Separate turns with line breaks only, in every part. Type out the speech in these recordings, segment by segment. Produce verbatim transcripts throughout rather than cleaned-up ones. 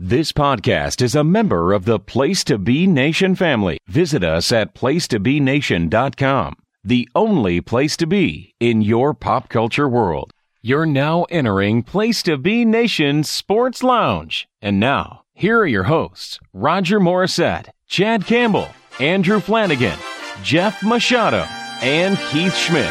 This podcast is a member of the Place to Be Nation family. Visit us at place to be nation dot com, the only place to be in your pop culture world. You're now entering Place to Be Nation's Sports Lounge. And now, here are your hosts, Roger Morissette, Chad Campbell, Andrew Flanagan, Jeff Machado, and Keith Schmidt.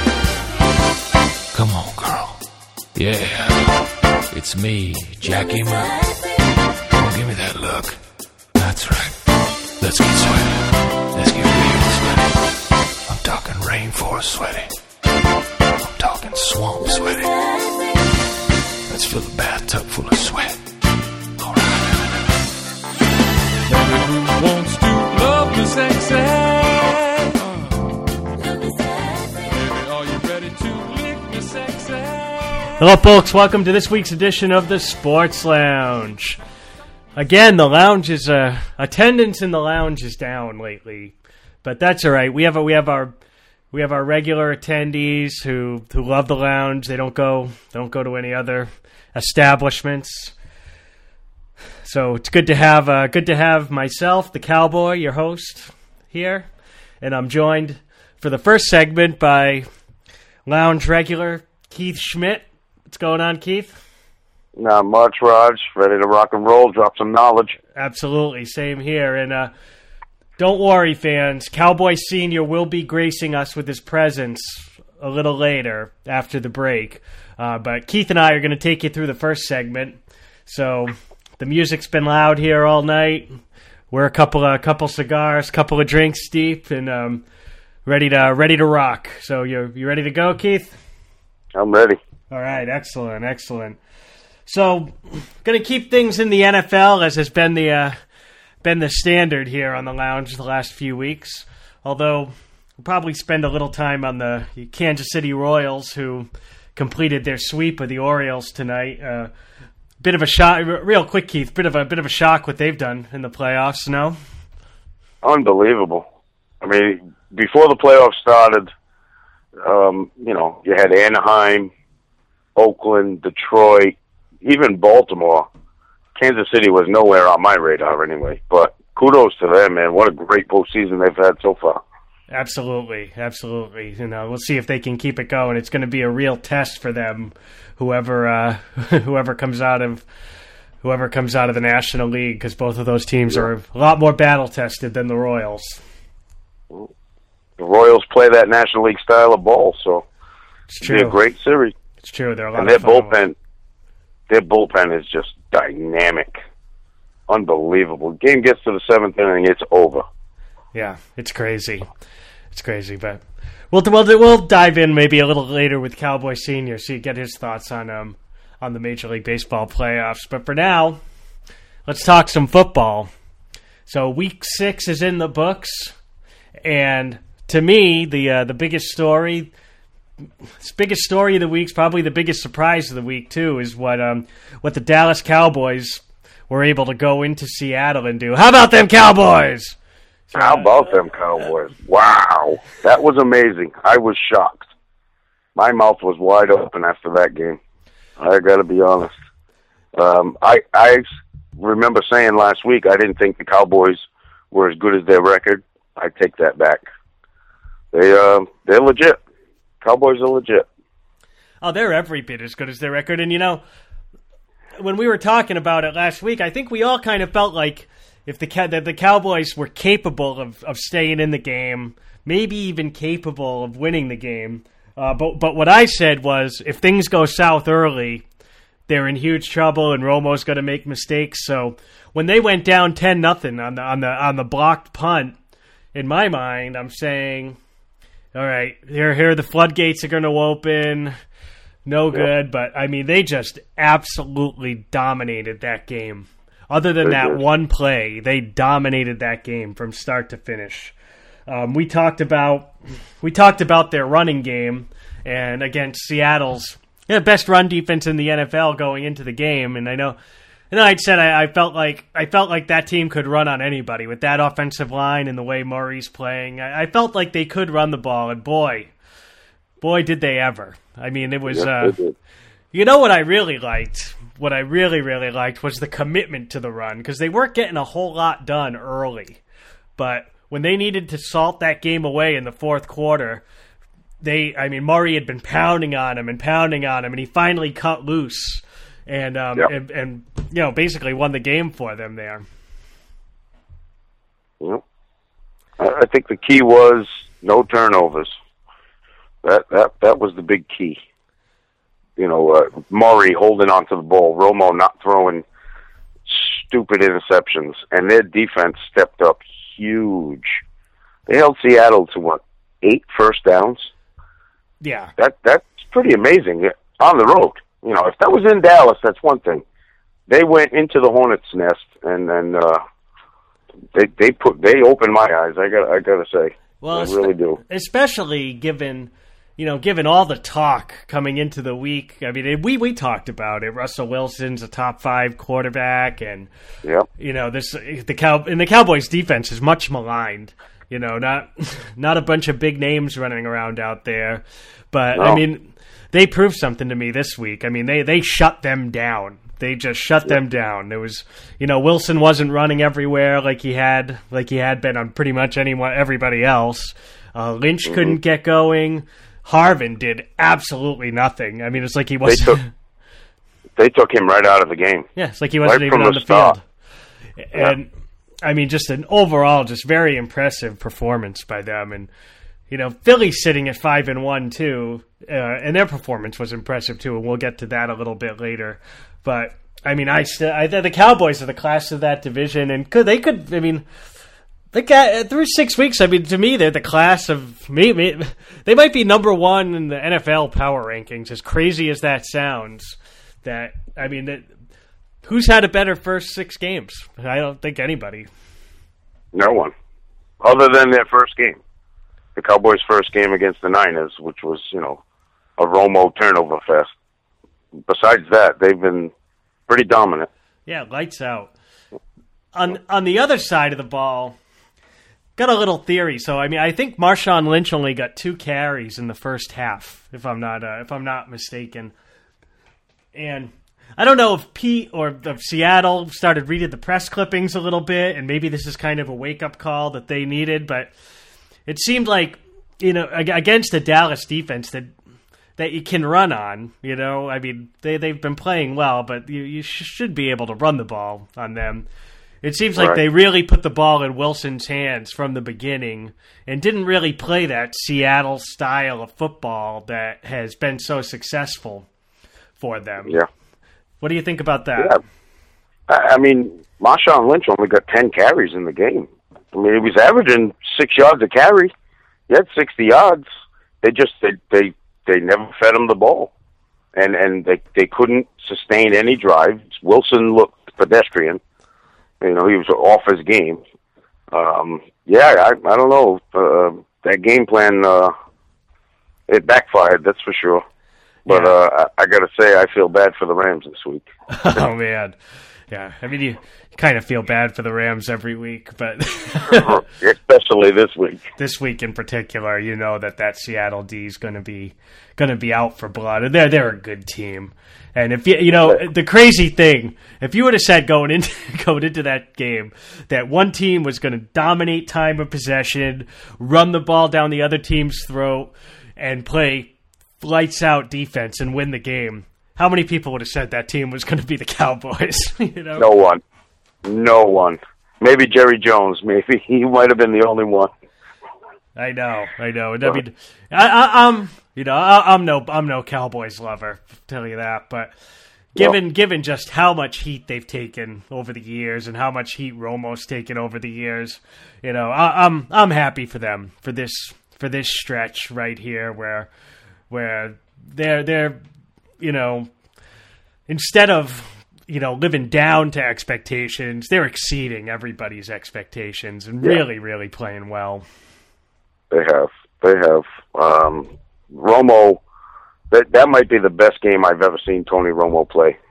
Come on, girl. Yeah. It's me, Jackie Murray. Give me that look. That's right. Let's get sweaty. Let's get real sweaty. I'm talking rainforest sweaty. I'm talking swamp sweaty. Let's fill a bathtub full of sweat. All right. Everyone wants to love the sexy. Baby, are you ready to lick the sexy?
Hello, folks. Welcome to this week's edition of the Sports Lounge. Again, the lounge is uh, attendance in the lounge is down lately, but that's all right. We have a, we have our we have our regular attendees who, who love the lounge. They don't go they don't go to any other establishments. So it's good to have uh, good to have myself, the Cowboy, your host here, and I'm joined for the first segment by lounge regular Keith Schmidt. What's going on, Keith?
Not much, Raj. Ready to rock and roll, drop some knowledge.
Absolutely, same here. And uh, don't worry, fans. Cowboy Senior will be gracing us with his presence a little later after the break. Uh, but Keith and I are going to take you through the first segment. So the music's been loud here all night. We're a couple of a couple cigars, couple of drinks deep, and um, ready to ready to rock. So you you ready to go, Keith?
I'm ready.
All right, excellent, excellent. So, going to keep things in the N F L, as has been the uh, been the standard here on the lounge the last few weeks. Although, we'll probably spend a little time on the Kansas City Royals, who completed their sweep of the Orioles tonight. Uh, bit of a shock, real quick, Keith. Bit of a bit of a shock what they've done in the playoffs. No,
unbelievable. I mean, before the playoffs started, um, you know, you had Anaheim, Oakland, Detroit. Even Baltimore. Kansas City was nowhere on my radar anyway. But kudos to them, man. What a great postseason they've had so far.
Absolutely, absolutely. You know, we'll see if they can keep it going. It's going to be a real test for them. Whoever, uh, whoever comes out of, whoever comes out of the National League, because both of those teams
yeah.
are a lot more battle tested than the Royals.
The Royals play that National League style of ball, so
it's
it'll be a great series.
It's true. They're a lot
and their
of fun.
bullpen. Their bullpen is just dynamic. Unbelievable. Game gets to the seventh inning, it's over.
Yeah, it's crazy. It's crazy, but we'll we'll we'll dive in maybe a little later with Cowboy Senior so you get his thoughts on um on the Major League Baseball playoffs. But for now, let's talk some football. So Week Six is in the books, and to me, the uh, the biggest story. This biggest story of the week, probably the biggest surprise of the week too, is what um what the Dallas Cowboys were able to go into Seattle and do. How about them Cowboys? So,
How about them Cowboys? Wow, that was amazing. I was shocked. My mouth was wide open after that game. I got to be honest. Um, I I remember saying last week I didn't think the Cowboys were as good as their record. I take that back. They uh they're legit. Cowboys are legit.
Oh, they're every bit as good as their record. And, you know, when we were talking about it last week, I think we all kind of felt like if the that the Cowboys were capable of, of staying in the game, maybe even capable of winning the game. Uh, but but what I said was if things go south early, they're in huge trouble and Romo's going to make mistakes. So when they went down ten nothing on the on the on the blocked punt, in my mind, I'm saying, all right, here, here the floodgates are going to open. No good, yep. But, I mean, they just absolutely dominated that game. Other than that one play, they dominated that game from start to finish. Um, we talked about we talked about their running game, and against Seattle's yeah, best run defense in the N F L going into the game. And I know, and I said I, I felt like I felt like that team could run on anybody with that offensive line and the way Murray's playing. I, I felt like they could run the ball, and boy, boy, did they ever! I mean, it was
yes,
uh, You know what I really liked? What I really, really liked was the commitment to the run, because they weren't getting a whole lot done early. But when they needed to salt that game away in the fourth quarter, they, I mean, Murray had been pounding on him and pounding on him, and he finally cut loose and, um,
yep.
and, and, you know, basically won the game for them there.
Yep. I think the key was no turnovers. That that that was the big key. You know, uh, Murray holding on to the ball, Romo not throwing stupid interceptions, and their defense stepped up huge. They held Seattle to, what, eight first downs?
Yeah.
That That's pretty amazing on the road. You know, if that was in Dallas, that's one thing. They went into the Hornets' nest, and then uh, they they put they opened my eyes. I got I got to say,
well,
I really do.
Especially given, you know, given all the talk coming into the week. I mean, we we talked about it. Russell Wilson's a top five quarterback, and
yep.
you know this the cow and the Cowboys' defense is much maligned. You know, not not a bunch of big names running around out there, but no. I mean, they proved something to me this week. I mean, they they shut them down. They just shut yep. them down. There was, you know, Wilson wasn't running everywhere like he had like he had been on pretty much anyone everybody else. Uh, Lynch mm-hmm. couldn't get going. Harvin did absolutely nothing. I mean, it's like he wasn't.
They took, they took him right out of the game.
Yeah, it's like he wasn't
right
even on the, the field.
Yeah.
And I mean, just an overall, just very impressive performance by them. And you know, Philly's sitting at five and one too, uh, and their performance was impressive too. And we'll get to that a little bit later. But I mean, I still, I, the Cowboys are the class of that division, and could they could, I mean. They got through six weeks. I mean, to me, they're the class of me. me they might be number one in the N F L power rankings. As crazy as that sounds, that I mean, that, who's had a better first six games? I don't think anybody.
No one, other than their first game, the Cowboys' first game against the Niners, which was, you know, a Romo turnover fest. Besides that, they've been pretty dominant.
Yeah, lights out. On on the other side of the ball. Got a little theory. So I mean, I think Marshawn Lynch only got two carries in the first half, if I'm not uh, if I'm not mistaken. And I don't know if Pete or if Seattle started reading the press clippings a little bit, and maybe this is kind of a wake up call that they needed. But it seemed like, you know, against the Dallas defense that that you can run on. You know, I mean, they they've been playing well, but you you should be able to run the ball on them. It seems like right. they really put the ball in Wilson's hands from the beginning and didn't really play that Seattle style of football that has been so successful for them.
Yeah.
What do you think about that?
Yeah. I mean, Marshawn Lynch only got ten carries in the game. I mean, he was averaging six yards a carry. He had sixty yards. They just they they, they never fed him the ball, and and they they couldn't sustain any drives. Wilson looked pedestrian. You know, he was off his game. Um, yeah, I, I don't know. Uh, that game plan, uh, it backfired, that's for sure. But yeah. uh, I, I got to say, I feel bad for the Rams this week.
Oh, man. Yeah, I mean, you kind of feel bad for the Rams every week, but...
especially this week.
This week in particular, you know that that Seattle D is going to be going to be out for blood. And they're, they're a good team. And if you, you know, the crazy thing, if you would have said going into, going into that game that one team was going to dominate time of possession, run the ball down the other team's throat, and play lights out defense and win the game, how many people would have said that team was going to be the Cowboys? You know?
No one. No one. Maybe Jerry Jones. Maybe he might have been the only one.
I know. I know. I mean, I, I, I'm, you know, I, I'm no, I'm no Cowboys lover. I'll tell you that. But given, well, given just how much heat they've taken over the years and how much heat Romo's taken over the years, you know, I, I'm, I'm happy for them for this, for this stretch right here where, where they're, they're, you know, instead of, you know, living down to expectations, they're exceeding everybody's expectations and yeah. really, really playing well.
They have. They have. Um, Romo, that that might be the best game I've ever seen Tony Romo play.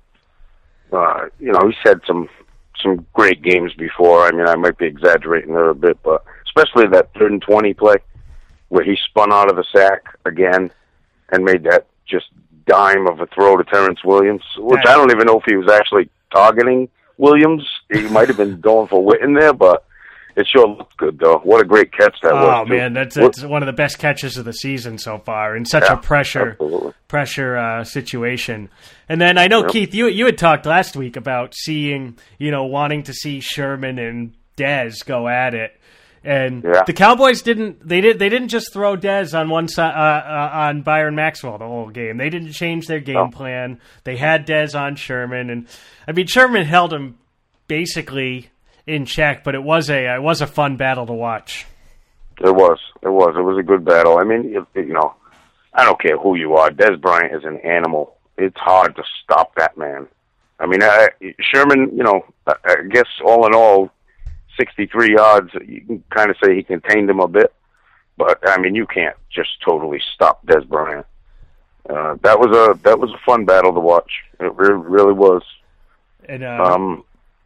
Uh, you know, he's had some some great games before. I mean, I might be exaggerating there a bit, but especially that third and twenty play where he spun out of the sack again and made that just dime of a throw to Terrence Williams, which
Yeah.
I don't even know if he was actually targeting Williams. He might have been going for Witten there, but it sure looked good, though. What a great catch that was.
Oh
too.
man, that's, that's one of the best catches of the season so far in such
Yeah,
a pressure
absolutely.
pressure uh, situation. And then I know
Yep.
Keith, you you had talked last week about seeing, you know, wanting to see Sherman and Dez go at it. And
Yeah.
the Cowboys didn't. They did. They didn't just throw Dez on one side uh, uh, on Byron Maxwell the whole game. They didn't change their game
No.
plan. They had Dez on Sherman, and I mean Sherman held him basically in check. But it was a it was a fun battle to watch.
It was. It was. It was a good battle. I mean, you, you know, I don't care who you are. Des Bryant is an animal. It's hard to stop that man. I mean, I, Sherman, you know, I, I guess all in all, sixty-three yards, you can kind of say he contained him a bit. But, I mean, you can't just totally stop Des Bryant. Uh, that was a that was a fun battle to watch. It re- really was.
And uh,
Um,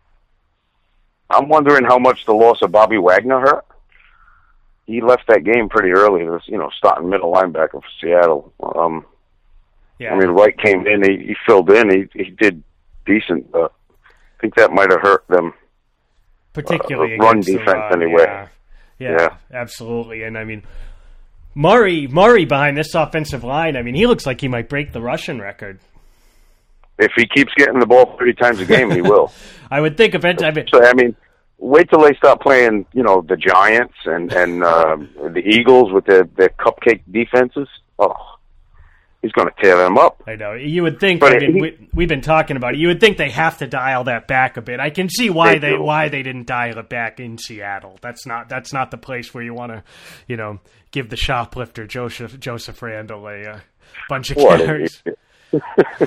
I'm wondering how much the loss of Bobby Wagner hurt. He left that game pretty early. This, you know, starting middle linebacker for Seattle. Um,
yeah,
I mean, Wright came in. He, he filled in. He he did decent. But I think that might have hurt them.
particularly
uh, run
against the
defense
run,
anyway.
Yeah. Yeah,
Yeah.
absolutely. And I mean, Murray, Murray behind this offensive line. I mean, he looks like he might break the rushing record.
If he keeps getting the ball thirty times a game, he will.
I would think eventually. I mean,
So I mean, wait till they start playing. You know, the Giants and and uh, the Eagles with their their cupcake defenses. Oh, he's going to tear them up.
I know you would think.
But
I mean,
he-
we, we've been talking about it. You would think they have to dial that back a bit. I can see why
They
they,
do.
why they didn't dial it back in Seattle. That's not that's not the place where you want to, you know, give the shoplifter Joseph Joseph Randall a uh, bunch of
What an
carries.
idiot.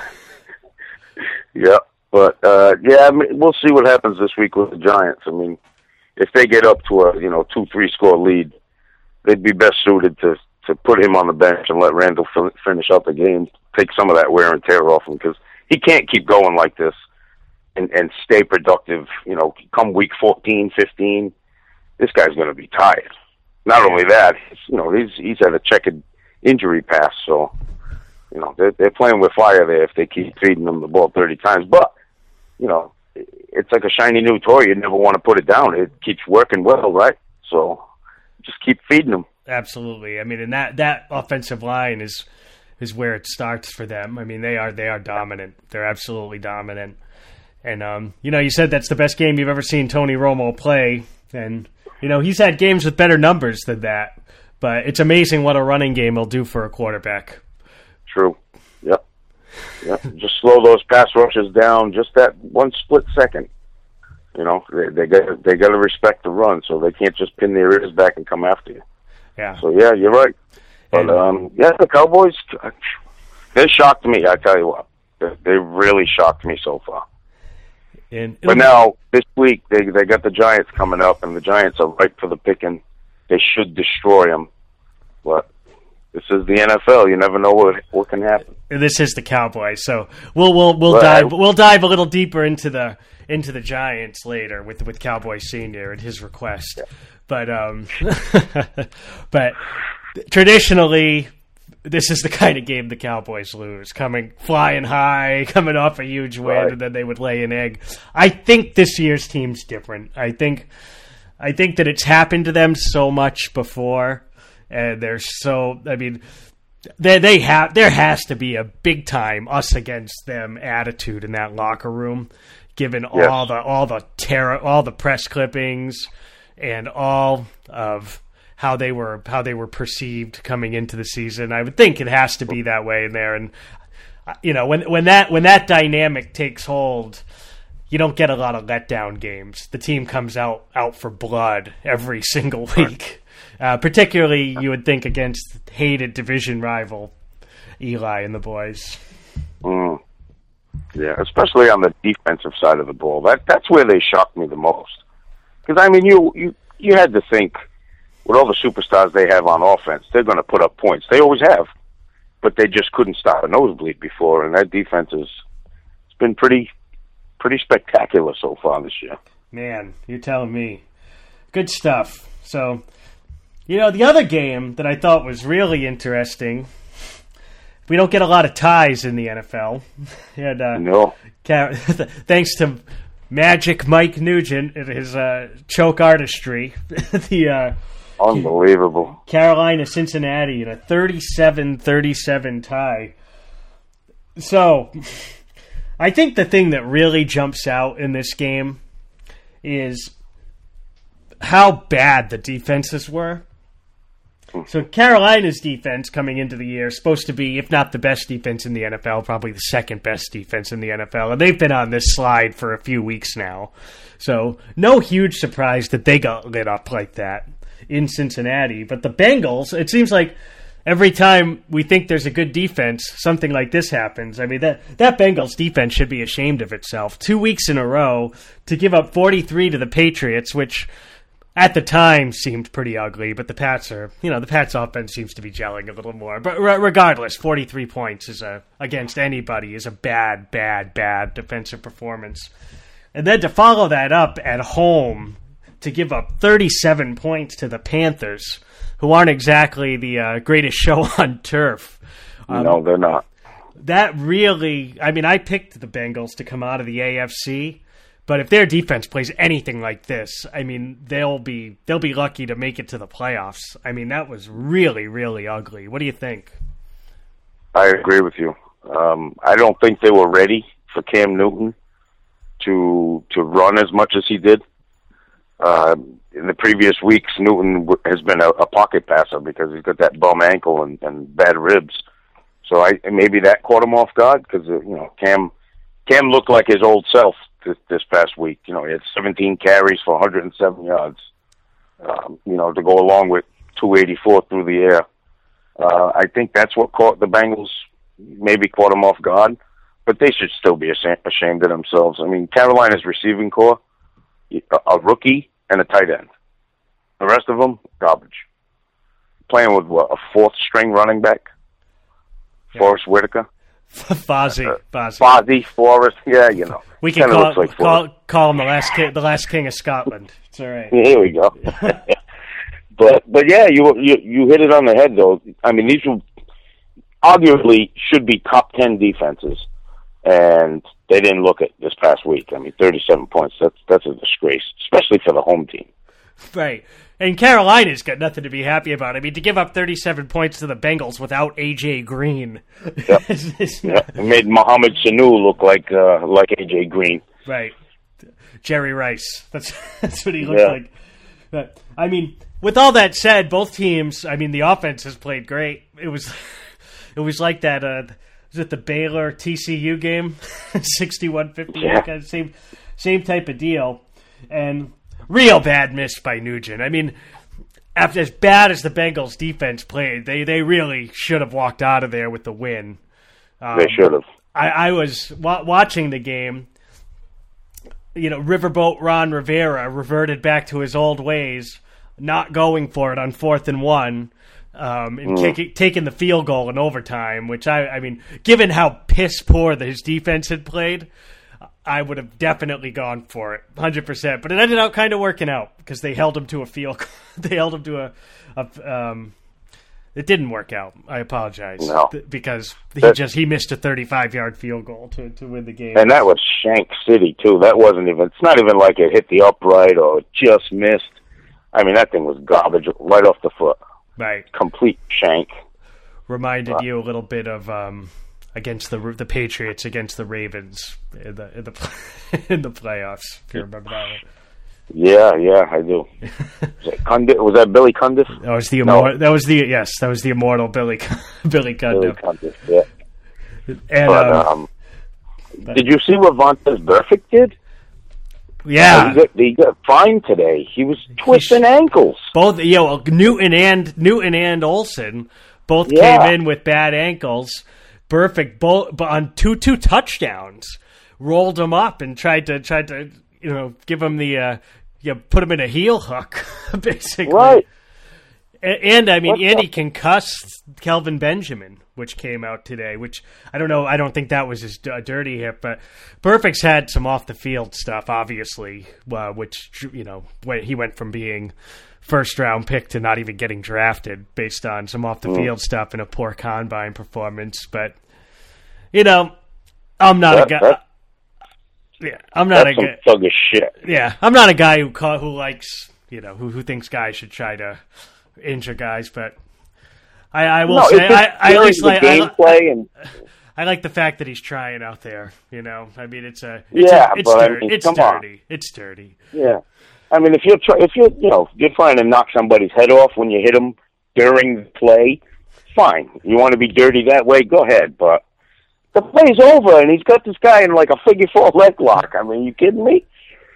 Yeah, but uh, yeah, I mean, we'll see what happens this week with the Giants. I mean, if they get up to a you know two three score lead, they'd be best suited to to put him on the bench and let Randall fin- finish out the game, take some of that wear and tear off him, because he can't keep going like this and and stay productive. You know, come week fourteen, fifteen, this guy's going to be tired. Not only that, he's, you know, he's he's had a checkered injury past, so. You know, they're, they're playing with fire there if they keep feeding them the ball thirty times. But, you know, it's like a shiny new toy. You never want to put it down. It keeps working well, right? So just keep feeding them.
Absolutely. I mean, and that, that offensive line is is where it starts for them. I mean, they are they are dominant. They're absolutely dominant. And um, you know, you said that's the best game you've ever seen Tony Romo play, and you know he's had games with better numbers than that. But it's amazing what a running game will do for a quarterback.
True. Yep. Yep. Just slow those pass rushes down just that one split second. You know, they they got they got to respect the run, so they can't just pin their ears back and come after you.
Yeah.
So yeah, you're right. But
And-
um, yeah, the Cowboys, they shocked me. I tell you what, they, they really shocked me so far.
And
But now this week they they got the Giants coming up, and the Giants are ripe for the picking. They should destroy them. But this is the N F L. You never know what what can happen.
this is the Cowboys, so we'll we'll we'll
Right.
dive we'll dive a little deeper into the into the Giants later with with Cowboy Senior and his request. But um, but traditionally, this is the kind of game the Cowboys lose, coming flying high, coming off a huge win,
Right.
and then they would lay an egg. I think this year's team's different. I think I think that it's happened to them so much before, and they're so. I mean. They they have there has to be a big time us against them attitude in that locker room, given
Yes.
all the all the terror, all the press clippings, and all of how they were how they were perceived coming into the season. I would think it has to be that way in there, and you know when when that when that dynamic takes hold, you don't get a lot of letdown games. The team comes out out for blood every single week. Uh, particularly, you would think against hated division rival Eli and the boys.
Mm. Yeah, especially on the defensive side of the ball. That that's where they shocked me the most. Because I mean, you you you had to think with all the superstars they have on offense, they're going to put up points. They always have, but they just couldn't stop a nosebleed before. And that defense is it's been pretty pretty spectacular so far this year.
Man, you're telling me. Good stuff. So. You know, the other game that I thought was really interesting, we don't get a lot of ties in the N F L. and uh,
No.
Thanks to Magic Mike Nugent and his uh, choke artistry, the uh,
Unbelievable.
Carolina Cincinnati in a thirty-seven thirty-seven tie. So, I think the thing that really jumps out in this game is how bad the defenses were. So Carolina's defense coming into the year is supposed to be, if not the best defense in the N F L, probably the second best defense in the N F L. And they've been on this slide for a few weeks now. So no huge surprise that they got lit up like that in Cincinnati. But the Bengals, it seems like every time we think there's a good defense, something like this happens. I mean, that, that Bengals defense should be ashamed of itself. Two weeks in a row to give up forty-three to the Patriots, which at the time seemed pretty ugly, but the Pats are, you know, the Pats offense seems to be gelling a little more. But re- regardless, forty-three points is a, against anybody is a bad, bad, bad defensive performance. And then to follow that up at home to give up thirty-seven points to the Panthers, who aren't exactly the uh, greatest show on turf. Um,
no, they're not.
That really, I mean, I picked the Bengals to come out of the A F C. But if their defense plays anything like this, I mean, they'll be they'll be lucky to make it to the playoffs. I mean, that was really, really ugly. What do you think?
I agree with you. Um, I don't think they were ready for Cam Newton to to run as much as he did. Uh, in the previous weeks, Newton has been a, a pocket passer because he's got that bum ankle and, and bad ribs. So I maybe that caught him off guard because uh, you know Cam Cam looked like his old self this, this past week. You know, he had seventeen carries for one hundred seven yards. Um, you know, to go along with two eighty-four through the air. Uh, I think that's what caught the Bengals, maybe caught them off guard, but they should still be ashamed of themselves. I mean, Carolina's receiving core, a rookie and a tight end. The rest of them, garbage. Playing with, what, a fourth-string running back? Yeah. Forrest Whitaker?
Fozzie.
Uh,
Fozzie.
Fozzie, Forrest, yeah, you know.
We can call, like call, call him the last, king, the last king of Scotland. It's all right.
Here we go. But but yeah, you you you hit it on the head though. I mean, these will, arguably should be top ten defenses, and they didn't look at this past week. I mean, thirty-seven points. That's that's a disgrace, especially for the home team.
Right, and Carolina's got nothing to be happy about. I mean, to give up thirty-seven points to the Bengals without A J Green,
yep. is, is yep. It made Mohamed Sanu look like uh, like A J Green.
Right, Jerry Rice. That's that's what he looked
yeah.
like. But, I mean. With all that said, both teams, I mean, the offense has played great. It was it was like that, uh, was it the Baylor T C U game? sixty-one fifty, yeah. same, same type of deal. And real bad miss by Nugent. I mean, after as bad as the Bengals defense played, they, they really should have walked out of there with the win. Um,
they should have.
I, I was wa- watching the game. You know, Riverboat Ron Rivera reverted back to his old ways, not going for it on fourth and one, um, and mm. kick, taking the field goal in overtime, which I, I mean, given how piss poor that his defense had played, I would have definitely gone for it, one hundred percent. But it ended up kind of working out because they held him to a field goal. They held him to a, a um, it didn't work out. I apologize
no.
because he
that,
just he missed a thirty-five yard field goal to, to win the game.
And that was Shank City too. That wasn't even. It's not even like it hit the upright or just missed. I mean, that thing was garbage right off the foot.
Right.
Complete shank.
Reminded uh, you a little bit of um, against the the Patriots against the Ravens in the in the, in the playoffs. If you remember that one.
Yeah, yeah, I do. Was that, Cundiff? Was that Billy Cundiff?
That was the immortal. No. That was the yes. That was the immortal Billy Billy Cundiff.
Billy Cundiff. Yeah.
And
but,
um,
um, but, did you see what Vontaze Burfict did?
Yeah,
uh, he, got, he got fined today. He was twisting He's, ankles.
Both, you know, Newton and Newton and Olsen both yeah. came in with bad ankles. Burfict both on two two touchdowns, rolled him up and tried to tried to you know give him the uh, you know, put him in a heel hook basically.
Right.
And, and I mean,
What's
Andy
up?
concussed Kelvin Benjamin, which came out today, which I don't know. I don't think that was his d- dirty hit, but Burfict's had some off the field stuff, obviously, uh, which, you know, when he went from being first round pick to not even getting drafted based on some off the mm. field stuff and a poor combine performance. But, you know, I'm not that, a guy. That, yeah, I'm not
that's
a guy.
Some thuggish shit.
Yeah, I'm not a guy who call, who likes, you know, who who thinks guys should try to injure guys, but I, I will
no,
say I, I at least like
gameplay and.
I like the fact that he's trying out there. You know, I mean, it's a it's
yeah,
a, it's
but
dirty.
I mean,
it's
come
dirty.
On.
It's dirty.
Yeah, I mean, if you're try, if you're you know you're trying to knock somebody's head off when you hit them during the play, fine. You want to be dirty that way, go ahead. But the play's over, and he's got this guy in like a figure four leg lock. I mean, you kidding me?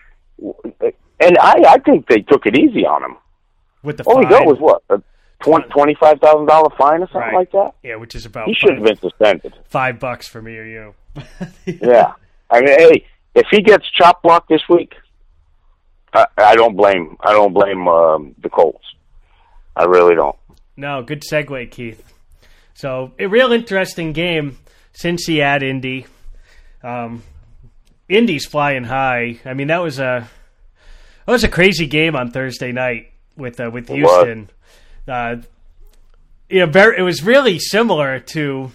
And I I think they took it easy on him.
With the
all
fine.
he got was what. A, twenty-five thousand dollars fine or something
right.
like that?
Yeah, which is about
He should have been suspended.
Five bucks for me or you.
Yeah. I mean, hey, if he gets chop blocked this week, I, I don't blame I don't blame um, the Colts. I really don't.
No, good segue, Keith. So, a real interesting game, Cincy at Indy. Um, Indy's flying high. I mean, that was a that was a crazy game on Thursday night with uh, with Houston. Uh, yeah, very, it was really similar to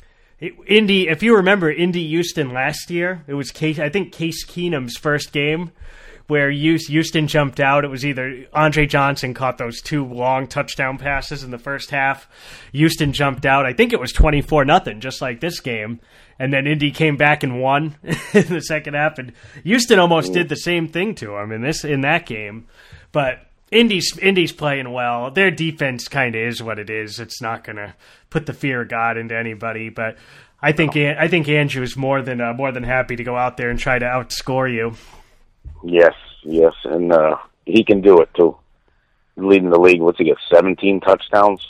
Indy. If you remember Indy Houston last year, it was Case, I think Case Keenum's first game where Houston jumped out. It was either Andre Johnson caught those two long touchdown passes in the first half. Houston jumped out. I think it was twenty-four nothing, just like this game. And then Indy came back and won in the second half. And Houston almost did the same thing to him in this in that game, but. Indy's Indy's playing well. Their defense kind of is what it is. It's not going to put the fear of God into anybody. But I think I think Andrew is more than uh, more than happy to go out there and try to outscore you.
Yes, yes, and uh, he can do it too. Leading the league, what's he get? Seventeen touchdowns.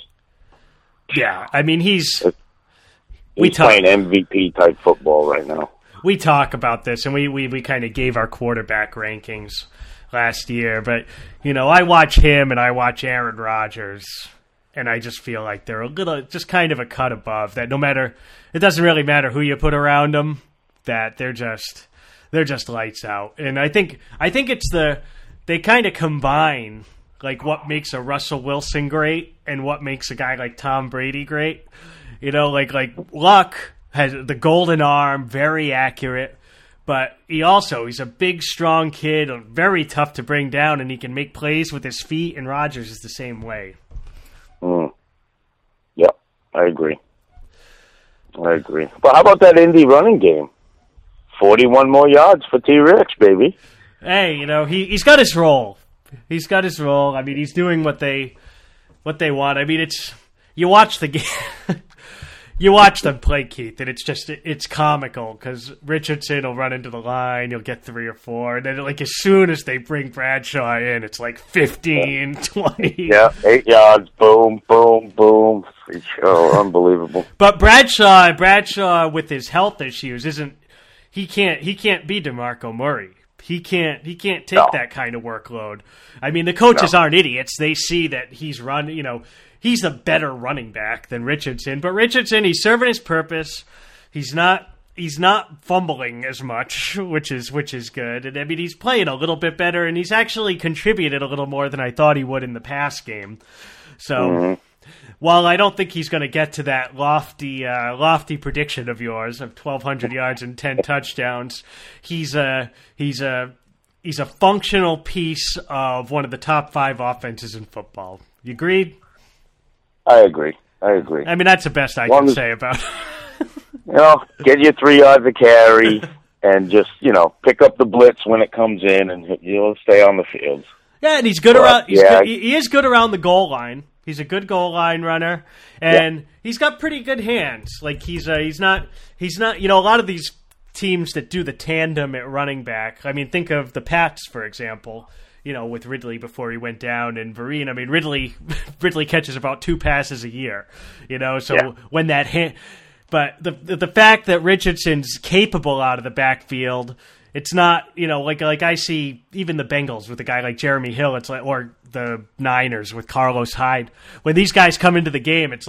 Yeah, I mean he's
he's
we talk,
playing M V P type football right now.
We talk about this, and we we, we kind of gave our quarterback rankings last year, but you know, I watch him and I watch Aaron Rodgers, and I just feel like they're a little, just kind of a cut above that. No matter, it doesn't really matter who you put around them, that they're just they're just lights out. And I think I think it's the they kind of combine like what makes a Russell Wilson great and what makes a guy like Tom Brady great. You know, like like Luck has the golden arm, very accurate. But he also, he's a big, strong kid, very tough to bring down, and he can make plays with his feet, and Rodgers is the same way.
Mm. Yep, I agree. I agree. But how about that Indy running game? forty-one more yards for T-Rex, baby.
Hey, you know, he, he's got his role. He's got his role. I mean, he's doing what they what they want. I mean, it's, you watch the game. You watch them play, Keith, and it's just, it's comical because Richardson will run into the line, you'll get three or four, and then like as soon as they bring Bradshaw in, it's like fifteen, yeah. twenty.
Yeah, eight yards, boom, boom, boom. Oh, unbelievable.
But Bradshaw, Bradshaw with his health issues isn't, he can't, he can't be DeMarco Murray. He can't, he can't take no. that kind of workload. I mean, the coaches no. aren't idiots. They see that he's run, you know, he's a better running back than Richardson, but Richardson, he's serving his purpose. He's not he's not fumbling as much, which is which is good. And I mean, he's playing a little bit better, and he's actually contributed a little more than I thought he would in the past game. So, mm-hmm. while I don't think he's going to get to that lofty uh, lofty prediction of yours of twelve hundred yards and ten touchdowns, he's a he's a he's a functional piece of one of the top five offenses in football. You agreed?
I agree. I agree.
I mean, that's the best I
One
can
is,
say about it.
You know, get your three yards of carry and just, you know, pick up the blitz when it comes in and you'll stay on the field.
Yeah, and he's good
but,
around. He's
yeah.
good, he is good around the goal line. He's a good goal line runner, and yeah. he's got pretty good hands. Like he's uh, he's not he's not you know a lot of these teams that do the tandem at running back. I mean, think of the Pats, for example. You know, with Ridley before he went down, and Vereen. I mean, Ridley Ridley catches about two passes a year. You know, so yeah. when that hand, but the, the the fact that Richardson's capable out of the backfield, it's not, you know, like like I see even the Bengals with a guy like Jeremy Hill. It's like, or the Niners with Carlos Hyde. When these guys come into the game, it's like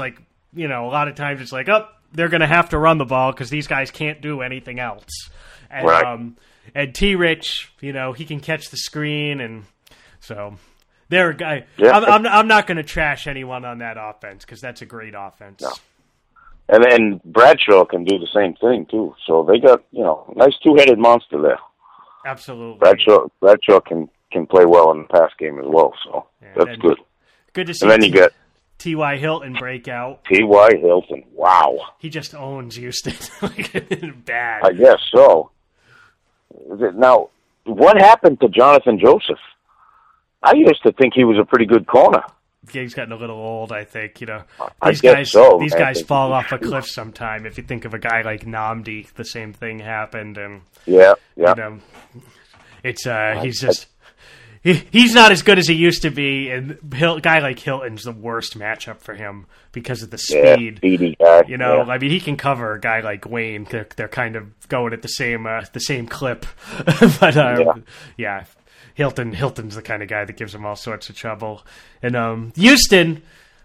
you know, a lot of times it's like, oh, they're going to have to run the ball because these guys can't do anything else. And,
right.
um, and T-Rich, you know, he can catch the screen, and so they're a guy.
Yeah.
I'm, I'm, I'm not going to trash anyone on that offense because that's a great offense.
No. And then Bradshaw can do the same thing too. So they got, you know, nice two-headed monster there.
Absolutely.
Bradshaw, Bradshaw can, can play well in the pass game as well. So
Yeah,
that's good.
Good to see.
And then you get
T Y. Hilton break out.
T Y. Hilton. Wow.
He just owns Houston. Like, bad.
I guess so. Now, what happened to Jonathan Joseph? I used to think he was a pretty good corner.
He's getting a little old, I think. You know,
I
these
guess
guys,
so.
these
I
guys
think-
fall off a cliff sometime. If you think of a guy like Namdi, the same thing happened, and
Yeah, yeah.
you know, it's uh, he's just he, he's not as good as he used to be. And Hil, a guy like Hilton's the worst matchup for him because of the
Yeah,
speed.
speedy guy.
You know,
yeah.
I mean, he can cover a guy like Wayne. They're, they're kind of going at the same uh, the same clip, but um,
Yeah.
yeah, Hilton Hilton's the kind of guy that gives him all sorts of trouble. And um, Houston,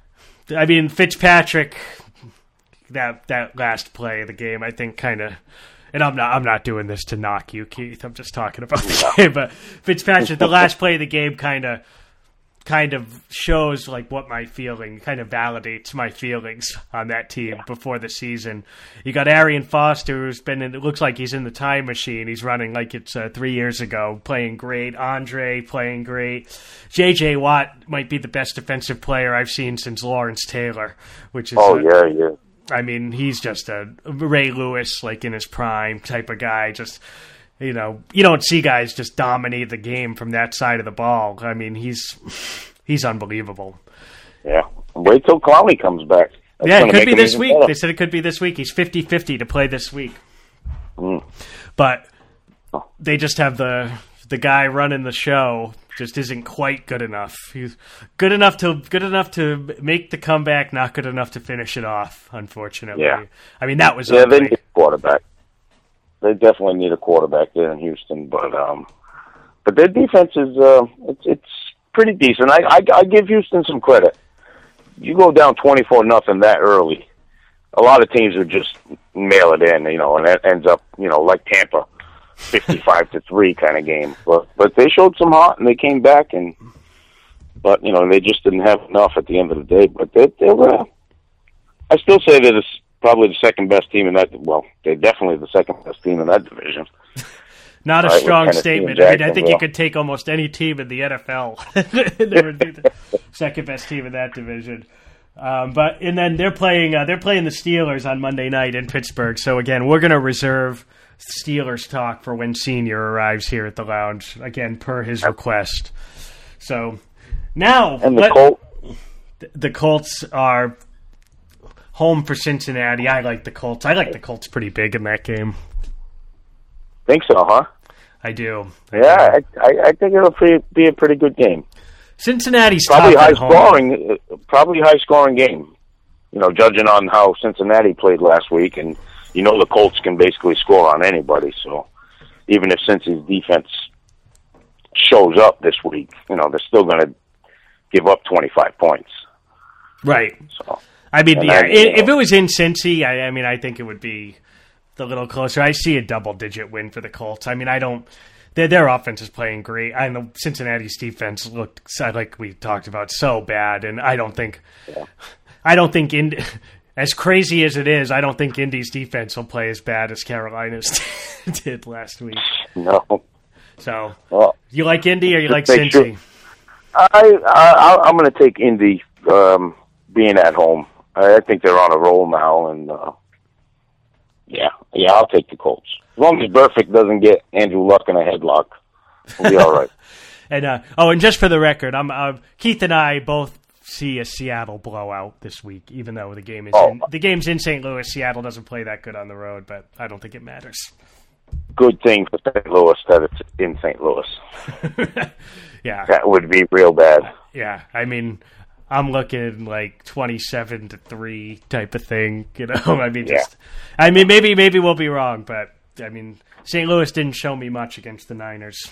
I mean, Fitzpatrick, that that last play of the game, I think, kind of. And I'm not I'm not doing this to knock you, Keith. I'm just talking about the game. But Fitzpatrick, the last play of the game, kind of. kind of shows like what my feeling kind of validates my feelings on that team before the season. You got Arian Foster, who's been in, it looks like he's in the time machine. He's running like it's uh, three years ago, playing great. Andre playing great. J J Watt might be the best defensive player I've seen since Lawrence Taylor, which is
Oh,
uh,
yeah, yeah.
I mean, he's just a Ray Lewis, like in his prime type of guy. Just, you know, you don't see guys just dominate the game from that side of the ball. I mean, he's he's unbelievable.
Yeah. Wait till Clowney comes back. That's
yeah, it
gonna
could
make
be
him
this
even
week.
better.
They said it could be this week. He's fifty-fifty to play this week.
Mm.
But they just have the the guy running the show just isn't quite good enough. He's good enough to good enough to make the comeback, not good enough to finish it off, unfortunately.
Yeah.
I mean, that was
Yeah, they
ugly.
need a quarterback. They definitely need a quarterback there in Houston, but um, but their defense is uh, it's, it's pretty decent. I, I I give Houston some credit. You go down twenty-four nothing that early, a lot of teams would just mail it in, you know, and that ends up, you know, like Tampa, fifty-five to three kind of game. But but they showed some heart and they came back, and but you know they just didn't have enough at the end of the day. But they they were. I still say they're the, probably the second best team in that. Well, they're definitely the second best team in that division.
Not a
Right, with
strong
Tennessee
statement.
and
I, mean, I think you
Jacksonville.
could take almost any team in the N F L. They would be the second best team in that division. Um, but and then they're playing uh, they're playing the Steelers on Monday night in Pittsburgh. So again, we're going to reserve Steelers talk for when Senior arrives here at the lounge. Again, per his request. So now
And the
let-
Colt,
the Colts are home for Cincinnati. I like the Colts. I like the Colts pretty big in that game.
think so, huh?
I do. I
Yeah,
do.
I, I, I think it'll be, be a pretty good game.
Cincinnati's
Probably
tough
high
at home.
scoring, uh, probably high scoring game. You know, judging on how Cincinnati played last week, and you know the Colts can basically score on anybody. So even if Cincy's defense shows up this week, you know they're still going to give up twenty-five points.
Right.
So
I mean,
And
yeah,
then, you
i- if
know-
it was in Cincy, I, I mean, I think it would be a little closer. I see a double-digit win for the Colts. I mean, I don't. Their their offense is playing great. I know Cincinnati's defense looked, like we talked about, so bad, and I don't think,
Yeah.
I don't think Indy, as crazy as it is, I don't think Indy's defense will play as bad as Carolina's did last week.
no,
So,
well,
you like Indy or you like
Just make sure-
Cincy?
I, I I'm going to take Indy um, being at home. I, I think they're on a roll now, and uh, yeah, yeah, I'll take the Colts. As long as Burfict doesn't get Andrew Luck in a headlock, we'll be all right.
And uh, oh, and just for the record, I'm uh, Keith and I both see a Seattle blowout this week, even though the game is
Oh.
in, the game's in Saint Louis. Seattle doesn't play that good on the road, but I don't think it matters.
Good thing for Saint Louis that it's in Saint Louis.
Yeah,
That would be real bad.
yeah. I mean, I'm looking like twenty-seven to three type of thing. You know, I mean,
Yeah.
just, I mean, maybe maybe we'll be wrong, but I mean, Saint Louis didn't show me much against the Niners.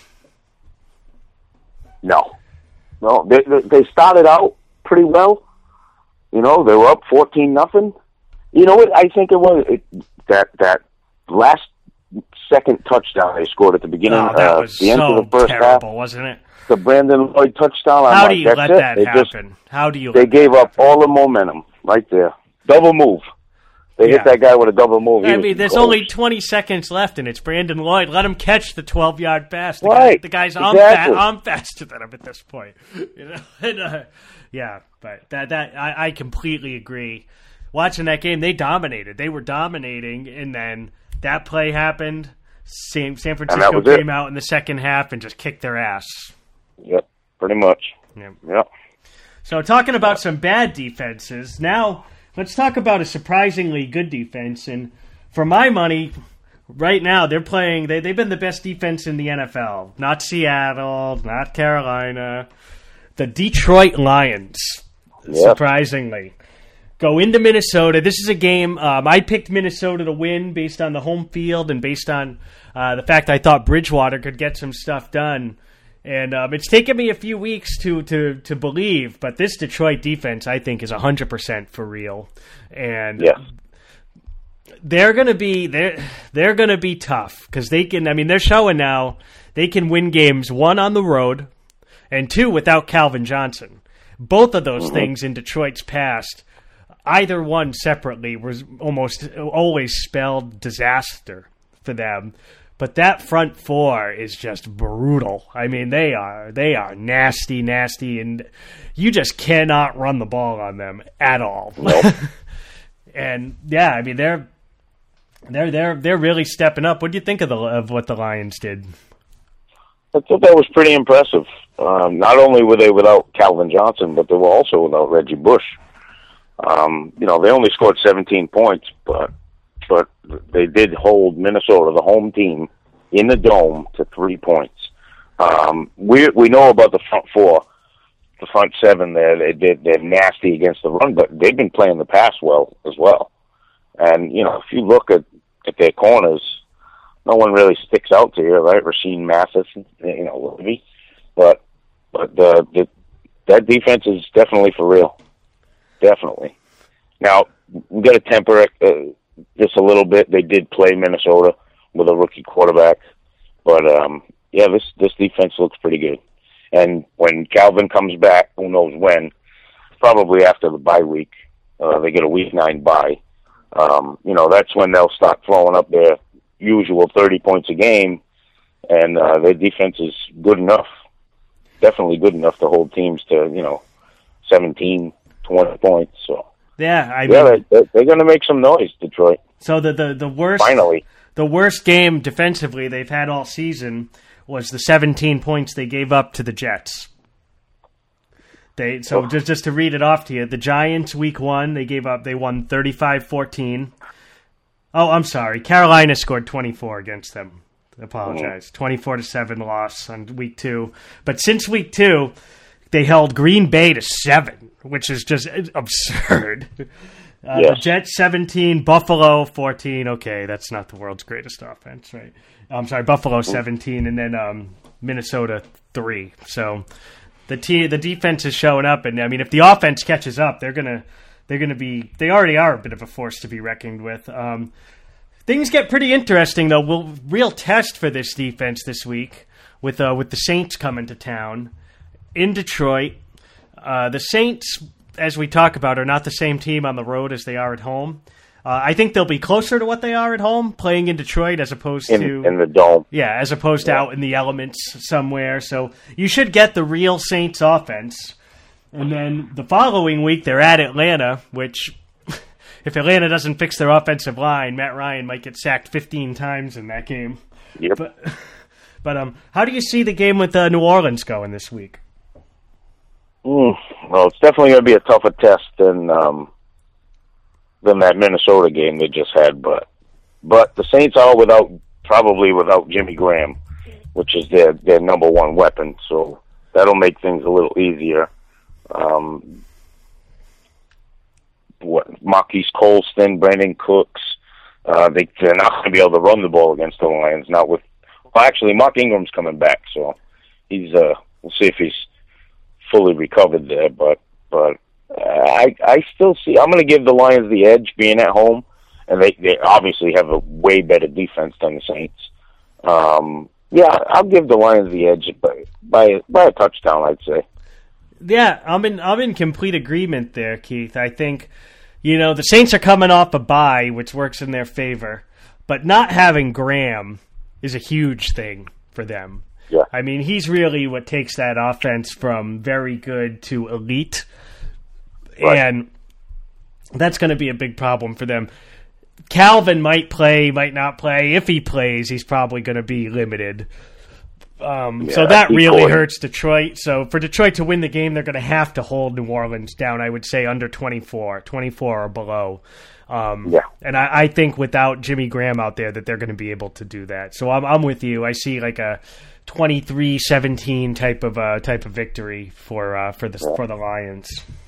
No, no, they they they started out pretty well, You know, they were up fourteen nothing. You know what? I think it was it, that that last second touchdown they scored at the beginning,
oh, that
uh,
was
the end
so
of the first
terrible,
half,
wasn't it?
the Brandon Lloyd touchdown. I'm
How
like,
do you
that's
let
it.
that
they
happen?
Just,
How do you?
They
let
gave
that
up
happen?
all the momentum right there. Double move. They
Yeah.
hit that guy with a double move. He
I
was
mean, there's
close.
only twenty seconds left, and it's Brandon Lloyd. Let him catch the twelve-yard pass. The,
Right.
guy, the guy's I'm,
Exactly.
fa- I'm faster than him at this point. You know, and, uh, yeah, but that that I, I completely agree. Watching that game, they dominated. They were dominating, and then that play happened. San, San Francisco
was
came
it.
out in the second half and just kicked their ass.
Yep, pretty much.
Yep.
Yep.
So talking about some bad defenses, now let's talk about a surprisingly good defense. And for my money, right now they're playing. They they've been the best defense in the N F L. Not Seattle, not Carolina, the Detroit Lions.
Yep.
Surprisingly, go into Minnesota. This is a game um, I picked Minnesota to win based on the home field and based on uh, the fact I thought Bridgewater could get some stuff done. And um, it's taken me a few weeks to, to, to believe, but this Detroit defense, I think, is one hundred percent for real. And
Yes.
they're going to be they're, they're going to be tough because they can, I mean, they're showing now they can win games, one on the road and two without Calvin Johnson. Both of those mm-hmm. things in Detroit's past, either one separately was almost always spelled disaster for them. But that front four is just brutal. I mean, they are they are nasty, nasty, and you just cannot run the ball on them at all.
Nope.
And yeah, I mean they're they're they're they're really stepping up. What do you think of the of what the Lions did?
I thought that was pretty impressive. Um, not only were they without Calvin Johnson, but they were also without Reggie Bush. Um, you know, they only scored seventeen points, but but they did hold Minnesota, the home team, in the Dome to three points. Um, we we know about the front four, the front seven there. They did they're nasty against the run, but they've been playing the pass well as well. And you know, if you look at, at their corners, no one really sticks out to you, right? Rasheed Mathis, you know, Levy, but but the, the that defense is definitely for real, definitely. Now we got to temper it. Uh, Just a little bit. They did play Minnesota with a rookie quarterback, but um, yeah, this this defense looks pretty good. And when Calvin comes back, who knows when? Probably after the bye week. Uh, they get a week nine bye. Um, you know, that's when they'll start throwing up their usual thirty points a game, and uh, their defense is good enough, definitely good enough to hold teams to you know seventeen, twenty points. So.
Yeah, I
yeah,
mean,
they're, they're going to make some noise, Detroit.
So the, the, the worst,
finally,
the worst game defensively they've had all season was the seventeen points they gave up to the Jets. They so oh. just just to read it off to you, the Giants week one they gave up they won thirty-five fourteen. Oh, I'm sorry, Carolina scored twenty-four against them. I apologize, mm-hmm. twenty-four to seven loss on week two. But since week two, they held Green Bay to seven, which is just absurd. Uh, yes. The Jets seventeen, Buffalo fourteen. Okay, that's not the world's greatest offense, right? I'm sorry, Buffalo seventeen, and then um, Minnesota three. So the te- the defense is showing up, and I mean, if the offense catches up, they're gonna they're gonna be they already are a bit of a force to be reckoned with. Um, things get pretty interesting though. We'll real test for this defense this week with uh, with the Saints coming to town in Detroit. Uh, the Saints, as we talk about, are not the same team on the road as they are at home. Uh, I think they'll be closer to what they are at home, playing in Detroit, as opposed
in,
to
in the Dome.
Yeah, as opposed yeah. to out in the elements somewhere. So you should get the real Saints offense. And then the following week, they're at Atlanta, which if Atlanta doesn't fix their offensive line, Matt Ryan might get sacked fifteen times in that game.
Yep.
But, but um, how do you see the game with uh, New Orleans going this week?
Mm, well, it's definitely going to be a tougher test than um, than that Minnesota game they just had. But but the Saints are without probably without Jimmy Graham, which is their their number one weapon. So that'll make things a little easier. Um, what Marquise Colston, Brandon Cooks, uh, they they're not going to be able to run the ball against the Lions. Not with well, actually, Mark Ingram's coming back, so he's uh, we'll see if he's fully recovered there, but but
I I still see. I'm going to give the Lions the edge being at home, and they they obviously have a way better defense than the Saints. Um, yeah, I'll give the Lions the edge by by by a touchdown, I'd say.
Yeah, I'm in I'm in complete agreement there, Keith. I think, you know, the Saints are coming off a bye, which works in their favor, but not having Graham is a huge thing for them.
Yeah.
I mean, he's really what takes that offense from very good to elite,
Right.
and that's going to be a big problem for them. Calvin might play, might not play. If he plays, he's probably going to be limited. Um,
Yeah,
so that really
could.
hurts Detroit. So for Detroit to win the game, they're going to have to hold New Orleans down, I would say, under twenty-four, twenty-four or below. Um,
Yeah.
And I, I think without Jimmy Graham out there that they're going to be able to do that. So I'm, I'm with you. I see like a twenty-three seventeen type of uh, type of victory for uh, for the
Yeah.
for the Lions.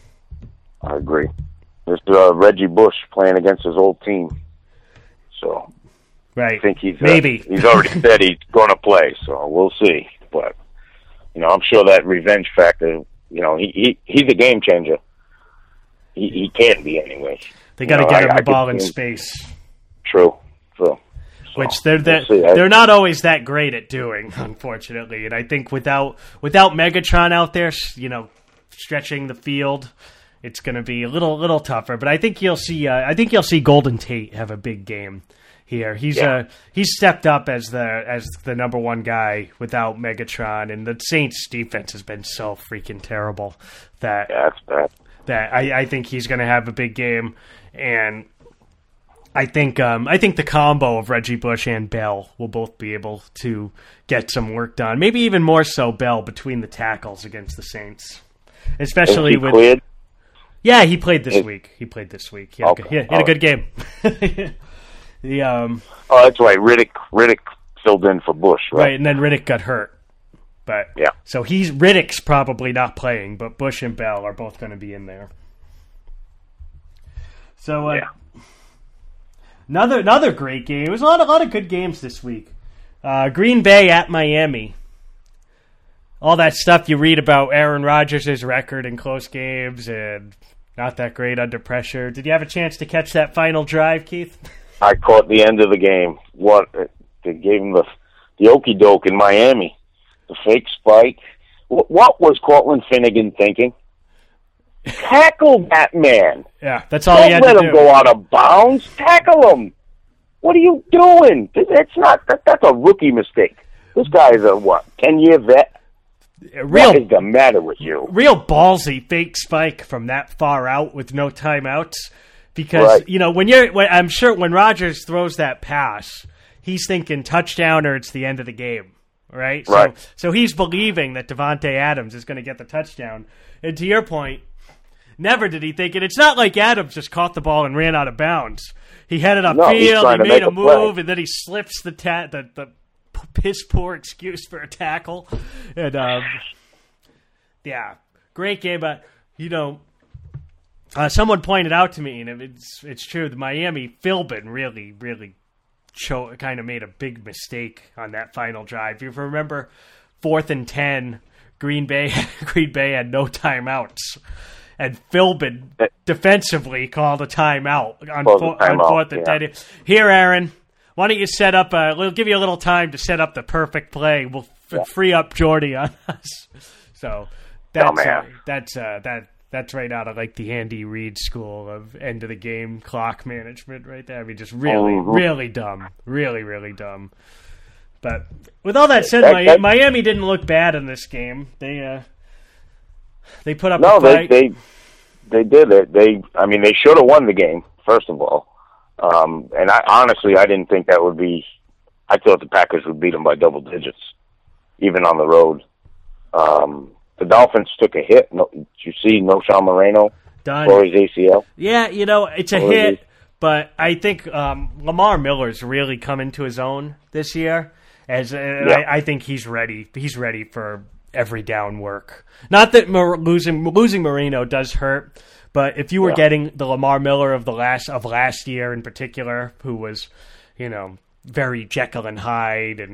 I agree. This uh, Reggie Bush playing against his old team, so
Right.
I think he's uh,
Maybe.
he's already said he's going to play. So we'll see. But you know, I'm sure that revenge factor. You know, he, he he's a game changer. He he can be anyway.
They got to
You know,
get
I-
him
I
the ball
could
in
see him-
space,
True. True. So,
which they're they're,
we'll see. I-
they're not always that great at doing, unfortunately. And I think without without Megatron out there, you know, stretching the field, it's going to be a little little tougher. But I think you'll see. Uh, I think you'll see Golden Tate have a big game here. He's
Yeah.
uh he's stepped up as the as the number one guy without Megatron, and the Saints defense has been so freaking terrible that
Yeah, that's bad.
that I, I think he's going to have a big game, and I think um, I think the combo of Reggie Bush and Bell will both be able to get some work done. Maybe even more so Bell between the tackles against the Saints, especially
Is he
with
cleared?
yeah he played this
Is-
week. He played this week. He had,
Okay.
a, good, he had a
All
good game. the um,
Oh, that's right. Riddick Riddick filled in for Bush, right?
right, and then Riddick got hurt. But
Yeah.
so he's Riddick's probably not playing, but Bush and Bell are both going to be in there. So uh,
Yeah.
another another great game. It was a lot a lot of good games this week. Uh, Green Bay at Miami. All that stuff you read about Aaron Rodgers' record in close games and not that great under pressure. Did you have a chance to catch that final drive, Keith?
I caught the end of the game. What they gave him the the okey doke in Miami, the fake spike. Wh- What was Cortland Finnegan thinking? Tackle that man.
Yeah, that's all
Don't
he had
let
to
him
do.
go out of bounds. Tackle him. What are you doing? It's not. That, that's a rookie mistake. This guy is a what? Ten year vet.
Real
What is the matter with you?
real ballsy fake spike from that far out with no timeouts. Because,
Right.
you know, when you're, when, I'm sure when Rodgers throws that pass, he's thinking touchdown or it's the end of the game, right?
Right.
So, so he's believing that Devontae Adams is going to get the touchdown. And to your point, never did he think it. It's not like Adams just caught the ball and ran out of bounds. He headed
No, he's
upfield,
trying
he
to
made
make
a
a play.
move, and then he slips the ta- the, the piss poor excuse for a tackle. And, um, yeah, great game. But, you know, uh, someone pointed out to me, and it's it's true, the Miami, Philbin really, really cho- kind of made a big mistake on that final drive. If you remember, fourth and ten, Green Bay, Green Bay had no timeouts. And Philbin defensively called a timeout on,
Called a
fo- on
timeout,
fourth and
yeah.
ten. Here, Aaron, why don't you set up a, we'll give you a little time to set up the perfect play. We'll f-
Yeah.
free up Jordy on us. So that's, uh,
Dumbass.
that's, uh, that, that's right out of like the Andy Reid school of end of the game clock management right there. I mean, just really,
Mhm.
really dumb. Really, really dumb. But with all that said,
That-
Mi-
that-
Miami didn't look bad in this game. They, uh, they put up
No,
a
they
fight.
they they did it. They, I mean, they should have won the game first of all. Um, and I honestly, I didn't think that would be. I thought the Packers would beat them by double digits, even on the road. Um, the Dolphins took a hit. No, did you see No Sean Moreno
Done.
for his A C L?
Yeah, you know, it's a
Or
hit,
they-
but I think um, Lamar Miller's really come into his own this year. As and
Yeah.
I, I think he's ready. He's ready for every down work. Not that Mor- losing losing Moreno does hurt, but if you were
Yeah.
getting the Lamar Miller of the last of last year in particular, who was, you know, very Jekyll and Hyde and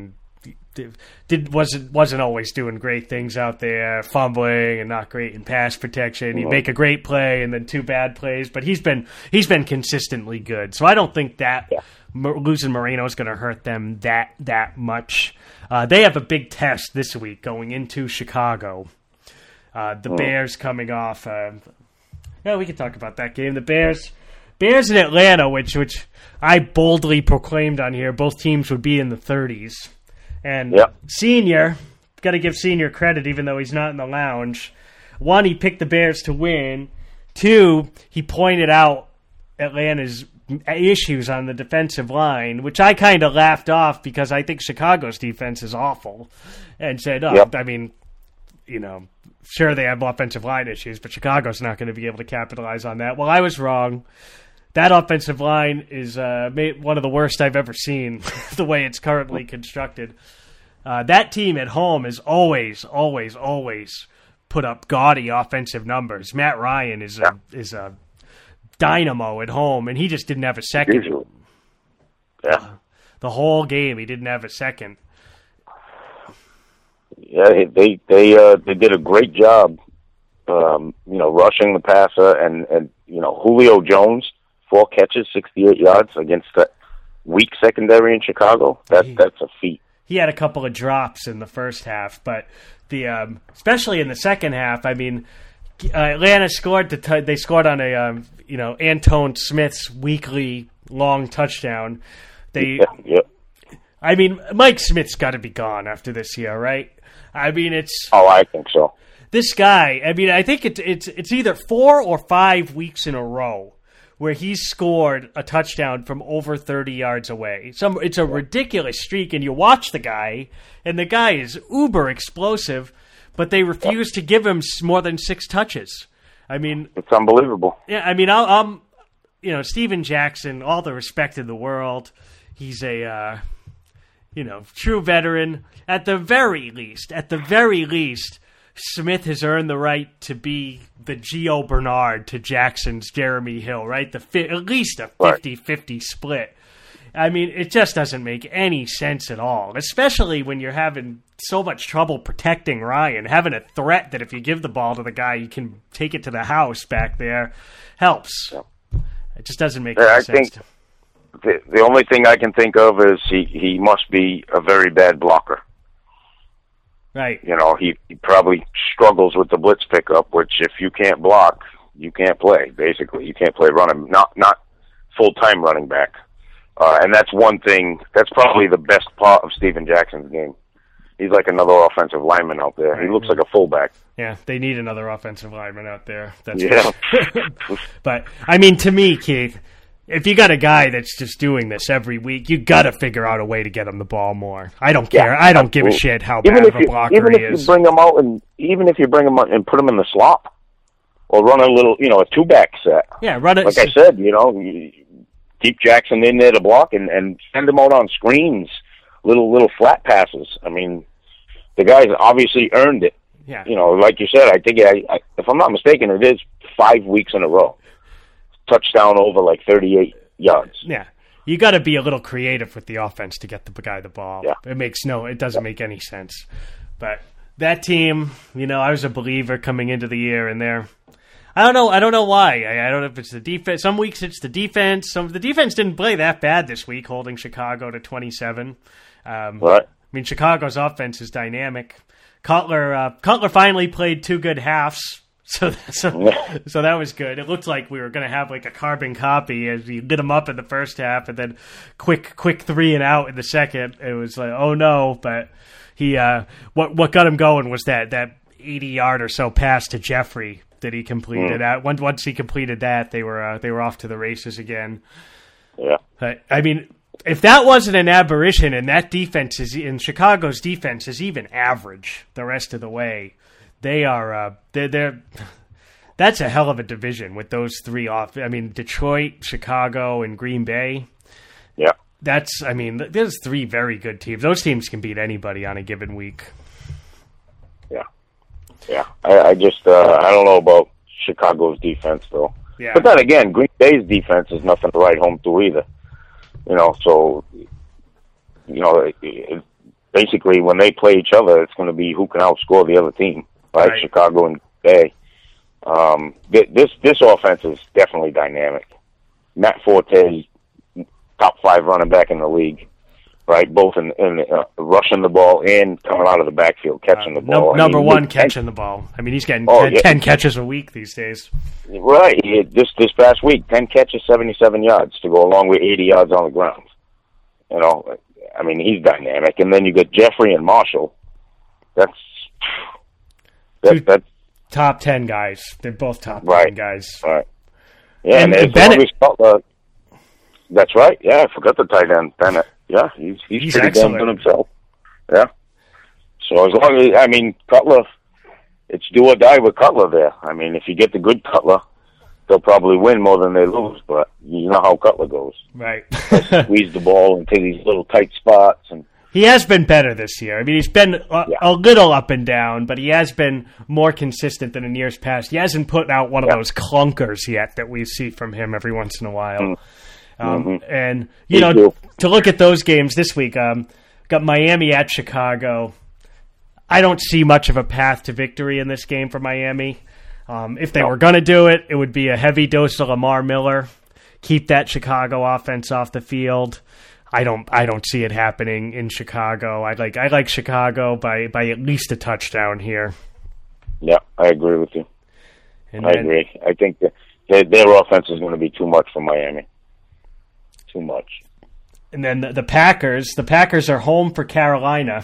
did wasn't wasn't always doing great things out there, fumbling and not great in pass protection. He'd make a great play and then two bad plays, but he's been he's been consistently good. So I don't think that
Yeah.
losing Moreno is going to hurt them that that much. Uh, they have a big test this week going into Chicago. Uh, the Bears coming off. Uh, yeah, we can talk about that game. The Bears, Bears in Atlanta, which which I boldly proclaimed on here, both teams would be in the thirties. And
Yep.
Senior, got to give Senior credit, even though he's not in the lounge. One, he picked the Bears to win. Two, he pointed out Atlanta's issues on the defensive line, which I kind of laughed off because I think Chicago's defense is awful, and said, oh,
Yep.
I mean, you know, sure they have offensive line issues, but Chicago's not going to be able to capitalize on that. Well, I was wrong. That offensive line is uh, made one of the worst I've ever seen, the way it's currently constructed. Uh, that team at home is always, always, always put up gaudy offensive numbers. Matt Ryan is a, is a dynamo at home, and he just didn't have a second.
Usually. Yeah.
The whole game, he didn't have a second.
Yeah, they they uh, they did a great job, um, you know, rushing the passer, and, and you know, Julio Jones, four catches, sixty-eight yards against that weak secondary in Chicago. That that's a feat.
He had a couple of drops in the first half, but the um, especially in the second half, I mean, uh, Atlanta scored. The t- they scored on a um, you know Antone Smith's weekly long touchdown. They,
Yeah, yeah.
I mean, Mike Smith's got to be gone after this year, right? I mean, it's
Oh, I think so.
this guy. I mean, I think it's it's it's either four or five weeks in a row where he's scored a touchdown from over thirty yards away. Some it's a ridiculous streak, and you watch the guy, and the guy is uber explosive, but they refuse to give him s- more than six touches. I mean,
It's unbelievable.
yeah, I mean, I'll, I'm, you know, Steven Jackson, all the respect in the world. He's a, uh, you know, true veteran. At the very least, at the very least, Smith has earned the right to be the Gio Bernard to Jackson's Jeremy Hill, right? The fi- at least a
Right.
fifty-fifty split. I mean, it just doesn't make any sense at all, especially when you're having so much trouble protecting Ryan. Having a threat that if you give the ball to the guy, you can take it to the house back there helps. It just doesn't make
Yeah,
any
I
sense.
think- The, the only thing I can think of is he, he must be a very bad blocker.
Right.
You know, he, he probably struggles with the blitz pickup, which if you can't block, you can't play, basically. You can't play running, not not full-time running back. Uh, and that's one thing, that's probably the best part of Steven Jackson's game. He's like another offensive lineman out there. He looks like a fullback.
Yeah, they need another offensive lineman out there. That's
Yeah.
But, I mean, to me, Keith, if you got a guy that's just doing this every week, you got to figure out a way to get him the ball more. I don't care.
Yeah,
I don't give a
absolutely.
shit how
Even
bad
if
of a
you,
blocker
even
he
if
is.
you bring him out and even if you bring him out and put him in the slot or run a little, you know, a two-back set.
Yeah, run it.
Like I said, you know, you keep Jackson in there to block and, and send him out on screens, little little flat passes. I mean, the guy's obviously earned it.
Yeah.
You know, like you said, I think, I, I, if I'm not mistaken, it is five weeks in a row. Touchdown over like thirty-eight yards.
Yeah. You got to be a little creative with the offense to get the guy the ball.
Yeah.
It makes no, it doesn't make any sense. But that team, you know, I was a believer coming into the year, and they're, I don't know, I don't know why. I, I don't know if it's the defense. Some weeks it's the defense. Some the defense didn't play that bad this week, holding Chicago to twenty-seven. Um,
Right.
I mean, Chicago's offense is dynamic. Cutler, uh, Cutler finally played two good halves. So, so, so that was good. It looked like we were going to have like a carbon copy as we lit him up in the first half, and then quick, quick three and out in the second. It was like, oh no! But he, uh, what what got him going was that that eighty yard or so pass to Jeffrey that he completed.
Mm.
At once once he completed that, they were uh, they were off to the races again.
Yeah.
But, I mean, if that wasn't an aberration, and that defense is in Chicago's defense is even average the rest of the way. They are, uh, they're, they're, that's a hell of a division with those three off. I mean, Detroit, Chicago, and Green Bay.
Yeah.
That's, I mean, there's three very good teams. Those teams can beat anybody on a given week.
Yeah. Yeah. I, I just, uh, I don't know about Chicago's defense, though.
Yeah.
But then again, Green Bay's defense is nothing to write home to either. You know, so, you know, it, it, basically when they play each other, it's going to be who can outscore the other team, right?
Right.
Chicago and Bay. Um, th- this this offense is definitely dynamic. Matt Forte, top five running back in the league, right? Both in, in uh, rushing the ball and coming out of the backfield, catching
Uh,
the ball.
num-
I
number
mean,
one
he-
catching the ball. I mean, he's getting
Oh,
ten,
yeah.
ten catches a week these days.
Right. He had this this past week, ten catches, seventy-seven yards to go along with eighty yards on the ground. You know, I mean, he's dynamic. And then you got Jeffrey and Marshall. That's that,
Dude.
that's
Top ten guys. They're both top
Right.
ten guys.
right. Yeah,
And
and, as
Bennett-
long as Cutler, that's right. Yeah, I forgot the tight end Bennett. Yeah, he's he's,
He's
pretty damn
excellent.
good himself. Yeah. So as long as I mean Cutler, it's do or die with Cutler there. I mean, if you get the good Cutler, they'll probably win more than they lose. But you know how Cutler goes.
Right.
Squeeze the ball into these little tight spots, and
He has been better this year. I mean, he's been a,
Yeah.
a little up and down, but he has been more consistent than in years past. He hasn't put out one of
Yeah.
those clunkers yet that we see from him every once in a while.
Mm.
Um,
Mm-hmm.
And, you
Me
know,
too.
to look at those games this week, um, got Miami at Chicago. I don't see much of a path to victory in this game for Miami. Um, if they
No.
were going to do it, it would be a heavy dose of Lamar Miller. Keep that Chicago offense off the field. I don't. I don't see it happening in Chicago. I like. I like Chicago by, by at least a touchdown here.
yeah, I agree with you.
And
I
then-
agree. I think that their, their offense is going to be too much for Miami. Too much.
And then the, the Packers. The Packers are home for Carolina,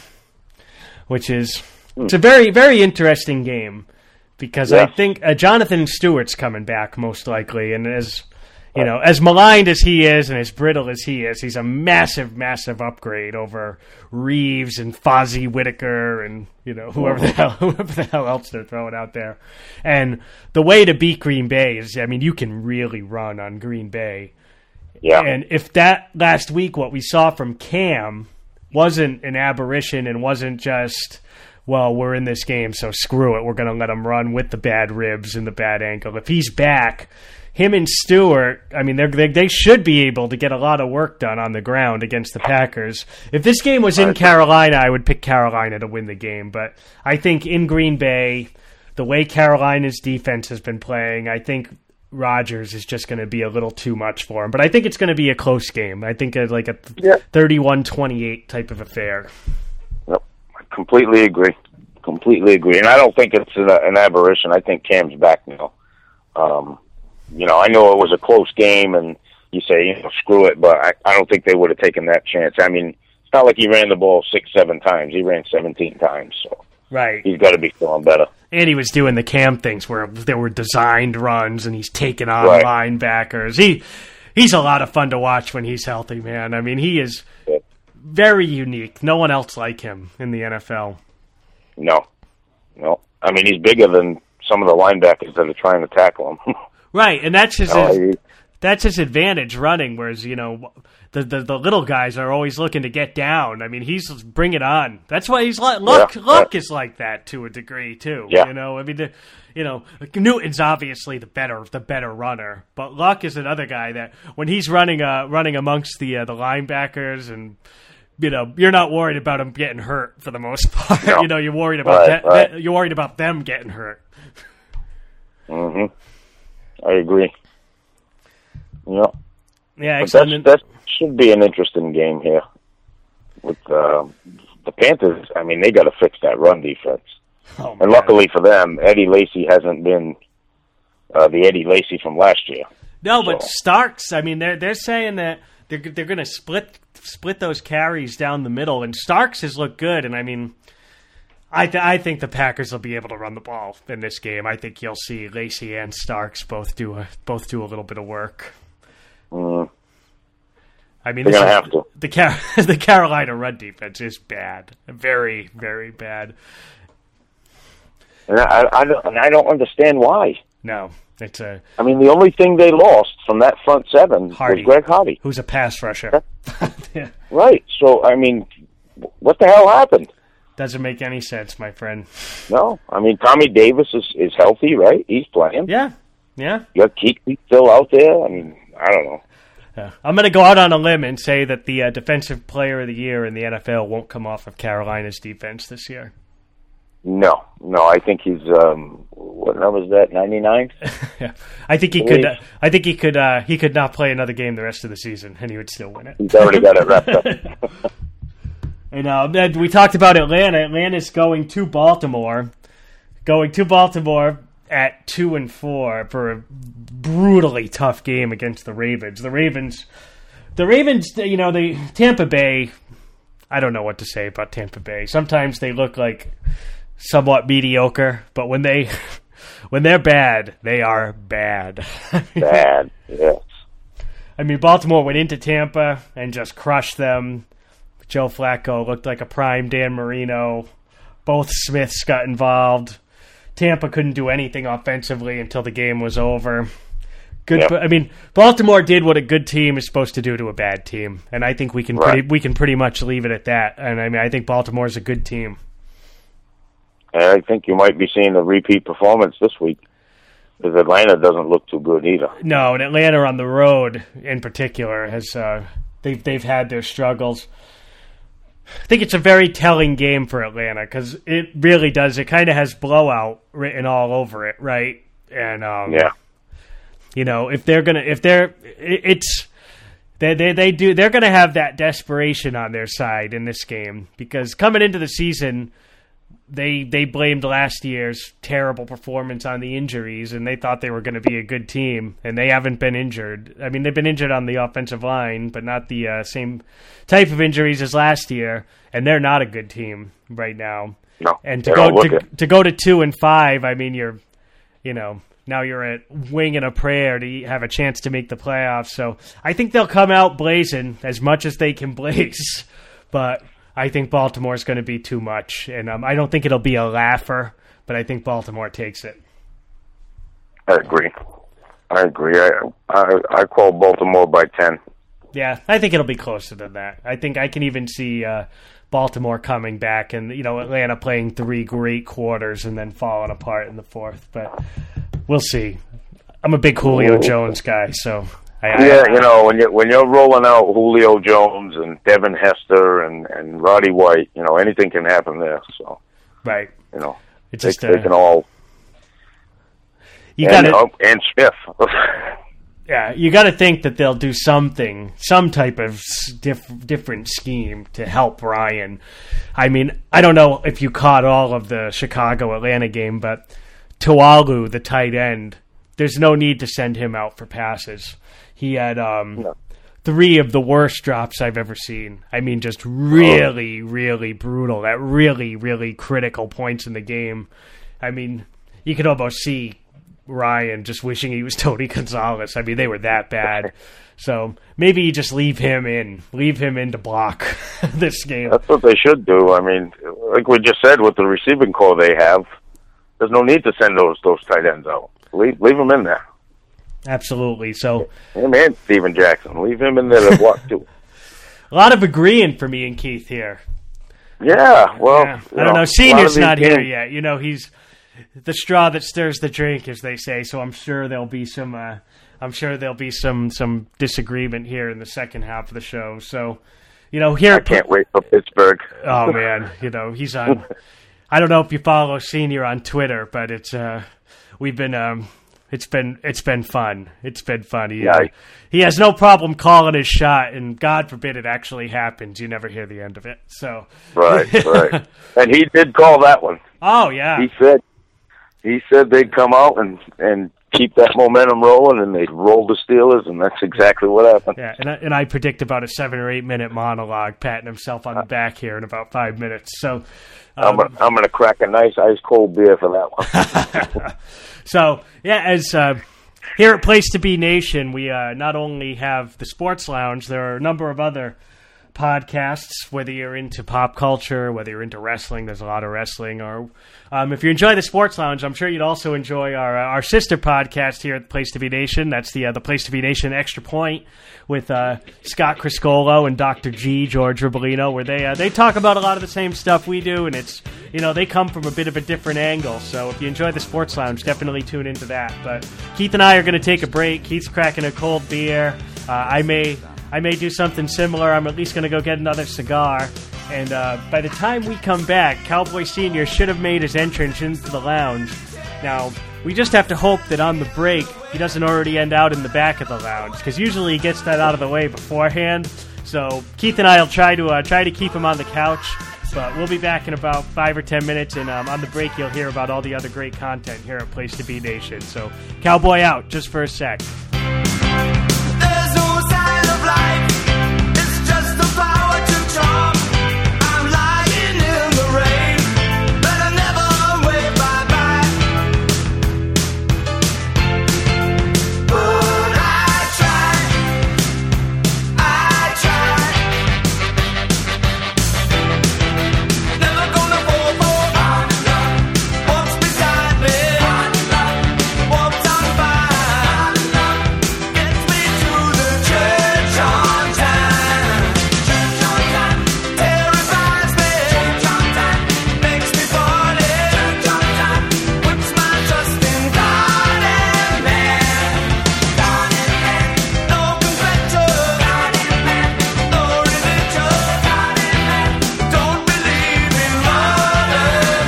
which is it's a very very interesting game because I
Yeah.
think uh, Jonathan Stewart's coming back most likely, and as you know, as maligned as he is and as brittle as he is, he's a massive massive upgrade over Reeves and Fozzie Whitaker and you know whoever the hell whoever the hell else they're throwing out there. And the way to beat Green Bay is, I mean, you can really run on Green Bay.
Yeah.
And if that last week, what we saw from Cam wasn't an aberration and wasn't just, well, we're in this game, so screw it, we're going to let him run with the bad ribs and the bad ankle. If he's back, him and Stewart, I mean, they're, they they should be able to get a lot of work done on the ground against the Packers. If this game was in Carolina, I would pick Carolina to win the game. But I think in Green Bay, the way Carolina's defense has been playing, I think Rodgers is just going to be a little too much for him. But I think it's going to be a close game. I think it's like a
Yeah.
thirty-one twenty-eight type of affair.
Yep. I completely agree. Completely agree. And I don't think it's an, an aberration. I think Cam's back now. Um, you know, I know it was a close game, and you say, you know, screw it, but I, I don't think they would have taken that chance. I mean, it's not like he ran the ball six, seven times. He ran seventeen times, so
Right.
he's got to be feeling better.
And he was doing the Cam things where there were designed runs and he's taking on
Right.
linebackers. He he's a lot of fun to watch when he's healthy, man. I mean, he is
Yeah.
very unique. No one else like him in the N F L.
No. No. I mean, he's bigger than some of the linebackers that are trying to tackle him.
Right, and that's his,
No,
his
he-
that's his advantage running. Whereas you know the, the the little guys are always looking to get down. I mean, he's bring it on. That's why he's like Luck.
Yeah,
Luck
yeah.
is like that to a degree too.
Yeah.
You know, I mean, the, you know, Newton's obviously the better the better runner, but Luck is another guy that when he's running uh running amongst the uh, the linebackers and. You know, you're not worried about him getting hurt for the most part.
No.
You know, you're worried about
Right,
that,
right.
that- you're worried about them getting hurt.
hmm I agree. Yeah.
Yeah,
But
excellent.
that's, that should be an interesting game here. With uh, the Panthers, I mean, they got to fix that run defense.
Oh,
And
man.
luckily for them, Eddie Lacy hasn't been uh, the Eddie Lacy from last year.
No, but
So-
Starks. I mean, they're they're saying that they're they're going to split split those carries down the middle, and Starks has looked good. And I mean, I th- I think the Packers will be able to run the ball in this game. I think you'll see Lacy and Starks both do a both do a little bit of work.
Mm,
I mean,
They're
this
gonna
is-
have to.
the Car- the Carolina run defense is bad, very very bad.
and I, I, don't, and I don't understand why.
No, it's a
I mean, the only thing they lost from that front seven
Hardy.
was Greg Hardy.
who's a pass rusher. Yeah.
Right. So, I mean, what the hell happened?
Doesn't make any sense, my friend.
No. I mean, Tommy Davis is, is healthy, right? He's playing.
Yeah, yeah.
You got Keekly still out there. I mean, I don't know.
Uh, I'm going to go out on a limb and say that the uh, defensive player of the year in the N F L won't come off of Carolina's defense this year.
No, no, I think he's um, what number is that? ninety-nine.
Yeah. I think he could. Uh, I think he could. Uh, he could not play another game the rest of the season, and he would still win it.
He's already got it wrapped up.
And uh, we talked about Atlanta. Atlanta's going to Baltimore, going to Baltimore at two and four for a brutally tough game against the Ravens. The Ravens, the Ravens. You know, the Tampa Bay. I don't know what to say about Tampa Bay. Sometimes they look like somewhat mediocre, but when they when they're bad, they are bad.
Bad, yes.
I mean, Baltimore went into Tampa and just crushed them. Joe Flacco looked like a prime Dan Marino. Both Smiths got involved. Tampa couldn't do anything offensively until the game was over. Good. Yep. I mean, Baltimore did what a good team is supposed to do to a bad team, and I think we can
right.
pretty we can pretty much leave it at that. And I mean, I think Baltimore is a good team.
I think you might be seeing a repeat performance this week, because Atlanta doesn't look too good either.
No, and Atlanta on the road, in particular, has uh, they've they've had their struggles. I think it's a very telling game for Atlanta because it really does. It kind of has blowout written all over it, right? And um,
yeah,
you know, if they're gonna, if they're, it's they they they do they're gonna have that desperation on their side in this game because coming into the season. They they blamed last year's terrible performance on the injuries, and they thought they were going to be a good team, and they haven't been injured. I mean, they've been injured on the offensive line, but not the uh, same type of injuries as last year, and they're not a good team right now.
No,
and to go to, to go to two and five, I mean, you're, you know, now you're at wing and a prayer to have a chance to make the playoffs. So I think they'll come out blazing as much as they can blaze, but. I think Baltimore's going to be too much, and um, I don't think it'll be a laugher, but I think Baltimore takes it.
I agree. I agree. I, I I call Baltimore by ten.
Yeah, I think it'll be closer than that. I think I can even see uh, Baltimore coming back and, you know, Atlanta playing three great quarters and then falling apart in the fourth, but we'll see. I'm a big Julio Jones guy, so... I,
yeah,
I,
you know, when you're, when you're rolling out Julio Jones and Devin Hester and, and Roddy White, you know, anything can happen there. So,
right.
You know,
it's
they,
just,
they
uh,
can all...
You
and,
gotta,
oh, and Smith.
yeah, you got to think that they'll do something, some type of diff, different scheme to help Ryan. I mean, I don't know if you caught all of the Chicago-Atlanta game, but Tualu, the tight end, there's no need to send him out for passes. He had um, no. three of the worst drops I've ever seen. I mean, just really, oh. really brutal at really, really critical points in the game. I mean, you could almost see Ryan just wishing he was Tony Gonzalez. I mean, they were that bad. So maybe you just leave him in. Leave him in to block this game.
That's what they should do. I mean, like we just said, with the receiving core they have, there's no need to send those those tight ends out. Leave, leave them in there.
Absolutely. So,
him and Steven Jackson. Leave him in there to block, too.
A lot of agreeing for me and Keith here.
Yeah, well...
Yeah. I don't know. know. Senior's not here games. yet. You know, he's the straw that stirs the drink, as they say, so I'm sure there'll be some... Uh, I'm sure there'll be some, some disagreement here in the second half of the show. So, you know, here...
I can't wait for Pittsburgh.
Oh, man. You know, he's on... I don't know if you follow Senior on Twitter, but it's... Uh, we've been... Um, It's been it's been fun. It's been fun. He,
yeah.
uh, he has no problem calling his shot, and God forbid it actually happens. You never hear the end of it. So
right, right. And he did call that one.
Oh yeah.
He said he said they'd come out and, and keep that momentum rolling, and they'd roll the Steelers, and that's exactly what happened.
Yeah, and I, and I predict about a seven or eight minute monologue, patting himself on the back here in about five minutes. So
um, I'm I'm going to crack a nice ice cold beer for that one.
So, yeah, as uh, here at Place to Be Nation, we uh, not only have the Sports Lounge, there are a number of other podcasts, whether you're into pop culture, whether you're into wrestling, there's a lot of wrestling, or um, if you enjoy the Sports Lounge, I'm sure you'd also enjoy our uh, our sister podcast here at the Place to Be Nation. That's the uh, the Place to Be Nation Extra Point with uh, Scott Criscolo and Doctor G, George Ribolino, where they uh, they talk about a lot of the same stuff we do, and it's, you know, they come from a bit of a different angle. So if you enjoy the Sports Lounge, definitely tune into that. But Keith and I are going to take a break. Keith's cracking a cold beer. uh, I may I may do something similar. I'm at least going to go get another cigar. And uh, by the time we come back, Cowboy Senior should have made his entrance into the lounge. Now, we just have to hope that on the break, he doesn't already end out in the back of the lounge, because usually he gets that out of the way beforehand. So Keith and I will try to uh, try to keep him on the couch, but we'll be back in about five or ten minutes, and um, on the break you'll hear about all the other great content here at Place to Be Nation. So Cowboy out just for a sec.
There's no sign of life. It's just the power to charm. I'm lying in the rain, but I never wave bye-bye. But I try, I try. Never gonna fall for walks beside me, walks on by. Gets me to the church on time. Church on time. Terrifies me. Church on time. Makes me funny. Church on time. Puts my trust in God and man. God and man. No confession. God and man. No religion. God and man. Don't believe in love and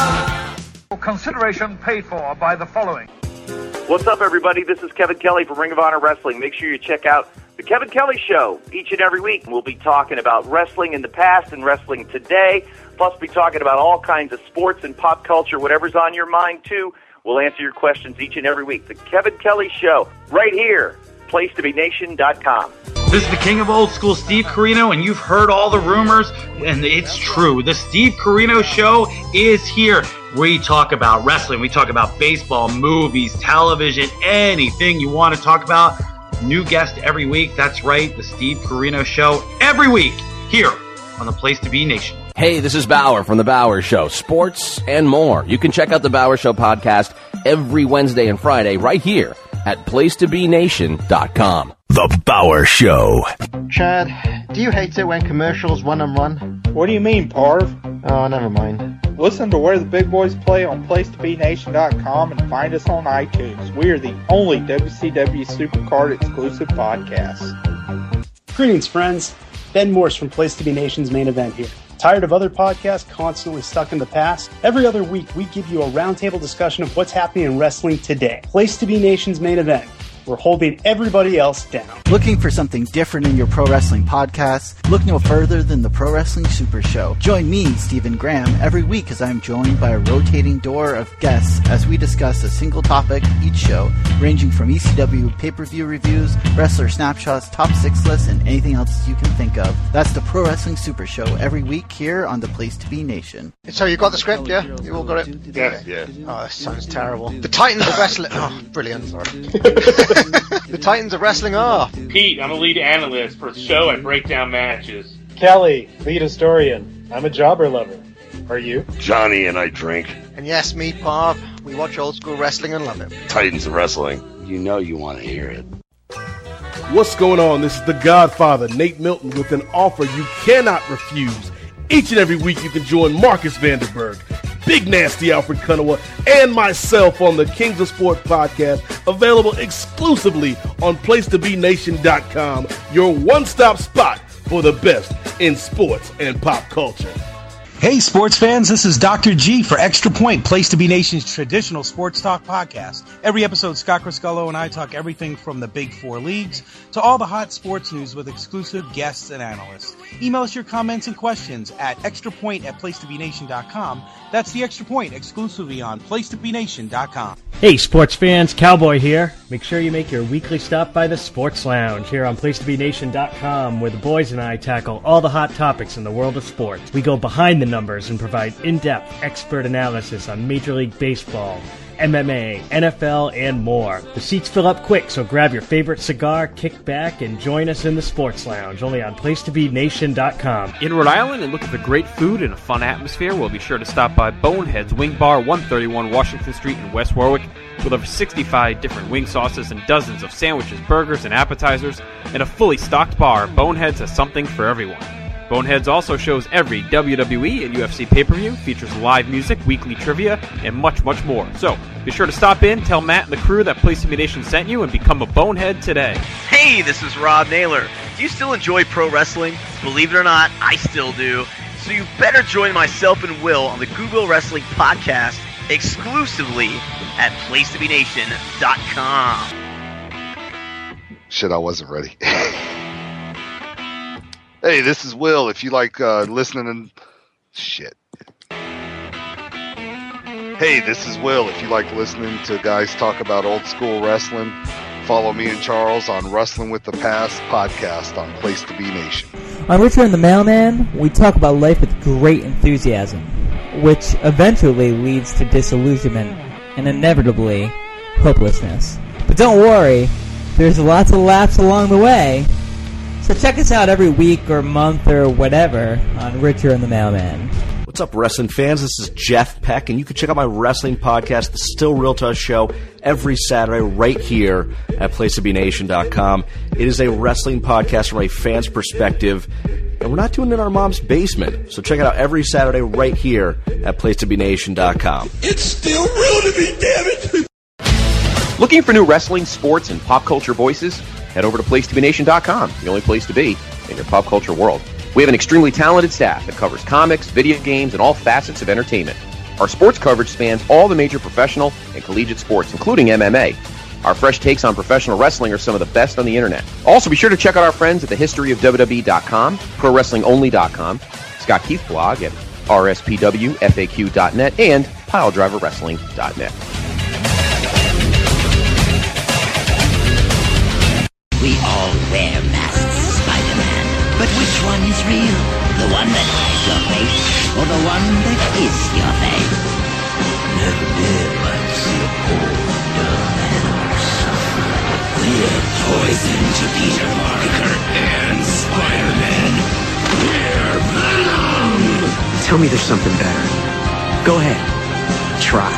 love.
Consideration paid for by the following.
What's up, everybody? This is Kevin Kelly from Ring of Honor Wrestling. Make sure you check out The Kevin Kelly Show each and every week. We'll be talking about wrestling in the past and wrestling today, plus be talking about all kinds of sports and pop culture, whatever's on your mind, too. We'll answer your questions each and every week. The Kevin Kelly Show, right here, place to be nation dot com.
This is the king of old school, Steve Corino, and you've heard all the rumors, and it's true. The Steve Corino Show is here. We talk about wrestling, we talk about baseball, movies, television, anything you want to talk about. New guest every week. That's right, the Steve Corino Show every week here on the Place to Be Nation.
Hey, this is Bauer from The Bauer Show, sports and more. You can check out The Bauer Show podcast every Wednesday and Friday right here at place to be nation dot com.
The Bauer Show.
Chad, do you hate it when commercials run and run?
What do you mean, Parv?
Oh, never mind.
Listen to Where the Big Boys Play on place to be nation dot com and find us on iTunes. We are the only W C W Supercard exclusive podcast.
Greetings, friends. Ben Morse from Place to Be Nation's Main Event here. Tired of other podcasts constantly stuck in the past? Every other week, we give you a roundtable discussion of what's happening in wrestling today. Place to Be Nation's Main Event. We're holding everybody else down.
Looking for something different in your pro wrestling podcast? Look no further than the Pro Wrestling Super Show. Join me, Stephen Graham, every week as I'm joined by a rotating door of guests as we discuss a single topic each show, ranging from E C W pay-per-view reviews, wrestler snapshots, top six lists, and anything else you can think of. That's the Pro Wrestling Super Show every week here on the Place to Be Nation.
So you got the script, yeah? You all got it?
Yeah, yeah.
Oh, that sounds terrible. The Titans of Wrestling... Oh, brilliant. Sorry. The Titans of Wrestling are...
Pete, I'm a lead analyst for the show. I break down matches.
Kelly, lead historian. I'm a jobber lover. Are you?
Johnny and I drink.
And yes, me, Parv. We watch old school wrestling and love it.
Titans of Wrestling.
You know you want to hear it.
What's going on? This is the Godfather, Nate Milton, with an offer you cannot refuse. Each and every week you can join Marcus Vanderberg, Big Nasty Alfred Kunawa, and myself on the Kings of Sport podcast, available exclusively on place to be nation dot com, your one-stop spot for the best in sports and pop culture.
Hey, sports fans, this is Doctor G for Extra Point, Place to Be Nation's traditional sports talk podcast. Every episode, Scott Criscullo and I talk everything from the big four leagues to all the hot sports news with exclusive guests and analysts. Email us your comments and questions at extrapoint at place to be nation dot com. That's the Extra Point, exclusively on place to be nation dot com.
Hey, sports fans, Cowboy here. Make sure you make your weekly stop by the Sports Lounge here on place to be nation dot com, where the boys and I tackle all the hot topics in the world of sports. We go behind the numbers and provide in-depth expert analysis on Major League Baseball, M M A, N F L, and more. The seats fill up quick, so grab your favorite cigar, kick back, and join us in the Sports Lounge, only on place to be nation dot com.
In Rhode Island, and looking for great food and a fun atmosphere, we'll be sure to stop by Bonehead's Wing Bar, one thirty-one Washington Street in West Warwick, with over sixty-five different wing sauces and dozens of sandwiches, burgers, and appetizers. In a fully stocked bar, Bonehead's has something for everyone. Boneheads also shows every W W E and U F C pay-per-view, features live music, weekly trivia, and much, much more. So, be sure to stop in, tell Matt and the crew that Place to Be Nation sent you, and become a Bonehead today.
Hey, this is Rob Naylor. Do you still enjoy pro wrestling? Believe it or not, I still do. So you better join myself and Will on the Goodwill Wrestling Podcast exclusively at place to be nation dot com.
Shit, I wasn't ready. Hey, this is Will. If you like uh, listening and... Shit. Hey, this is Will. If you like listening to guys talk about old school wrestling, follow me and Charles on Wrestling with the Past podcast on Place to Be Nation.
On Richard and the Mailman, we talk about life with great enthusiasm, which eventually leads to disillusionment and inevitably hopelessness. But don't worry, there's lots of laughs along the way. So check us out every week or month or whatever on Richard and the Mailman.
What's up, wrestling fans? This is Jeff Peck, and you can check out my wrestling podcast, The Still Real to Us Show, every Saturday right here at place to be nation dot com. It is a wrestling podcast from a fan's perspective, and we're not doing it in our mom's basement. So check it out every Saturday right here at place to be nation dot com.
It's still real to me, damn it!
Looking for new wrestling, sports, and pop culture voices? Head over to place to be nation dot com, the only place to be in your pop culture world. We have an extremely talented staff that covers comics, video games, and all facets of entertainment. Our sports coverage spans all the major professional and collegiate sports, including M M A. Our fresh takes on professional wrestling are some of the best on the internet. Also, be sure to check out our friends at the history of W W E dot com, pro wrestling only dot com, Scott Keith blog at r s p w f a q dot net, and pile driver wrestling dot net.
We all wear masks, Spider-Man. But which one is real? The one that hides your face, or the one that is your face? Never did like to see a poor, dumb man suffer. We're poison to Peter Parker and Spider-Man. We're Venom!
Tell me there's something better. Go ahead. Try.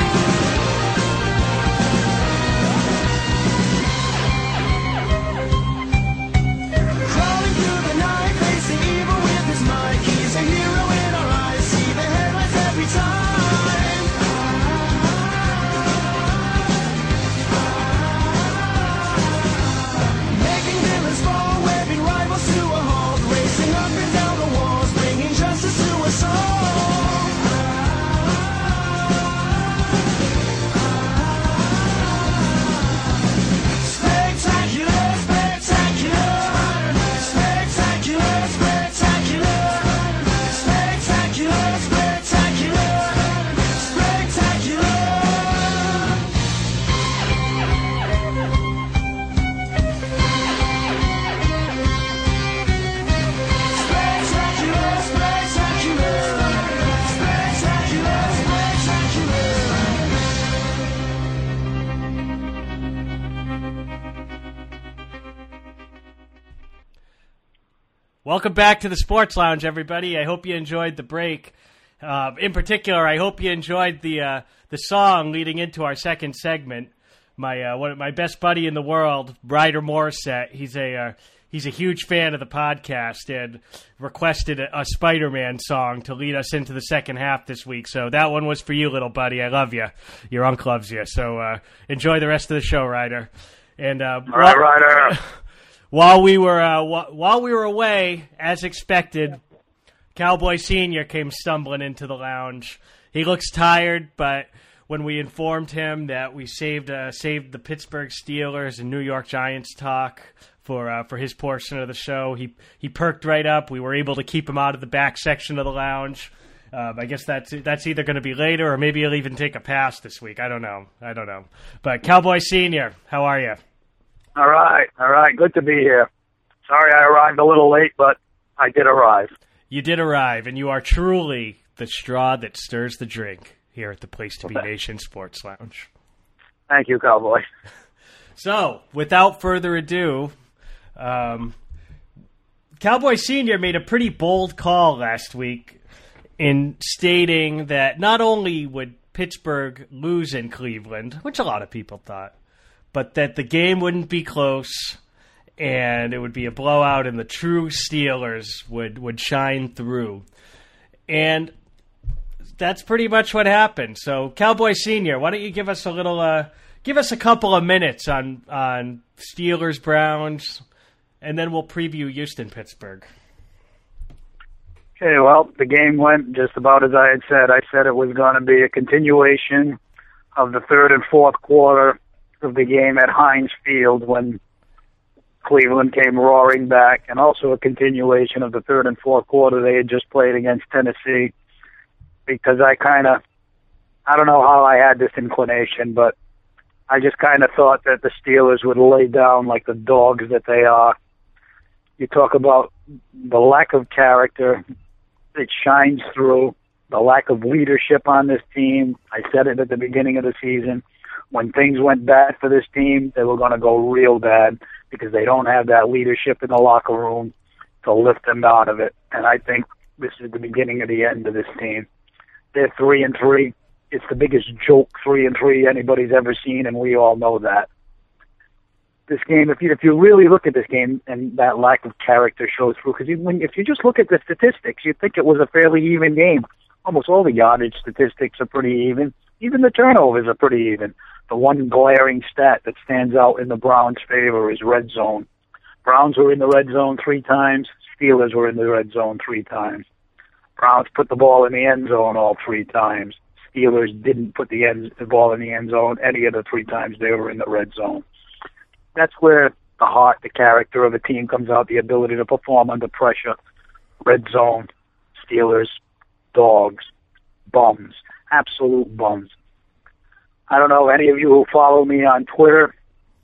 Welcome back to the Sports Lounge, everybody. I hope you enjoyed the break. Uh, in particular, I hope you enjoyed the uh, the song leading into our second segment. My uh, one, my best buddy in the world, Ryder Morissette. He's a uh, he's a huge fan of the podcast and requested a, a Spider-Man song to lead us into the second half this week. So that one was for you, little buddy. I love you. Your uncle loves you. So uh, enjoy the rest of the show, Ryder. And uh,
all right, Ryder.
While we were uh, wh- while we were away, as expected, Cowboy Senior came stumbling into the lounge. He looks tired, but when we informed him that we saved uh, saved the Pittsburgh Steelers and New York Giants talk for uh, for his portion of the show, he he perked right up. We were able to keep him out of the back section of the lounge. Uh, I guess that's that's either going to be later, or maybe he'll even take a pass this week. I don't know. I don't know. But Cowboy Senior, how are you?
All right, all right. Good to be here. Sorry I arrived a little late, but I did arrive.
You did arrive, and you are truly the straw that stirs the drink here at the Place to Be Nation Sports Lounge.
Thank you, Cowboy.
So, without further ado, um, Cowboy Senior made a pretty bold call last week in stating that not only would Pittsburgh lose in Cleveland, which a lot of people thought, but that the game wouldn't be close, and it would be a blowout, and the true Steelers would, would shine through. And that's pretty much what happened. So, Cowboy Senior, why don't you give us a little, uh, give us a couple of minutes on on Steelers Browns, and then we'll preview Houston Pittsburgh.
Okay, well, the game went just about as I had said. I said it was going to be a continuation of the third and fourth quarter of the game at Heinz Field when Cleveland came roaring back, and also a continuation of the third and fourth quarter they had just played against Tennessee, because I kind of, I don't know how I had this inclination, but I just kind of thought that the Steelers would lay down like the dogs that they are. You talk about the lack of character, it shines through, the lack of leadership on this team. I said it at the beginning of the season. When things went bad for this team, they were going to go real bad because they don't have that leadership in the locker room to lift them out of it. And I think this is the beginning of the end of this team. They're three and three. It's the biggest joke, three and three, anybody's ever seen, and we all know that. This game, if you if you really look at this game, and that lack of character shows through, because if you just look at the statistics, you'd think it was a fairly even game. Almost all the yardage statistics are pretty even. Even the turnovers are pretty even. The one glaring stat that stands out in the Browns' favor is red zone. Browns were in the red zone three times. Steelers were in the red zone three times. Browns put the ball in the end zone all three times. Steelers didn't put the, end, the ball in the end zone any of the three times they were in the red zone. That's where the heart, the character of a team comes out, the ability to perform under pressure. Red zone, Steelers, dogs, bums, absolute bums. I don't know, any of you who follow me on Twitter,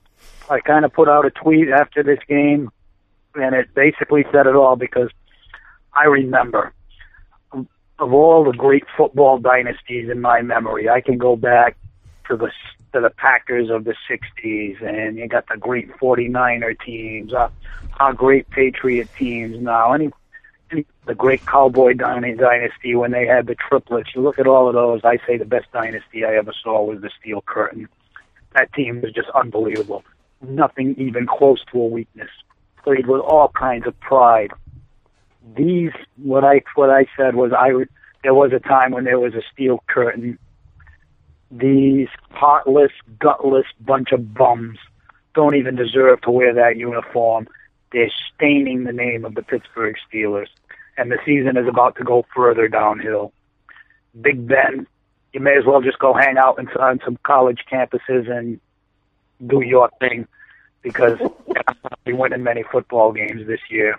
I kind of put out a tweet after this game, and it basically said it all, because I remember, of all the great football dynasties in my memory, I can go back to the to the Packers of the sixties, and you got the great forty-niner teams, uh, our great Patriot teams now, any, any the great Cowboy dynasty when they had the triplets. You look at all of those, I say the best dynasty I ever saw was the Steel Curtain. That team was just unbelievable. Nothing even close to a weakness. Played with all kinds of pride. These, what I what I said was, I there was a time when there was a Steel Curtain. These heartless, gutless bunch of bums don't even deserve to wear that uniform. They're staining the name of the Pittsburgh Steelers, and the season is about to go further downhill. Big Ben, you may as well just go hang out on some college campuses and do your thing, because you're not going to be winning many football games this year.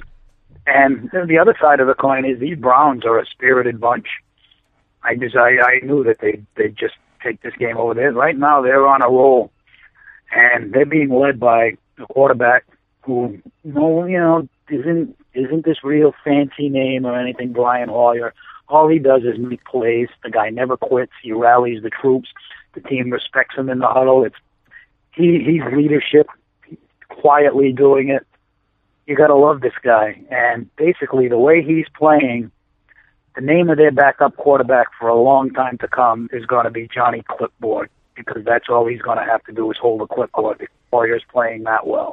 And the other side of the coin is these Browns are a spirited bunch. I just I, I knew that they they just take this game over there. Right now they're on a roll, and they're being led by a quarterback who, no, you know, isn't isn't this real fancy name or anything, Brian Hoyer. All he does is make plays. The guy never quits. He rallies the troops. The team respects him in the huddle. It's he he's leadership, quietly doing it. You got to love this guy. And basically the way he's playing, the name of their backup quarterback for a long time to come is going to be Johnny Clipboard, because that's all he's going to have to do is hold the clipboard. The Warriors playing that well.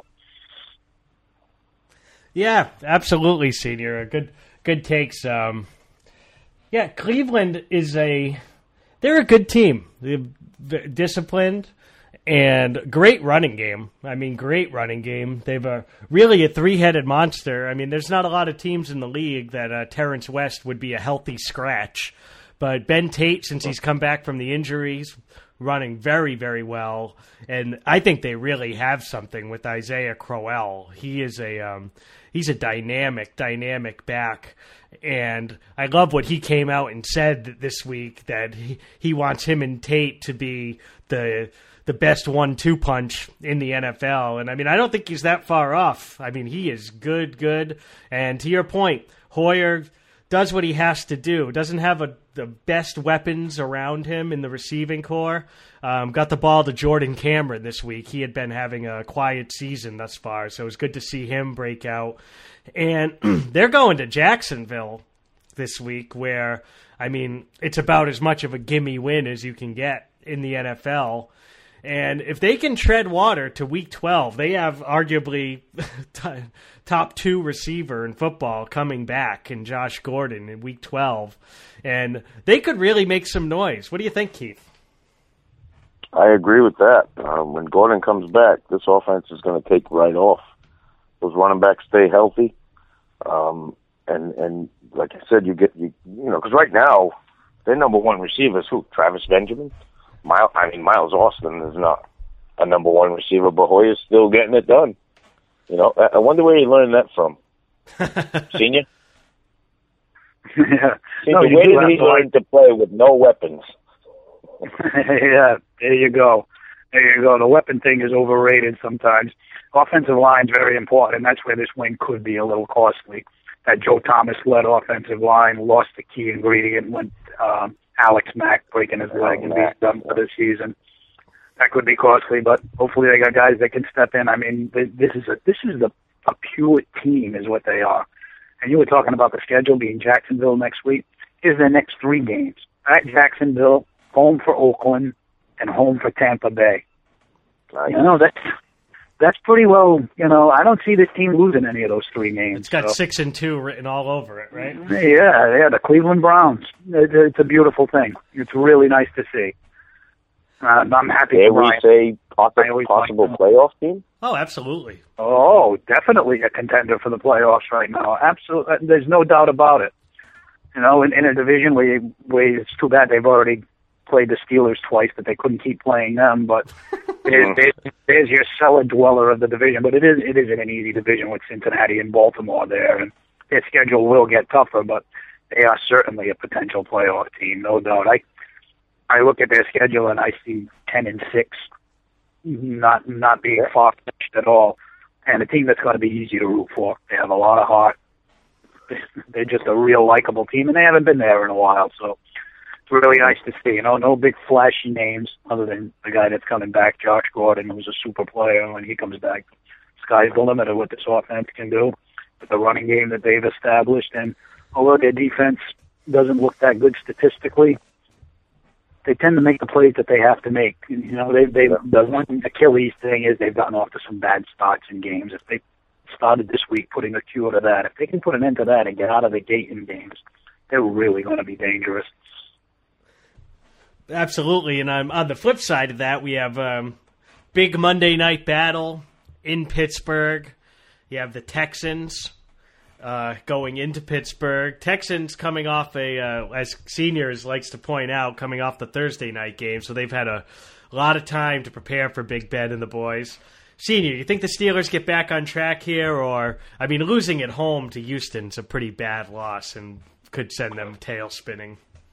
Yeah, absolutely, Senior. Good, good takes. Um, yeah, Cleveland is a they're a good team. They're disciplined and great running game. I mean, great running game. They've a really a three-headed monster. I mean, there's not a lot of teams in the league that uh, Terrence West would be a healthy scratch, but Ben Tate, since he's come back from the injuries, running very, very well. And I think they really have something with Isaiah Crowell. He is a um, he's a dynamic, dynamic back. And I love what he came out and said this week, that he, he wants him and Tate to be the the best one two punch in the N F L. And I mean, I don't think he's that far off. I mean, he is good, good. And to your point, Hoyer does what he has to do. Doesn't have a, the best weapons around him in the receiving core. Um, got the ball to Jordan Cameron this week. He had been having a quiet season thus far, so it was good to see him break out. And they're going to Jacksonville this week, where, I mean, it's about as much of a gimme win as you can get in the N F L. And if they can tread water to week twelve, they have arguably t- top two receiver in football coming back in Josh Gordon in week twelve. And they could really make some noise. What do you think, Keith?
I agree with that. Um, when Gordon comes back, this offense is going to take right off. Those running backs stay healthy. Um, and, and like I said, you get, you, you know, because right now, their number one receiver is who? Travis Benjamin? Miles, I mean, Miles Austin is not a number one receiver, but Hoyer's still getting it done. You know, I, I wonder where he learned that from. Senior?
yeah.
Senior,
No, you
where
do
did
have
he
to
learn
like-
to play with no weapons?
yeah, there you go. There you go. The weapon thing is overrated sometimes. Offensive line's very important, and that's where this win could be a little costly. That Joe Thomas-led offensive line lost the key ingredient when um, Alex Mack breaking his leg and being done for the season. That could be costly, but hopefully they got guys that can step in. I mean, th- this is a this is the, a pure team, is what they are. And you were talking about the schedule being Jacksonville next week. Here's their next three games: at Jacksonville, home for Oakland, and home for Tampa Bay.
Nice.
You know, that's that's pretty well. You know, I don't see this team losing any of those three games.
It's got
so.
six and two written all over it, right?
Yeah, yeah, the Cleveland Browns. It's, it's a beautiful thing. It's really nice to see. Uh, I'm happy
Dare
for
we
Ryan.
say possible,
I always
possible
like
playoff team?
Oh, absolutely.
Oh, definitely a contender for the playoffs right now. Absolutely, there's no doubt about it. You know, in, in a division where, you, where it's too bad they've already played the Steelers twice, but they couldn't keep playing them. But there's, there's, there's your cellar dweller of the division. But it is it isn't an easy division with Cincinnati and Baltimore there, and their schedule will get tougher. But they are certainly a potential playoff team, no doubt. I I look at their schedule and I see ten and six, not not being far-fetched at all, and a team that's going to be easy to root for. They have a lot of heart. They're just a real likable team, and they haven't been there in a while, so it's really nice to see. You know, no big flashy names other than the guy that's coming back, Josh Gordon, who's a super player. When he comes back, sky's the limit of what this offense can do with the running game that they've established. And although their defense doesn't look that good statistically, they tend to make the plays that they have to make. You know, they they the one Achilles thing is they've gotten off to some bad starts in games. If they started this week putting a cure to that, if they can put an end to that and get out of the gate in games, they're really going to be dangerous.
Absolutely, and um, on the flip side of that, we have um, big Monday night battle in Pittsburgh. You have the Texans uh, going into Pittsburgh. Texans coming off a, uh, as Seniors likes to point out, coming off the Thursday night game, so they've had a lot of time to prepare for Big Ben and the boys. Senior, you think the Steelers get back on track here, or, I mean, losing at home to Houston's a pretty bad loss and could send them tail spinning.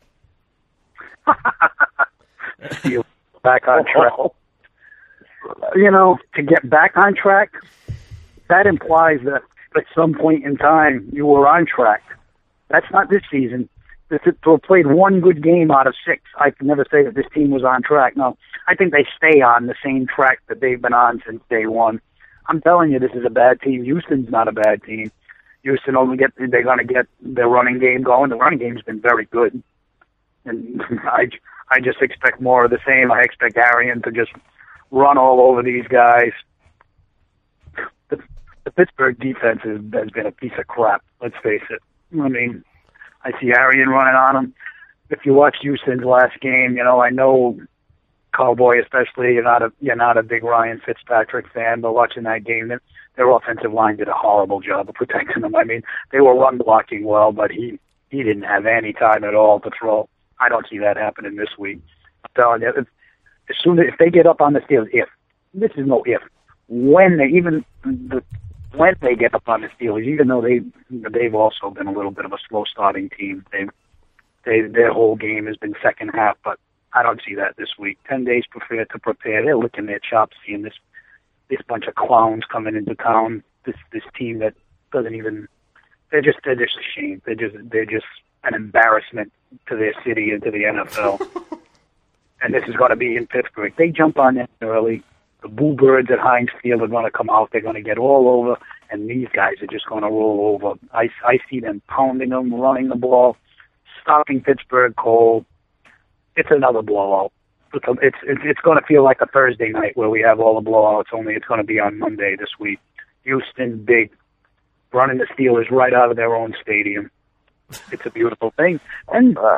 Back on track. You know, to get back on track, that implies that at some point in time you were on track. That's not this season. To, to have played one good game out of six, I can never say that this team was on track. No, I think they stay on the same track that they've been on since day one. I'm telling you, this is a bad team. Houston's not a bad team. Houston only get they're going to get their running game going. The running game's been very good, and I I just expect more of the same. I expect Arian to just run all over these guys. The, the Pittsburgh defense has, has been a piece of crap. Let's face it. I mean, I see Arian running on them. If you watch Houston's last game, you know I know Cowboy especially. You're not a you're not a big Ryan Fitzpatrick fan, but watching that game, their, their offensive line did a horrible job of protecting them. I mean, they were run blocking well, but he he didn't have any time at all to throw. I don't see that happening this week. I'm telling you, if, as soon as if they get up on the Steelers, if this is no if, when they even the when they get up on the Steelers, even though they they've also been a little bit of a slow starting team, they they their whole game has been second half, but I don't see that this week. Ten days prepared to prepare. They're licking their chops, seeing this this bunch of clowns coming into town. This this team that doesn't even they're just they're just ashamed. They're just they're just an embarrassment to their city and to the N F L. And this is going to be in Pittsburgh. They jump on in early. The Boo Birds at Heinz Field are going to come out. They're going to get all over, and these guys are just going to roll over. I, I see them pounding them, running the ball, stopping Pittsburgh cold. It's another blowout. it's it's, it's going to feel like a Thursday night where we have all the blowouts. Only it's going to be on Monday this week. Houston, big, running the Steelers right out of their own stadium. It's a beautiful thing, and uh,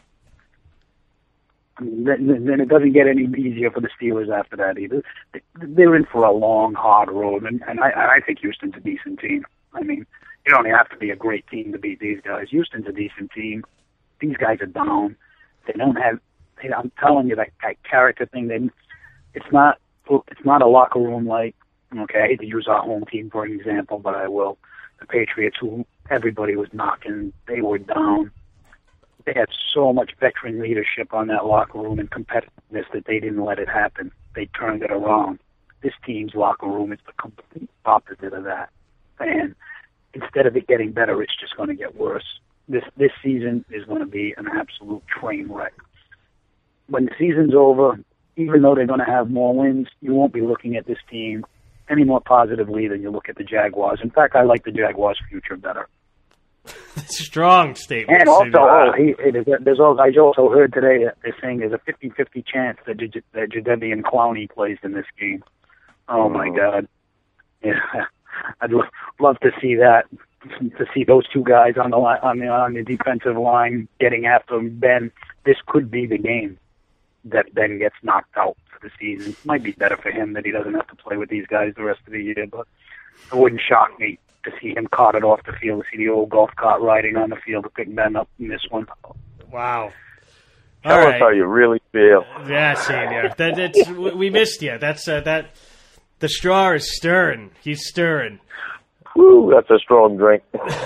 then, then it doesn't get any easier for the Steelers after that either. They're in for a long, hard road, and, and I, I think Houston's a decent team. I mean, you don't have to be a great team to beat these guys. Houston's a decent team. These guys are down. They don't have. They, I'm telling you, that, that character thing. They, it's not. It's not a locker room like. Okay, I hate to use our home team for an example, but I will. The Patriots, who everybody was knocking, they were down. They had so much veteran leadership on that locker room and competitiveness that they didn't let it happen. They turned it around. This team's locker room is the complete opposite of that. And instead of it getting better, it's just going to get worse. This this season is going to be an absolute train wreck. When the season's over, even though they're going to have more wins, you won't be looking at this team any more positively than you look at the Jaguars. In fact, I like the Jaguars' future better.
Strong statement.
And also, oh, he, it is, there's also, I also heard today that they're saying there's a fifty-fifty chance that, J- that Jadeveon Clowney plays in this game. Oh, my God. Yeah, I'd lo- love to see that, to see those two guys on the, line, on the on the defensive line getting after Ben. This could be the game that Ben gets knocked out for the season. Might be better for him that he doesn't have to play with these guys the rest of the year, but it wouldn't shock me to see him carted off the field, to see the old golf cart riding on the field to pick Ben up in this one.
Wow.
Tell
All
us
right.
how you really feel.
Yeah, senior. That, that's, we missed you. That's uh, that. The straw is stirring. He's stirring.
Woo, that's a strong drink.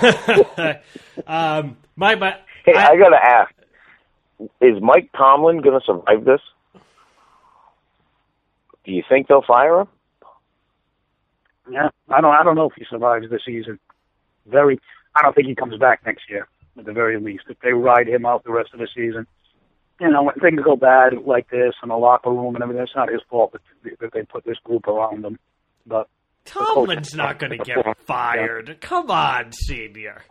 um, my, my,
hey,
I,
I got to ask. Is Mike Tomlin going to survive this? Do you think they'll fire him?
Yeah, I don't. I don't know if he survives the season. Very. I don't think he comes back next year. At the very least, if they ride him out the rest of the season, you know, when things go bad like this in the locker room and everything, it's not his fault that, that they put this group around him. But
Tomlin's not going to get fired. Come on, senior.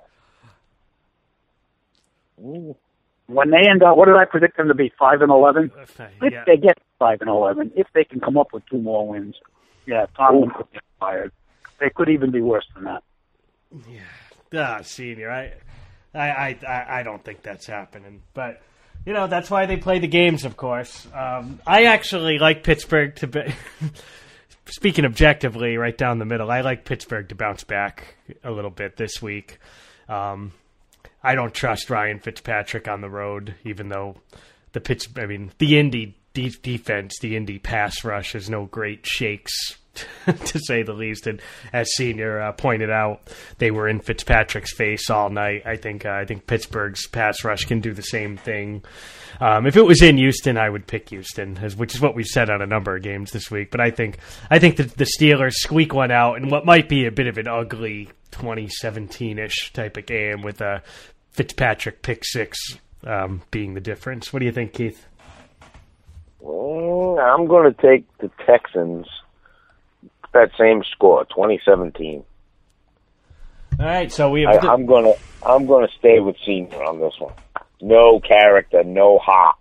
When they end up, what did I predict them to be? Five and eleven. If
yeah.
they get five and eleven, if they can come up with two more wins, yeah, Tomlin could get fired. They could even be worse than that.
Yeah, ah, senior. I, I, I, I don't think that's happening. But you know, that's why they play the games, of course. Um, I actually like Pittsburgh to be. Speaking objectively, right down the middle, I like Pittsburgh to bounce back a little bit this week. Um, I don't trust Ryan Fitzpatrick on the road, even though the Pitts, I mean, the Indy de- defense, the Indy pass rush is no great shakes, to say the least. And as Senior uh, pointed out, they were in Fitzpatrick's face all night. I think uh, I think Pittsburgh's pass rush can do the same thing. Um, if it was in Houston, I would pick Houston, as, which is what we've said on a number of games this week. But I think I think that the Steelers squeak one out in what might be a bit of an ugly twenty seventeen-ish type of game with a Fitzpatrick pick six um, being the difference. What do you think, Keith?
Well, I'm going to take the Texans. That same score, twenty seventeen.
All right, so we. Have
I, I'm going to I'm going to stay with Senior on this one. No character, no heart.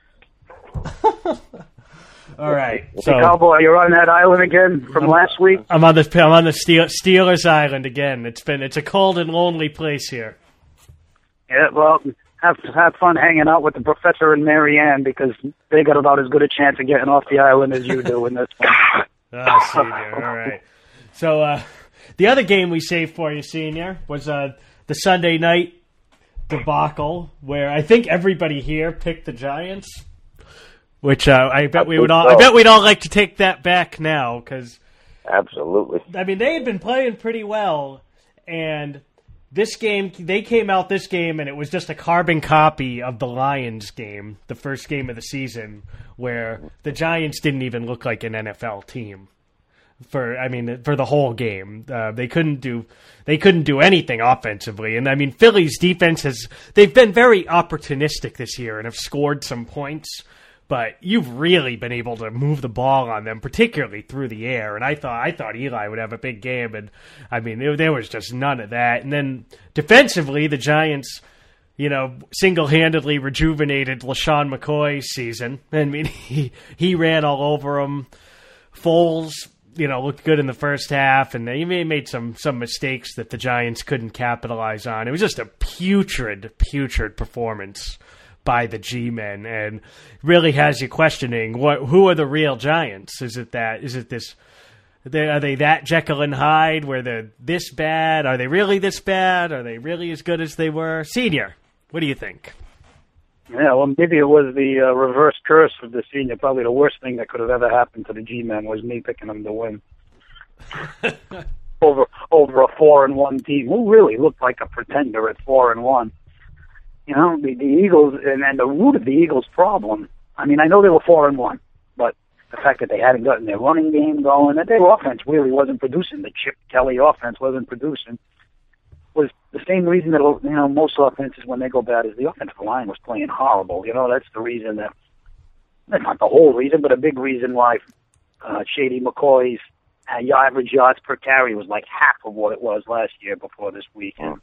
All right.
So, hey, Cowboy, you're on that island again from
I'm,
last week?
I'm on the I'm on the Steel, Steelers Island again. It's been it's a cold and lonely place here.
Yeah, well, have have fun hanging out with the professor and Marianne because they got about as good a chance of getting off the island as you do in this one.
Oh, Senior. All right. So uh, the other game we saved for you, Senior, was uh, the Sunday night debacle where I think everybody here picked the Giants, which uh, I bet we would all. I bet we'd all like to take that back now because
absolutely.
I mean, they had been playing pretty well, and this game they came out this game, and it was just a carbon copy of the Lions game, the first game of the season, where the Giants didn't even look like an N F L team. For I mean, for the whole game, uh, they couldn't do they couldn't do anything offensively, and I mean, Philly's defense has they've been very opportunistic this year and have scored some points, but you've really been able to move the ball on them, particularly through the air. And I thought I thought Eli would have a big game, and I mean, there, there was just none of that. And then defensively, the Giants, you know, single-handedly rejuvenated LaShawn McCoy's season. I mean, he he ran all over him. Foles, you know, looked good in the first half, and he made some some mistakes that the Giants couldn't capitalize on. It was just a putrid, putrid performance by the G-men, and really has you questioning what who are the real Giants? Is it that? Is it this? They, are they that Jekyll and Hyde where they're this bad? Are they really this bad? Are they really as good as they were? Senior, what do you think?
Yeah, well, maybe it was the uh, reverse curse of the senior. Probably the worst thing that could have ever happened to the G-men was me picking them to win. over over a four and one team who really looked like a pretender at four and one. You know, the, the Eagles, and, and the root of the Eagles' problem, I mean, I know they were four and one, but the fact that they hadn't gotten their running game going, that their offense really wasn't producing, the Chip Kelly offense wasn't producing, was the same reason that, you know, most offenses, when they go bad, is the offensive line was playing horrible. You know, that's the reason that, that's not the whole reason, but a big reason why uh, Shady McCoy's uh, average yards per carry was like half of what it was last year before this weekend.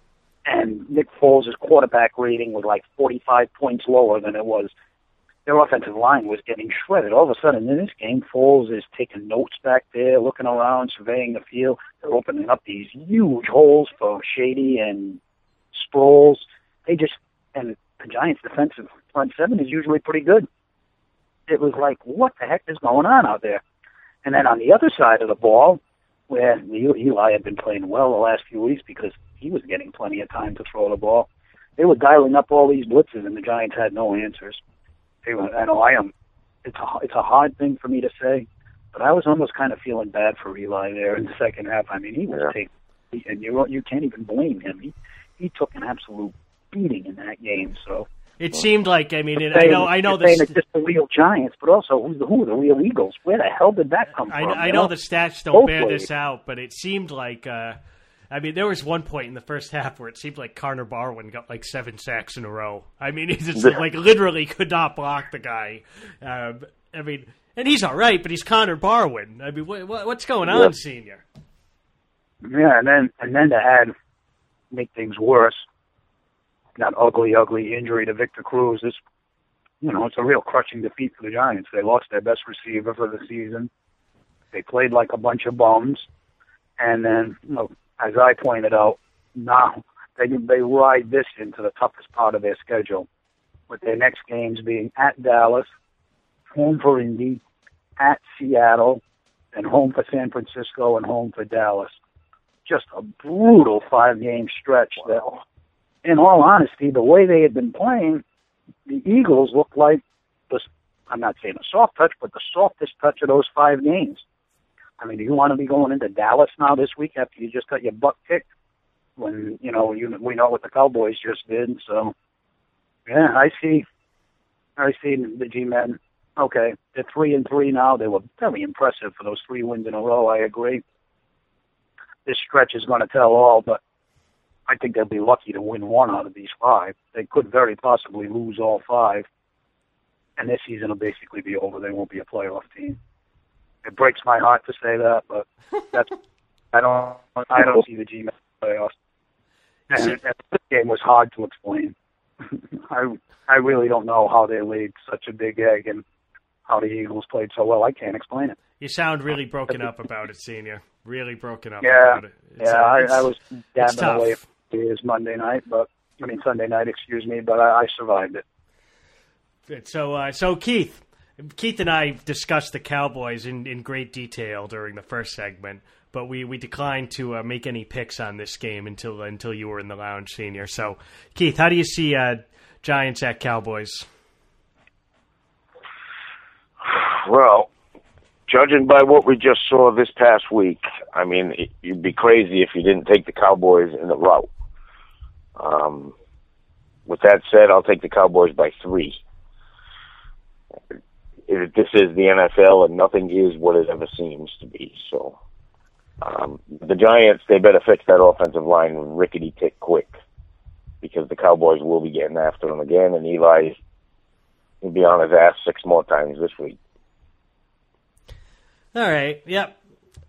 And Nick Foles' quarterback rating was like forty-five points lower than it was. Their offensive line was getting shredded. All of a sudden, in this game, Foles is taking notes back there, looking around, surveying the field. They're opening up these huge holes for Shady and Sproles. They just, and the Giants' defensive front seven is usually pretty good. It was like, what the heck is going on out there? And then on the other side of the ball, where Eli had been playing well the last few weeks because he was getting plenty of time to throw the ball, they were dialing up all these blitzes, and the Giants had no answers. I know I am. It's a it's a hard thing for me to say, but I was almost kind of feeling bad for Eli there in the second half. I mean, he was yeah. taking, and you you can't even blame him. He he took an absolute beating in that game. So
it well, seemed like I mean, it, saying, I know I know the
saying it's just the real Giants, but also who's the who are the real Eagles? Where the hell did that come
I,
from?
I know, know the stats don't Both bear ways. this out, but it seemed like. Uh, I mean, there was one point in the first half where it seemed like Connor Barwin got like seven sacks in a row. I mean, he just like literally could not block the guy. Um, I mean, and he's all right, but he's Connor Barwin. I mean, what, what's going on,
yep.
Senior?
Yeah, and then and then to add, make things worse, that ugly, ugly injury to Victor Cruz. This, you know, it's a real crushing defeat for the Giants. They lost their best receiver for the season. They played like a bunch of bums, and then, you know, as I pointed out, now they they ride this into the toughest part of their schedule, with their next games being at Dallas, home for Indy, at Seattle, and home for San Francisco and home for Dallas. Just a brutal five-game stretch that, in all honesty, the way they had been playing, the Eagles looked like, the, I'm not saying a soft touch, but the softest touch of those five games. I mean, do you want to be going into Dallas now this week after you just got your butt kicked? When, you know, you, we know what the Cowboys just did. So, yeah, I see. I see the G-men. Okay, they're three and three now. They were very impressive for those three wins in a row. I agree. This stretch is going to tell all, but I think they'll be lucky to win one out of these five. They could very possibly lose all five, and this season will basically be over. They won't be a playoff team. It breaks my heart to say that, but that's I don't I don't see the G-men playoffs. And, and this game was hard to explain. I I really don't know how they laid such a big egg and how the Eagles played so well. I can't explain it.
You sound really broken up about it, Senior. Really broken up
yeah,
about it. It's,
yeah,
uh,
I, I was dabbing
tough.
away for years Monday night, but I mean Sunday night, excuse me, but I, I survived it.
Good. So, uh, so Keith. Keith and I discussed the Cowboys in, in great detail during the first segment, but we, we declined to uh, make any picks on this game until until you were in the lounge, Senior. So, Keith, how do you see uh, Giants at Cowboys?
Well, judging by what we just saw this past week, I mean, it, you'd be crazy if you didn't take the Cowboys in the rout. Um, with that said, I'll take the Cowboys by three. This is the N F L, and nothing is what it ever seems to be. So, um, the Giants, they better fix that offensive line rickety tick quick, because the Cowboys will be getting after them again, and Eli will be on his ass six more times this week.
All right, yep.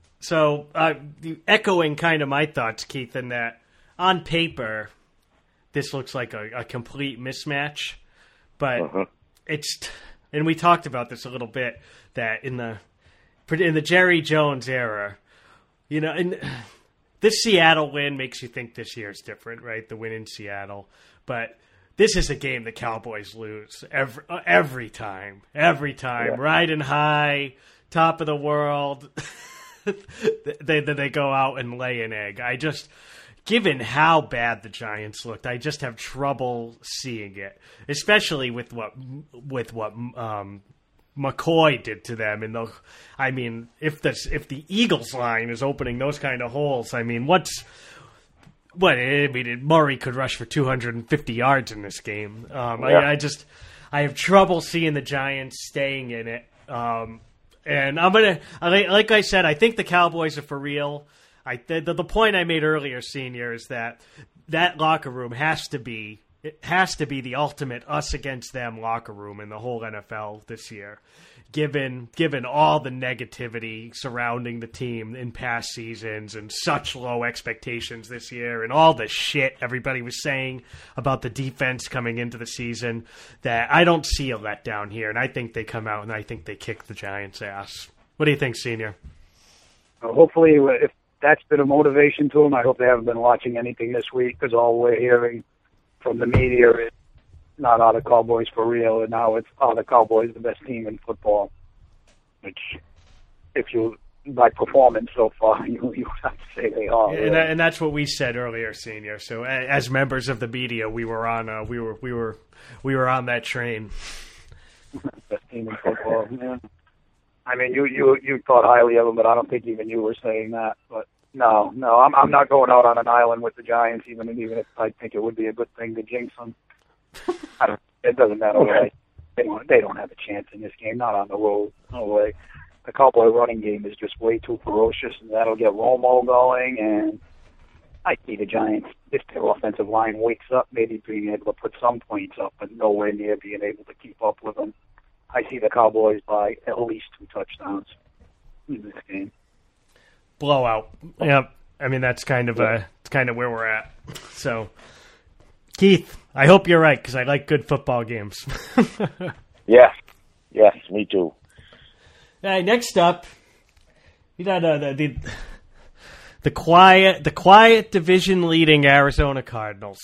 So, uh, echoing kind of my thoughts, Keith, in that on paper, this looks like a, a complete mismatch. But
Mm-hmm.
it's, and we talked about this a little bit, that in the in the Jerry Jones era, you know, and this Seattle win makes you think this year's different, right? The win in Seattle, but this is a game the Cowboys lose every every time, every time,
Yeah.
riding high, top of the world. they then they go out and lay an egg. I just, given how bad the Giants looked, I just have trouble seeing it, especially with what with what um, McCoy did to them. In the, I mean, if the if the Eagles line is opening those kind of holes, I mean, what's what? I mean, Murray could rush for two hundred fifty yards in this game. Um,
Yeah.
I, I just I have trouble seeing the Giants staying in it. Um, and I'm gonna, like I said, I think the Cowboys are for real. I the, the point I made earlier, Senior, is that that locker room has to be it has to be the ultimate us against them locker room in the whole N F L this year, given given all the negativity surrounding the team in past seasons and such low expectations this year and all the shit everybody was saying about the defense coming into the season, that I don't see a letdown here, and I think they come out and I think they kick the Giants' ass. What do you think, Senior?
Uh, hopefully, if that's been a motivation to them, I hope they haven't been watching anything this week, because all we're hearing from the media is not are the Cowboys for real, and now it's are the Cowboys the best team in football. Which, if you by performance so far, you you would have to say they are.
And, that, and that's what we said earlier, Senior. So a- as members of the media, we were on uh, we were we were we were on that train.
Best team in football. Yeah. I mean, you you you thought highly of them, but I don't think even you were saying that. But no, no, I'm I'm not going out on an island with the Giants, even even if I think it would be a good thing to jinx them. I don't. It doesn't matter. Okay. They don't. They don't have a chance in this game. Not on the road. No way. The Cowboy running game is just way too ferocious, and that'll get Romo going. And I see the Giants, if their offensive line wakes up, maybe being able to put some points up, but nowhere near being able to keep up with them. I see the Cowboys by at least two touchdowns in this game.
Blowout. Yep. I mean, that's kind of uh, it's kind of where we're at. So, Keith, I hope you're right, because I like good football games.
Yeah. Yes, me too.
All right, next up, you know the the, the the quiet the quiet division leading Arizona Cardinals.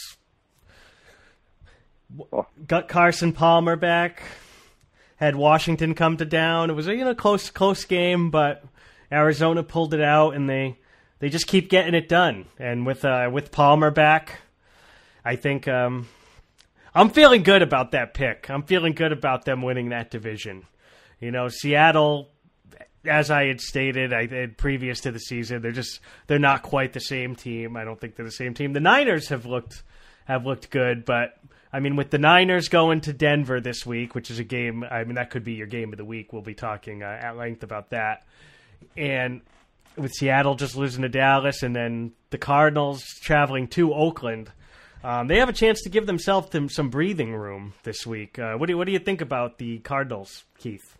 Got Carson Palmer back. Had Washington come to down. It was a you know close close game, but Arizona pulled it out, and they they just keep getting it done. And with uh, with Palmer back, I think um, I'm feeling good about that pick. I'm feeling good about them winning that division. You know, Seattle, as I had stated, I had previous to the season, they're just they're not quite the same team. I don't think they're the same team. The Niners have looked have looked good, but I mean, with the Niners going to Denver this week, which is a game, I mean, that could be your game of the week. We'll be talking uh, at length about that. And with Seattle just losing to Dallas, and then the Cardinals traveling to Oakland, um, they have a chance to give themselves them some breathing room this week. Uh, what do you, what do you think about the Cardinals, Keith?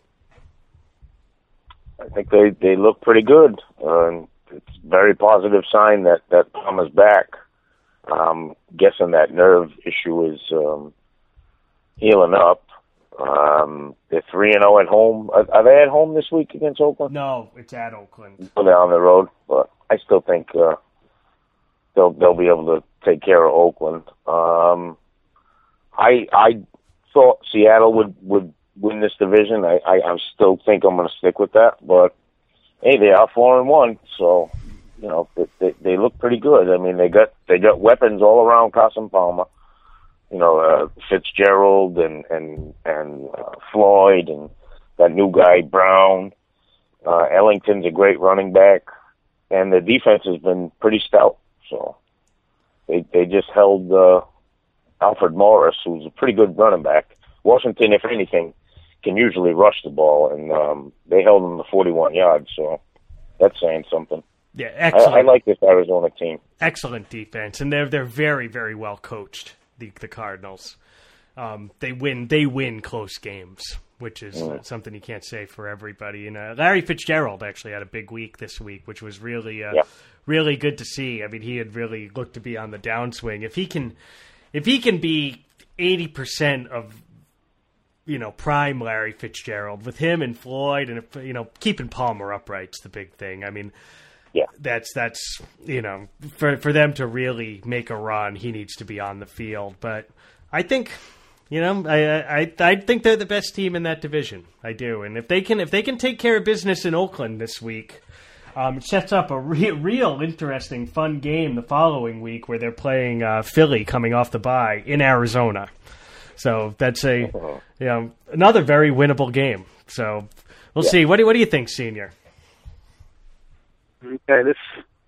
I think they, they look pretty good. Uh, it's a very positive sign that, that Palmer's back. Um, guessing that nerve issue is um, healing up. Um, they're three and zero at home. Are, are they at home this week against Oakland?
No, it's at Oakland.
Well, they're on the road, but I still think uh, they'll they'll be able to take care of Oakland. Um, I I thought Seattle would, would win this division. I, I, I still think I'm going to stick with that, but hey, they are four and one, so. You know, they, they look pretty good. I mean, they got they got weapons all around Carson Palmer. You know, uh, Fitzgerald and and and uh, Floyd and that new guy Brown. Uh, Ellington's a great running back, and the defense has been pretty stout. So they they just held uh, Alfred Morris, who's a pretty good running back. Washington, if anything, can usually rush the ball, and um, they held him to forty-one yards. So that's saying something.
Yeah, excellent.
I, I like this Arizona team.
Excellent defense, and they're they're very very well coached. The the Cardinals, um, they win they win close games, which is
Mm.
something you can't say for everybody. And uh, Larry Fitzgerald actually had a big week this week, which was really uh,
Yeah.
really good to see. I mean, he had really looked to be on the downswing. If he can, if he can be eighty percent of, you know, prime Larry Fitzgerald with him and Floyd, and if, you know, keeping Palmer upright's the big thing. I mean,
yeah,
that's that's you know, for for them to really make a run, he needs to be on the field. But I think, you know, I I I think they're the best team in that division. I do, and if they can if they can take care of business in Oakland this week, um, it sets up a re- real interesting, fun game the following week where they're playing uh, Philly coming off the bye in Arizona. So that's a you know another very winnable game. So we'll
Yeah.
see. What do what do you think, Senior?
Okay, this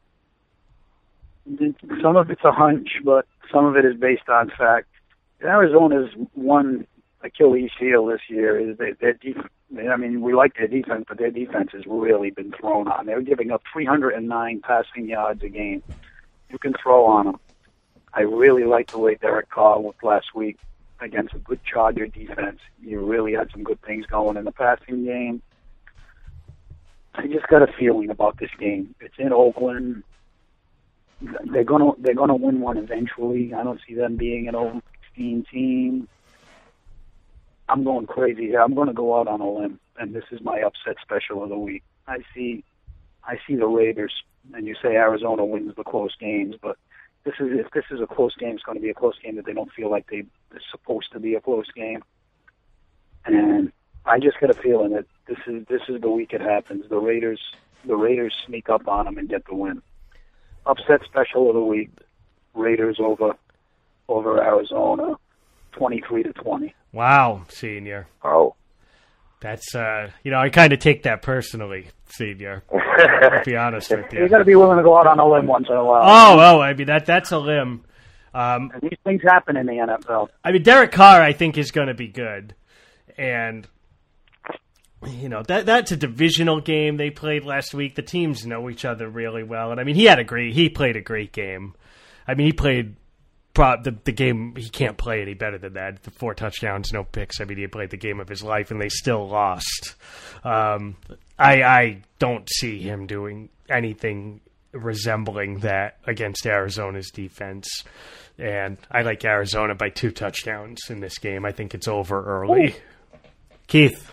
some of it's a hunch, but some of it is based on fact. Arizona's one Achilles heel this year is that their defense. I mean, we like their defense, but their defense has really been thrown on. They're giving up three hundred nine passing yards a game. You can throw on them. I really like the way Derek Carr looked last week against a good Charger defense. You really had some good things going in the passing game. I just got a feeling about this game. It's in Oakland. They're gonna they're gonna win one eventually. I don't see them being an over sixteen team. I'm going crazy here. I'm going to go out on a limb, and this is my upset special of the week. I see, I see the Raiders, and you say Arizona wins the close games, but this is if this is a close game, it's going to be a close game that they don't feel like they it's supposed to be a close game. And I just get a feeling that this is this is the week it happens. The Raiders the Raiders sneak up on them and get the win. Upset special of the week: Raiders over over Arizona, twenty-three to twenty.
Wow, Senior.
Oh,
that's uh, you know, I kind of take that personally, Senior. To be honest with you,
You got to be willing to go out on a limb once in a while.
Oh, oh, I mean that that's a limb. Um,
and these things happen in the N F L.
I mean, Derek Carr, I think, is going to be good, and you know that that's a divisional game they played last week. The teams know each other really well, and I mean, he had a great, he played a great game. I mean, he played pro, the the game. He can't play any better than that. The four touchdowns, no picks. I mean, he played the game of his life, and they still lost. Um, I I don't see him doing anything resembling that against Arizona's defense. And I like Arizona by two touchdowns in this game. I think it's over early. Ooh. Keith?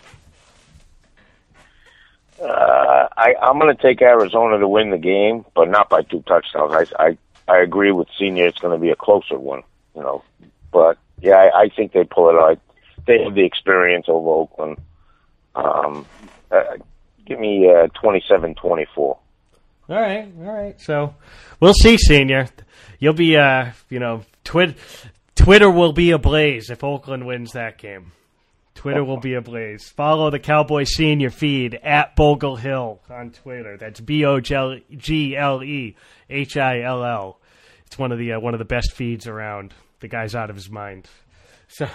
Uh, I, I'm going to take Arizona to win the game, but not by two touchdowns. I, I, I agree with Senior. It's going to be a closer one, you know. But, yeah, I, I think they pull it out. They have the experience over Oakland. Um, uh, give me uh, twenty-seven twenty-four.
All right, all right. So we'll see, Senior. You'll be, uh, you know, twit- Twitter will be ablaze if Oakland wins that game. Twitter will be ablaze. Follow the Cowboy Senior feed at Bogle Hill on Twitter. That's B O G L E H I L L. It's one of the uh, one of the best feeds around. The guy's out of his mind. So,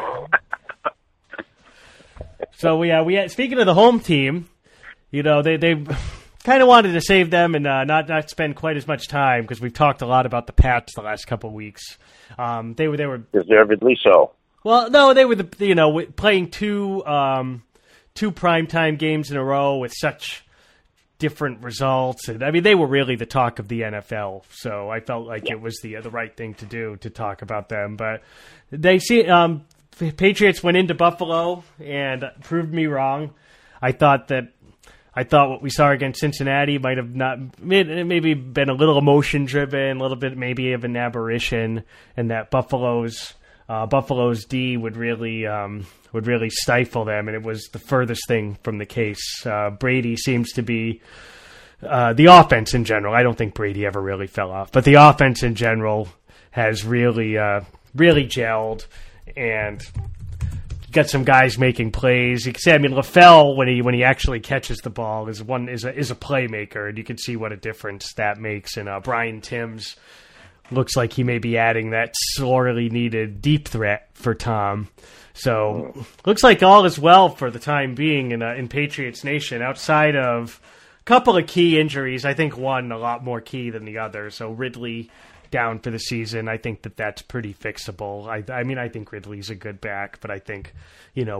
so we uh, we had, speaking of the home team, you know they they. Kind of wanted to save them and uh, not not spend quite as much time because we've talked a lot about the Pats the last couple of weeks. Um, they were they were
deservedly so.
Well, no, they were the you know playing two um, two primetime games in a row with such different results, and I mean they were really the talk of the N F L. So I felt like yeah. it was the uh, the right thing to do to talk about them. But they see um, Patriots went into Buffalo and proved me wrong. I thought that. I thought what we saw against Cincinnati might have not maybe been a little emotion driven, a little bit maybe of an aberration, and that Buffalo's uh, Buffalo's D would really um, would really stifle them, and it was the furthest thing from the case. Uh, Brady seems to be uh, the offense in general. I don't think Brady ever really fell off, but the offense in general has really uh, really gelled and. Got some guys making plays. You can see, I mean, LaFell when he when he actually catches the ball is one is a is a playmaker, and you can see what a difference that makes. And uh, Brian Timms looks like he may be adding that sorely needed deep threat for Tom. So looks like all is well for the time being in uh, in Patriots Nation. Outside of a couple of key injuries, I think one a lot more key than the other. So Ridley. Down for the season. I think that that's pretty fixable. I, I mean, I think Ridley's a good back, but I think, you know,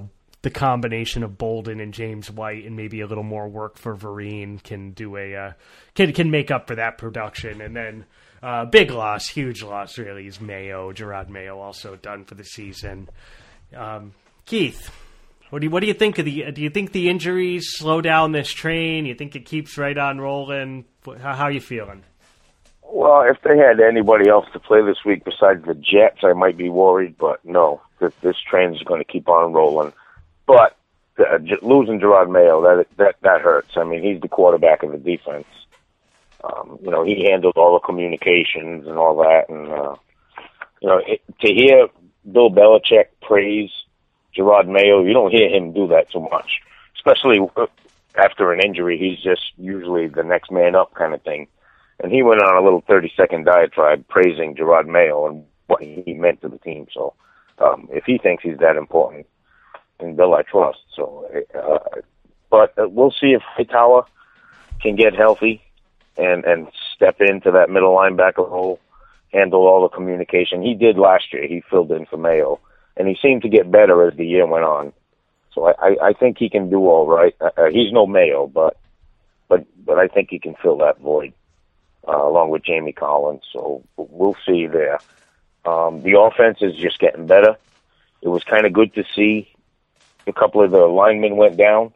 the combination of Bolden and James White and maybe a little more work for Vereen can do a uh, can can make up for that production. And then uh, big loss, huge loss really is Mayo, Gerard Mayo, also done for the season. Um, Keith, what do you what do you think of the? Do you think the injuries slow down this train? You think it keeps right on rolling? How, how are you feeling?
Well, if they had anybody else to play this week besides the Jets, I might be worried. But no, this, this train is going to keep on rolling. But uh, j- losing Gerard Mayo, that that that hurts. I mean, he's the quarterback of the defense. Um, you know, he handled all the communications and all that. And uh, you know, it, to hear Bill Belichick praise Gerard Mayo, you don't hear him do that too much, especially after an injury. He's just usually the next man up kind of thing. And he went on a little thirty-second diatribe praising Gerard Mayo and what he meant to the team. So um, if he thinks he's that important, and Bill I trust. So, uh, but uh, we'll see if Hightower can get healthy and, and step into that middle linebacker role, handle all the communication. He did last year. He filled in for Mayo, and he seemed to get better as the year went on. So I, I, I think he can do all right. Uh, he's no Mayo, but but but I think he can fill that void. Uh, along with Jamie Collins, so we'll see there. Um, the offense is just getting better. It was kind of good to see a couple of the linemen went down,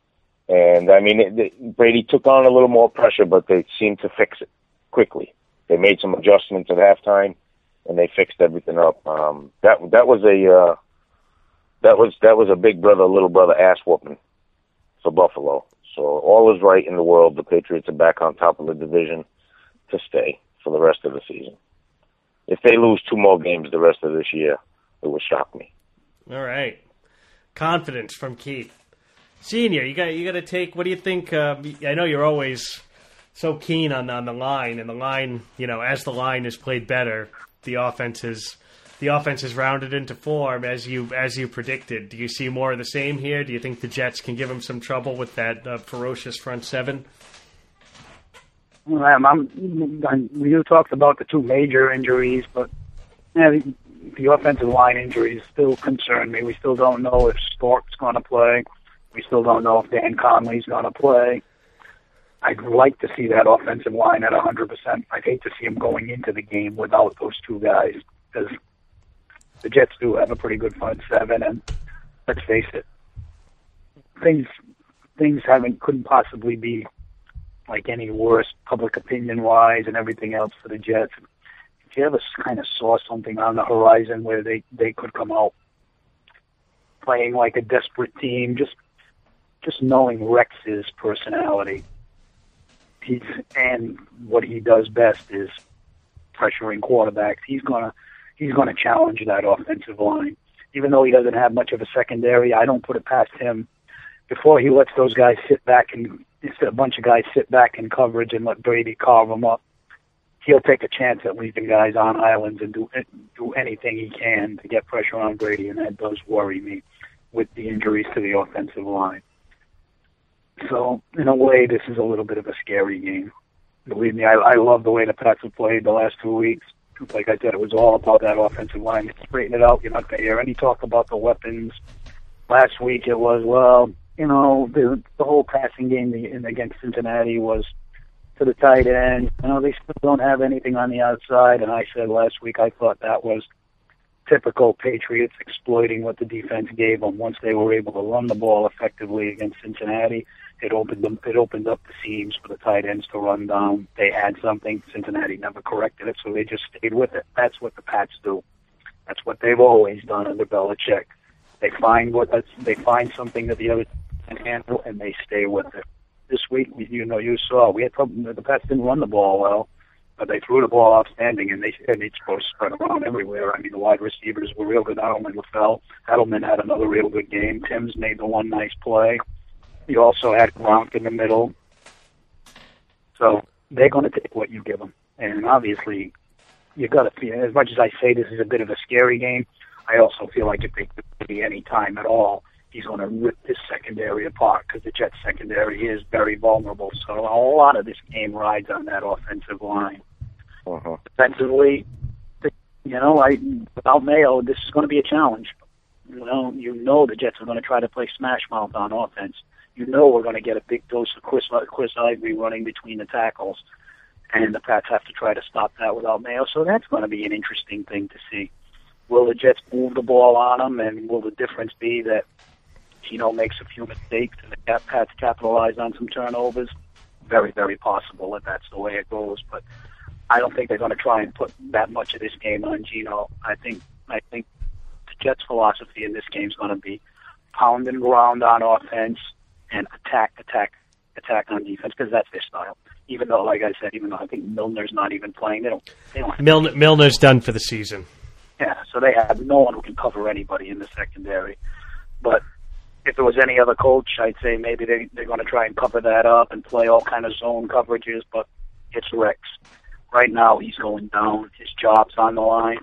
and I mean it, it, Brady took on a little more pressure, but they seemed to fix it quickly. They made some adjustments at halftime, and they fixed everything up. Um, that that was a uh, that was that was a big brother little brother ass whooping for Buffalo. So all is right in the world. The Patriots are back on top of the division to stay for the rest of the season. If they lose two more games the rest of this year, it would shock me.
All right, confidence from Keith Senior. You got you got to take. What do you think? Uh, I know you're always so keen on on the line, and the line. You know, as the line has played better, the offense has the offense has rounded into form as you as you predicted. Do you see more of the same here? Do you think the Jets can give them some trouble with that uh, ferocious front seven?
I'm, I'm, you talked about the two major injuries, but yeah, the, the offensive line injuries still concern me. We still don't know if Stork's going to play. We still don't know if Dan Conley's going to play. I'd like to see that offensive line at one hundred percent. I'd hate to see them going into the game without those two guys, because the Jets do have a pretty good front seven, and let's face it, things things haven't couldn't possibly be like any worse public opinion wise and everything else for the Jets. If you ever kind of saw something on the horizon where they, they could come out playing like a desperate team, just just knowing Rex's personality, he's and what he does best is pressuring quarterbacks. He's gonna he's gonna challenge that offensive line. Even though he doesn't have much of a secondary, I don't put it past him. Before he lets those guys sit back and a bunch of guys sit back in coverage and let Brady carve them up, he'll take a chance at leaving guys on islands and do do anything he can to get pressure on Brady, and that does worry me with the injuries to the offensive line. So, in a way, this is a little bit of a scary game. Believe me, I, I love the way the Pats have played the last two weeks. Like I said, it was all about that offensive line. Straighten it out. You're not going to hear any talk about the weapons. Last week it was, well, you know, the the whole passing game against Cincinnati was to the tight end. You know, they still don't have anything on the outside. And I said last week I thought that was typical Patriots exploiting what the defense gave them. Once they were able to run the ball effectively against Cincinnati, it opened them. It opened up the seams for the tight ends to run down. They had something. Cincinnati never corrected it, so they just stayed with it. That's what the Pats do. That's what they've always done under Belichick. They find what they find something that the other can handle, and they stay with it. This week, you know, you saw we had trouble. The Pats didn't run the ball well, but they threw the ball outstanding, and they and it's supposed to spread around everywhere. I mean, the wide receivers were real good. Edelman, LaFell, Edelman had another real good game. Timms made the one nice play. You also had Gronk in the middle. So they're going to take what you give them, and obviously, you got to feel. As much as I say this is a bit of a scary game, I also feel like if they could be any time at all, he's going to rip this secondary apart, because the Jets secondary is very vulnerable. So a lot of this game rides on that offensive line.
Uh-huh.
Defensively, you know, I, without Mayo, this is going to be a challenge. well, you know the Jets are going to try to play smash mouth on offense. You know we're going to get a big dose of Chris, Chris Ivory running between the tackles, and the Pats have to try to stop that without Mayo. So that's going to be an interesting thing to see. Will the Jets move the ball on them, and will the difference be that Gino makes a few mistakes and the Pats capitalize on some turnovers? Very, very possible that that's the way it goes. But I don't think they're going to try and put that much of this game on Gino. I think I think the Jets' philosophy in this game is going to be pound and ground on offense and attack, attack, attack on defense, because that's their style. Even though, like I said, even though I think Milner's not even playing, they don't. They don't.
Milner, Milner's done for the season.
Yeah, so they have no one who can cover anybody in the secondary. But if it was any other coach, I'd say maybe they, they're going to try and cover that up and play all kind of zone coverages, but it's Rex. Right now, he's going down. His job's on the line.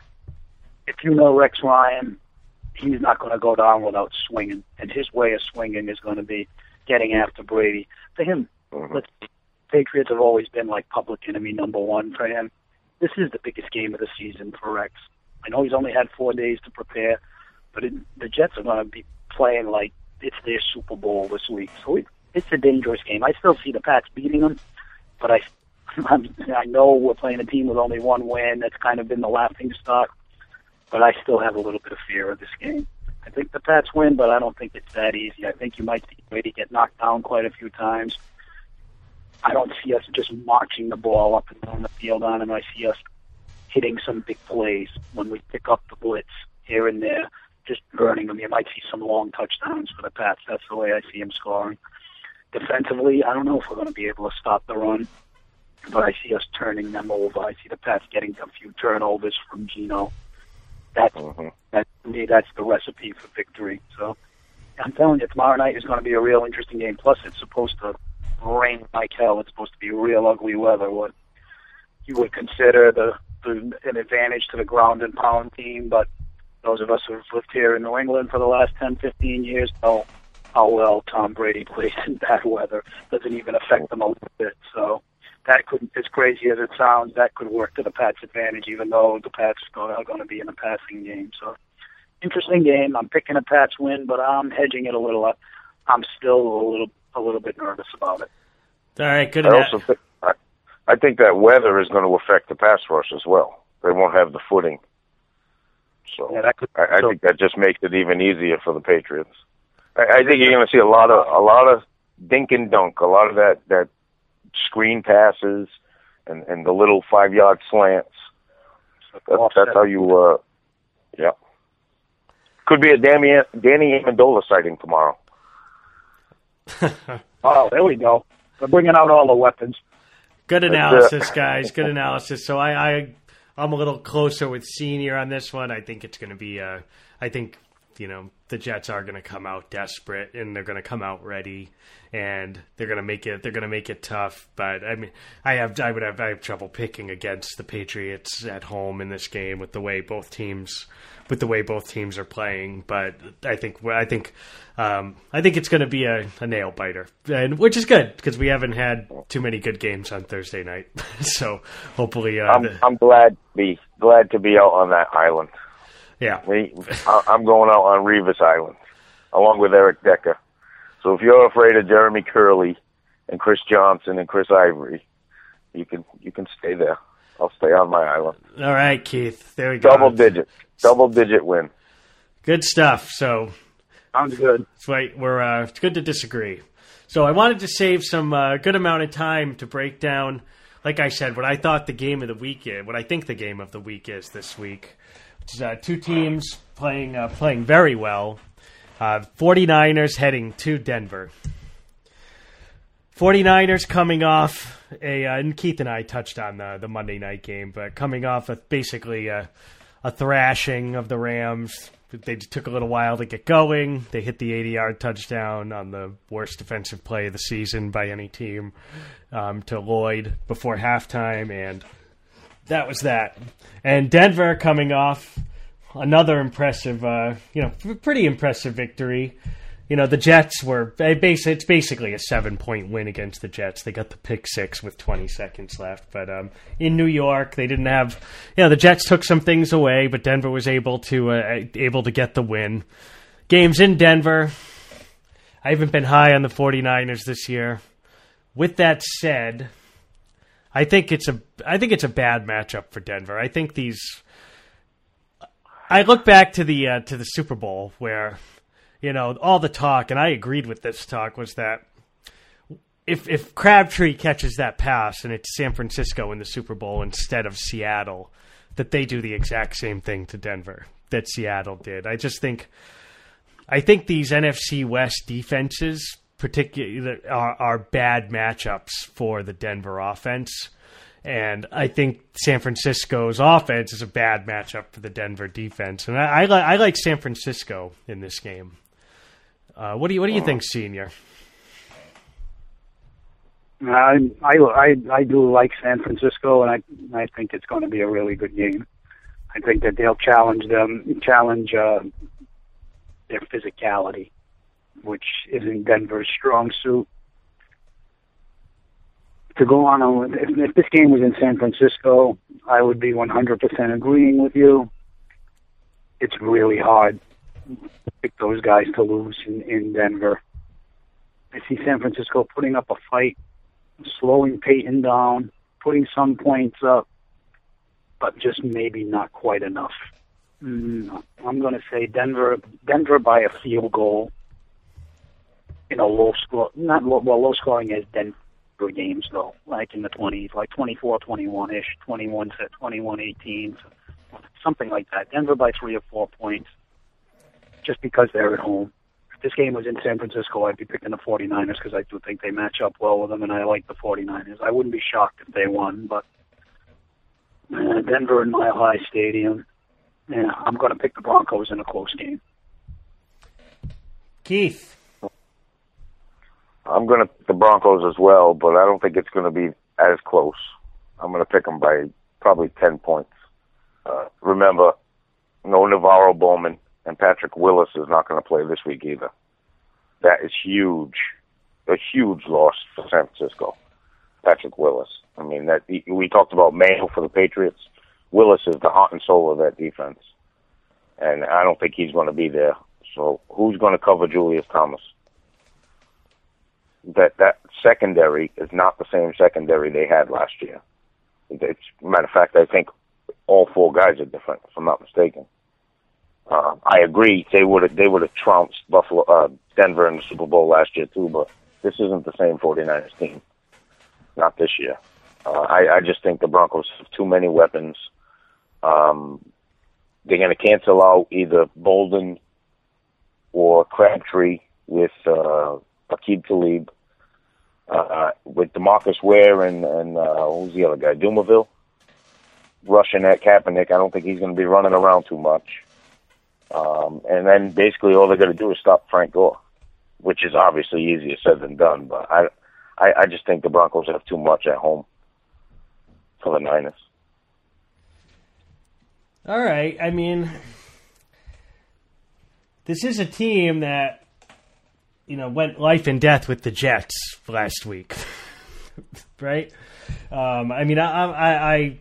If you know Rex Ryan, he's not going to go down without swinging, and his way of swinging is going to be getting after Brady. For him, let's, Patriots have always been like public enemy number one for him. This is the biggest game of the season for Rex. I know he's only had four days to prepare, but it, the Jets are going to be playing like it's their Super Bowl this week. So it, it's a dangerous game. I still see the Pats beating them, but I, I'm, I know we're playing a team with only one win. That's kind of been the laughing stock, but I still have a little bit of fear of this game. I think the Pats win, but I don't think it's that easy. I think you might see Brady get knocked down quite a few times. I don't see us just marching the ball up and down the field on him. I see us hitting some big plays when we pick up the blitz here and there, just burning them. You might see some long touchdowns for the Pats. That's the way I see him scoring. Defensively, I don't know if we're going to be able to stop the run, but I see us turning them over. I see the Pats getting a few turnovers from Gino. That's, mm-hmm. that, to me, that's the recipe for victory. So I'm telling you, tomorrow night is going to be a real interesting game. Plus, it's supposed to rain like hell. It's supposed to be real ugly weather. What you would consider the, the an advantage to the ground and pound team, but those of us who have lived here in New England for the last ten, fifteen years know how well Tom Brady plays in bad weather. Doesn't even affect them a little bit. So that could, as crazy as it sounds, that could work to the Pats' advantage, even though the Pats are going to be in a passing game. So interesting game. I'm picking a Pats win, but I'm hedging it a little. I'm still a little a little bit nervous about it.
All right, good
I
enough.
also think, I, I think that weather is going to affect the pass rush as well. They won't have the footing. So
yeah, that could,
I, I
so,
think that just makes it even easier for the Patriots. I, I think you're going to see a lot of a lot of dink and dunk, a lot of that, that screen passes and, and the little five yard slants. That's, that's how you. Uh, yeah. Could be a Danny Danny Amendola sighting tomorrow.
Oh, there we go. We're bringing out all the weapons.
Good analysis, guys. Good analysis. So I, I, I'm a little closer with Senior on this one. I think it's going to be. Uh, I think you know the Jets are going to come out desperate and they're going to come out ready and they're going to make it. They're going to make it tough. But I mean, I have. I would have. I have trouble picking against the Patriots at home in this game with the way both teams. With the way both teams are playing, but I think I think um, I think it's going to be a, a nail biter, and which is good because we haven't had too many good games on Thursday night. So hopefully, uh,
I'm,
the,
I'm glad to be glad to be out on that island.
Yeah,
we, I, I'm going out on Revis Island along with Eric Decker. So if you're afraid of Jeremy Curley and Chris Johnson and Chris Ivory, you can you can stay there. I'll stay on my island.
All right, Keith. There we go.
Double digit. Double digit win.
Good stuff. So
sounds good.
That's right. We're uh, it's good to disagree. So I wanted to save some uh, good amount of time to break down, like I said, what I thought the game of the week is, what I think the game of the week is this week. Which is uh, two teams playing uh, playing very well. Uh, 49ers heading to Denver. 49ers coming off a, uh, and Keith and I touched on the, the Monday night game, but coming off of basically a, a thrashing of the Rams. They just took a little while to get going. They hit the eighty-yard touchdown on the worst defensive play of the season by any team um, to Lloyd before halftime, and that was that. And Denver coming off another impressive, uh, you know, pretty impressive victory. you know, the Jets were they base. It's basically a seven point win against the Jets. They got the pick six with twenty seconds left, but um, in New York, they didn't have. You know, the Jets took some things away, but Denver was able to uh, able to get the win. Games in Denver. I haven't been high on the 49ers this year. With that said, I think it's a I think it's a bad matchup for Denver. I think these. I look back to the uh, to the Super Bowl where. You know, all the talk, and I agreed with this talk, was that if if Crabtree catches that pass and it's San Francisco in the Super Bowl instead of Seattle, that they do the exact same thing to Denver that Seattle did. I just think, I think these N F C West defenses, particularly, are, are bad matchups for the Denver offense. And I think San Francisco's offense is a bad matchup for the Denver defense. And I, I, li- I like San Francisco in this game. Uh, what do you What do you think, Senior?
I, I I I do like San Francisco, and I I think it's going to be a really good game. I think that they'll challenge them, challenge uh, their physicality, which isn't Denver's strong suit. To go on, a, if, if this game was in San Francisco, I would be one hundred percent agreeing with you. It's really hard to pick those guys to lose in, in Denver. I see San Francisco putting up a fight, slowing Peyton down, putting some points up, but just maybe not quite enough. Mm, I'm going to say Denver, Denver by a field goal in a low score, not low, well, low scoring as Denver games though, like in the twenties, like twenty-four twenty-one ish, twenty-one to twenty-one eighteen, something like that. Denver by three or four points, just because they're at home. If this game was in San Francisco, I'd be picking the 49ers because I do think they match up well with them, and I like the 49ers. I wouldn't be shocked if they won, but uh, Denver in Mile High Stadium, yeah, I'm going to pick the Broncos in a close game.
Keith?
I'm going to pick the Broncos as well, but I don't think it's going to be as close. I'm going to pick them by probably ten points. Uh, remember, no Navarro Bowman, and Patrick Willis is not going to play this week either. That is huge, a huge loss for San Francisco. Patrick Willis. I mean, that we talked about Mayo for the Patriots. Willis is the heart and soul of that defense, and I don't think he's going to be there. So who's going to cover Julius Thomas? That that secondary is not the same secondary they had last year. It's, matter of fact, I think all four guys are different, if I'm not mistaken. Uh, I agree they would have they would have trounced Buffalo, uh, Denver in the Super Bowl last year too, but this isn't the same 49ers team. Not this year. Uh, I, I just think the Broncos have too many weapons. Um, they're going to cancel out either Bolden or Crabtree with uh, Aqib Talib. Uh, with DeMarcus Ware and, and uh, who's the other guy? Dumerville. Rushing at Kaepernick. I don't think he's going to be running around too much. Um, and then basically all they're going to do is stop Frank Gore, which is obviously easier said than done. But I, I, I just think the Broncos have too much at home for the Niners.
All right. I mean, this is a team that, you know, went life and death with the Jets last week, right? Um, I mean, I, I, I,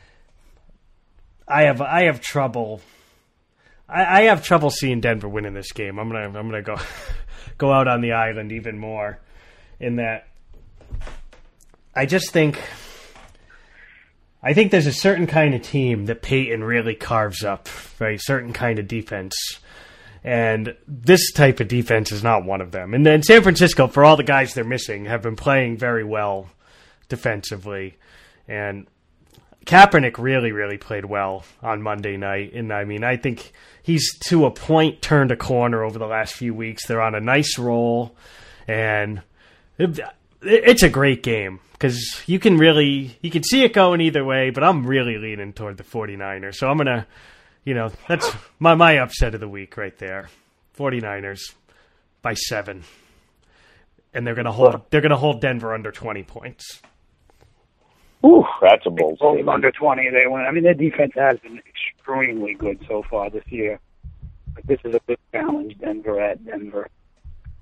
I have, I have trouble. I, I have trouble seeing Denver winning this game. I'm gonna, I'm gonna go, go out on the island even more. In that, I just think, I think there's a certain kind of team that Peyton really carves up, right? Certain kind of defense. And this type of defense is not one of them. And then San Francisco, for all the guys they're missing, have been playing very well defensively. And Kaepernick really, really played well on Monday night. And, I mean, I think he's, to a point, turned a corner over the last few weeks. They're on a nice roll. And it, it's a great game because you can really – you can see it going either way, but I'm really leaning toward the 49ers. So I'm going to – You know, that's my, my upset of the week right there. 49ers by seven. And they're gonna hold they're gonna hold Denver under twenty points.
Ooh, that's a bold statement.
Under twenty, they win. I mean, their defense has been extremely good so far this year. But this is a big challenge, Denver at Denver.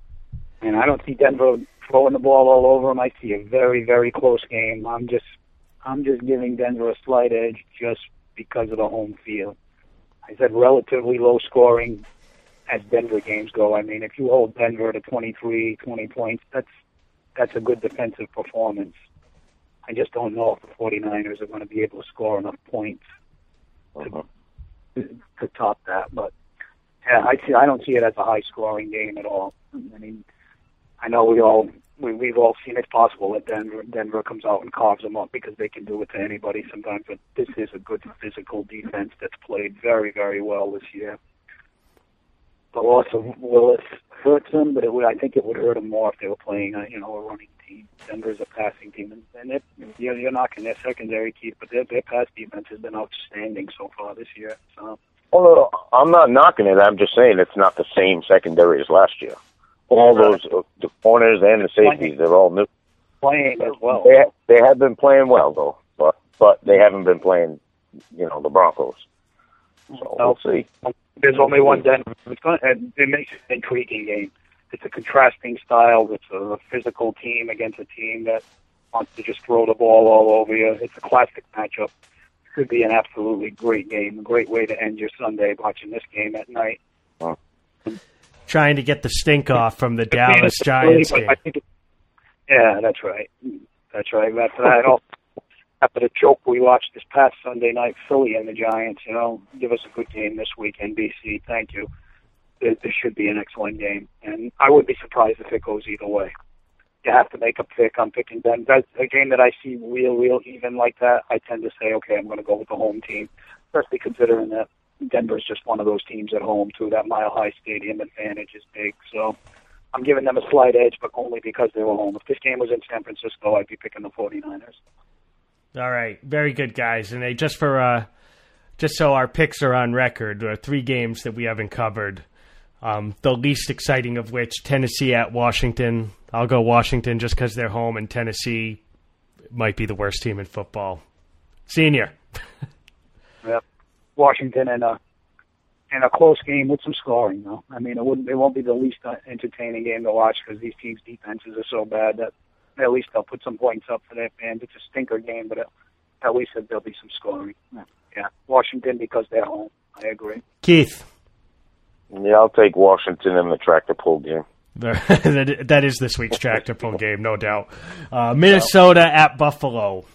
And I don't see Denver throwing the ball all over them. I see a very, very close game. I'm just, I'm just giving Denver a slight edge just because of the home field. I said relatively low scoring as Denver games go. I mean, if you hold Denver to twenty-three, twenty points, that's that's a good defensive performance. I just don't know if the 49ers are going to be able to score enough points to, to top that. But yeah, I see. I don't see it as a high-scoring game at all. I mean, I know we all we, we've all seen it possible that Denver Denver comes out and carves them up because they can do it to anybody sometimes. But this is a good physical defense that's played very, very well this year. The loss of Willis hurts them, but it would, I think it would hurt them more if they were playing, a, you know, a running team. Denver's a passing team, and, and it, you're, you're knocking their secondary keep, but their, their pass defense has been outstanding so far this year. So,
Well, I'm not knocking it. I'm just saying it's not the same secondary as last year. All
Right.
those, uh, the corners and the safeties, they're all new.
playing as well.
They they have been playing well though, but but they haven't been playing, you know, the Broncos. So we'll see.
There's only one Denver. It's going to, it makes it an intriguing game. It's a contrasting style. It's a, a physical team against a team that wants to just throw the ball all over you. It's a classic matchup. Could be an absolutely great game. A great way to end your Sunday watching this game at night.
Trying to get the stink off from the Dallas Giants game.
I think it, yeah, that's right. That's right. After that, also, after the joke we watched this past Sunday night, Philly and the Giants, you know, give us a good game this week, N B C. Thank you. This, this should be an excellent game, and I would be surprised if it goes either way. You have to make a pick. I'm picking them. That's a game that I see real, real even like that. I tend to say, okay, I'm going to go with the home team, especially considering that Denver's just one of those teams at home, too. That Mile High Stadium advantage is big. So I'm giving them a slight edge, but only because they were home. If this game was in San Francisco, I'd be picking the 49ers.
All right, very good, guys. And they, just for uh, just so our picks are on record, there are three games that we haven't covered. Um, the least exciting of which, Tennessee at Washington. I'll go Washington just because they're home, and Tennessee might be the worst team in football. Senior.
Yep. Washington in a in a close game with some scoring, though. I mean, it wouldn't it won't be the least entertaining game to watch because these teams' defenses are so bad that at least they'll put some points up for their fans. It's a stinker game, but at least there'll be some scoring. Yeah, Washington because they're home. I agree.
Keith.
Yeah, I'll take Washington in the tractor pull game.
that, that is this week's tractor pull game, no doubt. Uh, Minnesota at Buffalo.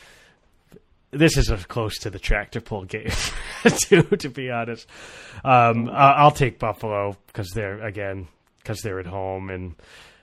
This is as close to the tractor pull game, too, to be honest. Um, I'll take Buffalo because they're again because they're at home, and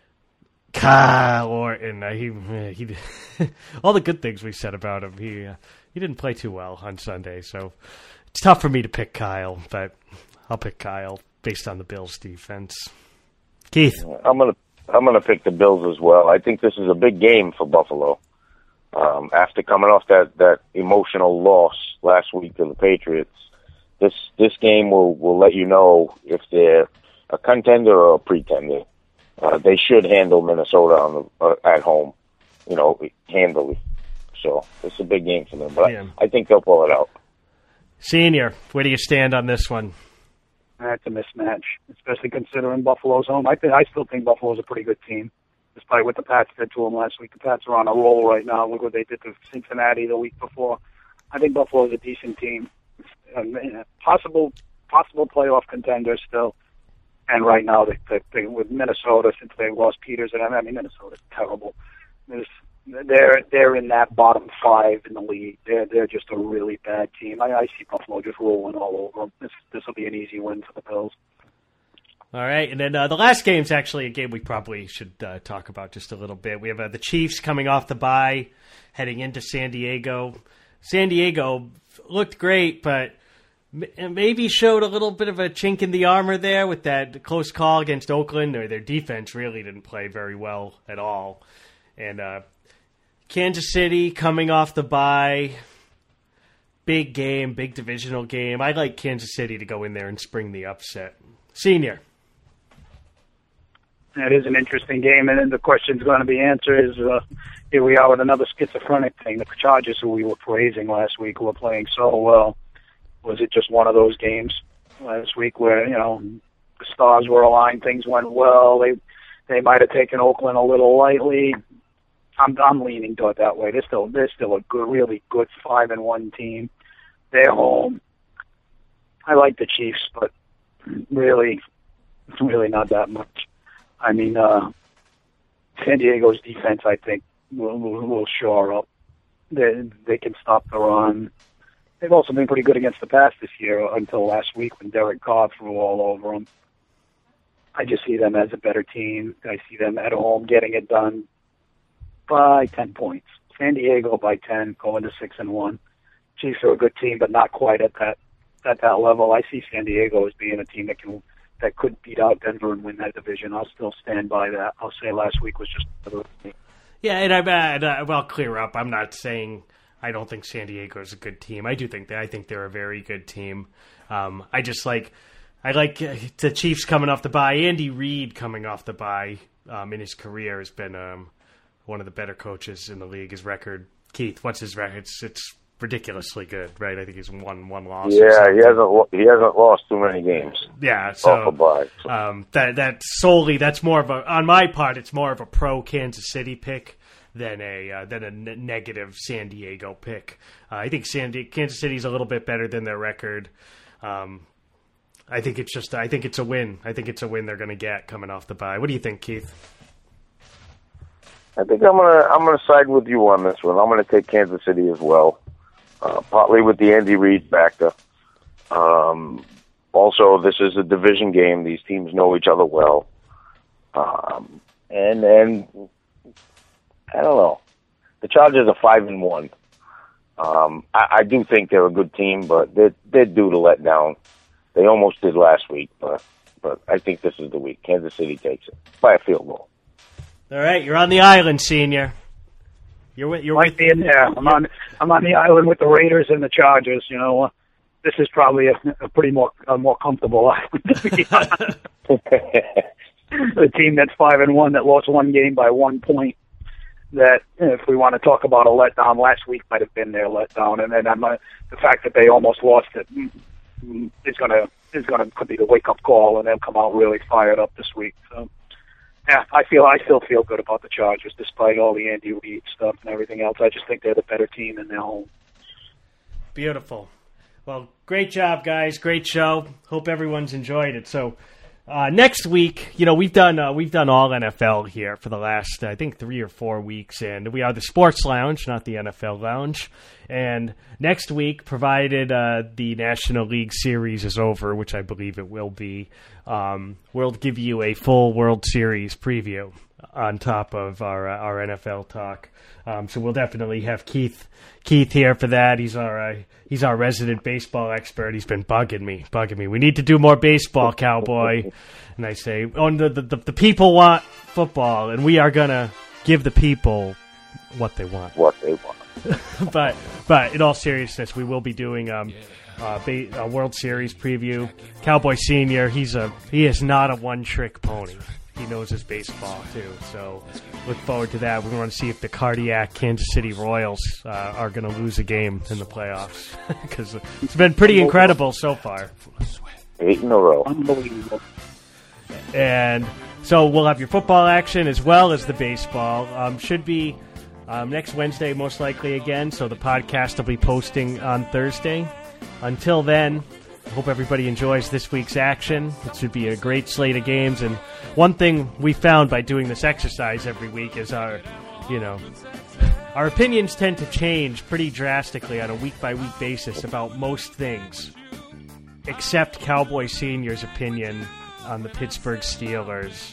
Kyle Orton. Uh, he he all the good things we said about him. He uh, he didn't play too well on Sunday, so it's tough for me to pick Kyle, but I'll pick Kyle based on the Bills' defense. Keith,
I'm gonna I'm gonna pick the Bills as well. I think this is a big game for Buffalo. Um, after coming off that, that emotional loss last week to the Patriots, this this game will, will let you know if they're a contender or a pretender. Uh, they should handle Minnesota on the, uh, at home, you know, handily. So it's a big game for them, but
yeah.
I, I think they'll pull it out.
Senior, where do you stand on this one?
That's a mismatch, especially considering Buffalo's home. I think I still think Buffalo's a pretty good team, despite what the Pats did to them last week. The Pats are on a roll right now. Look what they did to Cincinnati the week before. I think Buffalo's a decent team, um, possible possible playoff contender still. And right now, they, they, they, with Minnesota, since they lost Peters, and I mean Minnesota's terrible. There's, they're they're in that bottom five in the league. They're they're just a really bad team. I, I see Buffalo just rolling all over them. This this will be an easy win for the Bills.
All right, and then uh, the last game's actually a game we probably should uh, talk about just a little bit. We have uh, the Chiefs coming off the bye, heading into San Diego. San Diego looked great, but m- maybe showed a little bit of a chink in the armor there with that close call against Oakland, or their defense really didn't play very well at all. And uh, Kansas City coming off the bye, big game, big divisional game. I like Kansas City to go in there and spring the upset. Senior.
That is an interesting game, and then the question's going to be answered is, uh, here we are with another schizophrenic thing. The Chargers, who we were praising last week, who were playing so well, was it just one of those games last week where, you know, the stars were aligned, things went well, they they might have taken Oakland a little lightly. I'm I'm leaning toward that way. They're still they're still a good, really good five and one team. They're home. I like the Chiefs, but really, it's really not that much. I mean, uh, San Diego's defense, I think, will will, will shore up. They they can stop the run. They've also been pretty good against the pass this year until last week when Derek Carr threw all over them. I just see them as a better team. I see them at home getting it done by ten points. San Diego by ten, going to six and one. Chiefs are a good team, but not quite at that at that level. I see San Diego as being a team that can that could beat out Denver and win that division. I'll still stand by that. I'll say last week was just another thing.
Yeah, and I and, uh, well, clear up. I'm not saying I don't think San Diego is a good team. I do think that. I think they're a very good team. Um, I just like I like uh, the Chiefs coming off the bye. Andy Reid coming off the bye um, in his career has been um, one of the better coaches in the league. His record, Keith, what's his record? It's, it's ridiculously good, right? I think he's won one loss.
Yeah, he hasn't lo- he hasn't lost too many games.
Yeah, so
off a bye, so.
Um, that that solely that's more of a on my part. It's more of a pro Kansas City pick than a uh, than a n- negative San Diego pick. Uh, I think San Di- Kansas City's a little bit better than their record. Um, I think it's just I think it's a win. I think it's a win they're going to get coming off the bye. What do you think, Keith?
I think I'm gonna I'm gonna side with you on this one. I'm gonna take Kansas City as well, uh, partly with the Andy Reid factor. Um, also, this is a division game. These teams know each other well, um, and and I don't know. The Chargers are five and one. Um, I, I do think they're a good team, but they're they're due to let down. They almost did last week, but but I think this is the week. Kansas City takes it by a field goal.
All right, you're on the island, Senior. You're with, you're
Might
with,
be in there. I'm on I'm on the island with the Raiders and the Chargers. You know, uh, this is probably a, a pretty more a more comfortable island to be honest. The team that's five and one that lost one game by one point. That if we want to talk about a letdown, last week might have been their letdown, and then I'm, uh, the fact that they almost lost it mm, is gonna is gonna could be the wake up call, and they'll come out really fired up this week. So. Yeah, I feel I still feel good about the Chargers despite all the Andy Reid stuff and everything else. I just think they're the better team in their home.
Beautiful. Well, great job, guys. Great show. Hope everyone's enjoyed it. So uh, next week, you know, we've done uh, we've done all N F L here for the last I think three or four weeks, and we are the Sports Lounge, not the N F L Lounge. And next week, provided uh, the National League Series is over, which I believe it will be, um, we'll give you a full World Series preview on top of our uh, our N F L talk. Um, so we'll definitely have Keith Keith here for that. He's our uh, he's our resident baseball expert. He's been bugging me, bugging me. We need to do more baseball, Cowboy. And I say, oh, the, the the people want football, and we are gonna give the people what they want.
What they want.
but but in all seriousness, we will be doing um, uh, ba- a World Series preview. Cowboy Senior, he's a he is not a one trick pony. He knows his baseball too. So look forward to that. We want to see if the cardiac Kansas City Royals uh, are going to lose a game in the playoffs because it's been pretty incredible so far.
Eight in a row.
Unbelievable.
And so we'll have your football action as well as the baseball. Um, should be. Um, next Wednesday, most likely again, so the podcast will be posting on Thursday. Until then, I hope everybody enjoys this week's action. It should be a great slate of games. And one thing we found by doing this exercise every week is our, you know, our opinions tend to change pretty drastically on a week-by-week basis about most things, except Cowboy Senior's opinion on the Pittsburgh Steelers.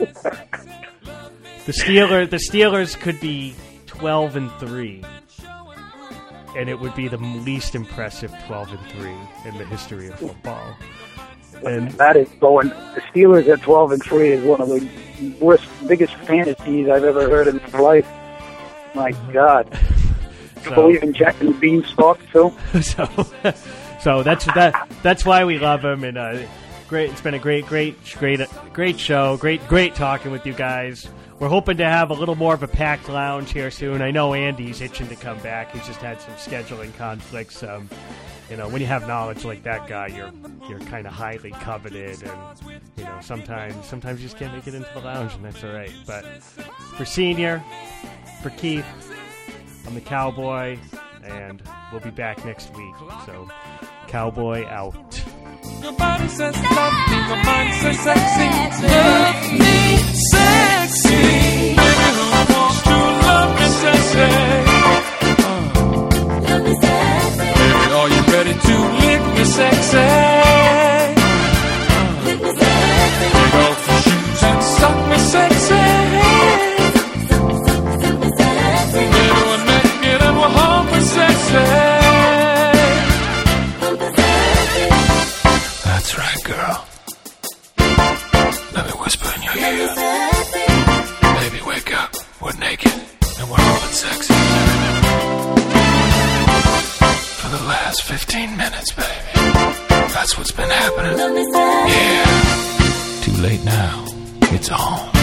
The Steeler, the Steelers could be twelve and three, and it would be the least impressive twelve and three in the history of football. And
that is going. The Steelers at twelve and three is one of the worst, biggest fantasies I've ever heard in my life. My God,
so,
you believe in Jack and Beanstalk too?
so, so that's that. That's why we love him, and uh, great. It's been a great, great, great, great show. Great, great talking with you guys. We're hoping to have a little more of a packed lounge here soon. I know Andy's itching to come back. He's just had some scheduling conflicts. Um, you know, when you have knowledge like that guy, you're you're kind of highly coveted, and you know, sometimes sometimes you just can't make it into the lounge, and that's all right. But for Senior, for Keith, I'm the Cowboy, and we'll be back next week. So, Cowboy out.
Your body says love me, your mind says sexy. Love me sexy. Baby, who wants to love me sexy? Uh. Love me sexy. Baby, are you ready to lick me sexy? Uh. Lick me sexy. Take off your shoes and suck me sexy. Suck, suck, suck, suck me sexy. Baby, we're naked and we're hungry sexy. That's right, girl. Let me whisper in your ear. Baby, wake up. We're naked and we're humping sexy. For the last fifteen minutes, baby. That's what's been happening. Yeah. Too late now. It's on.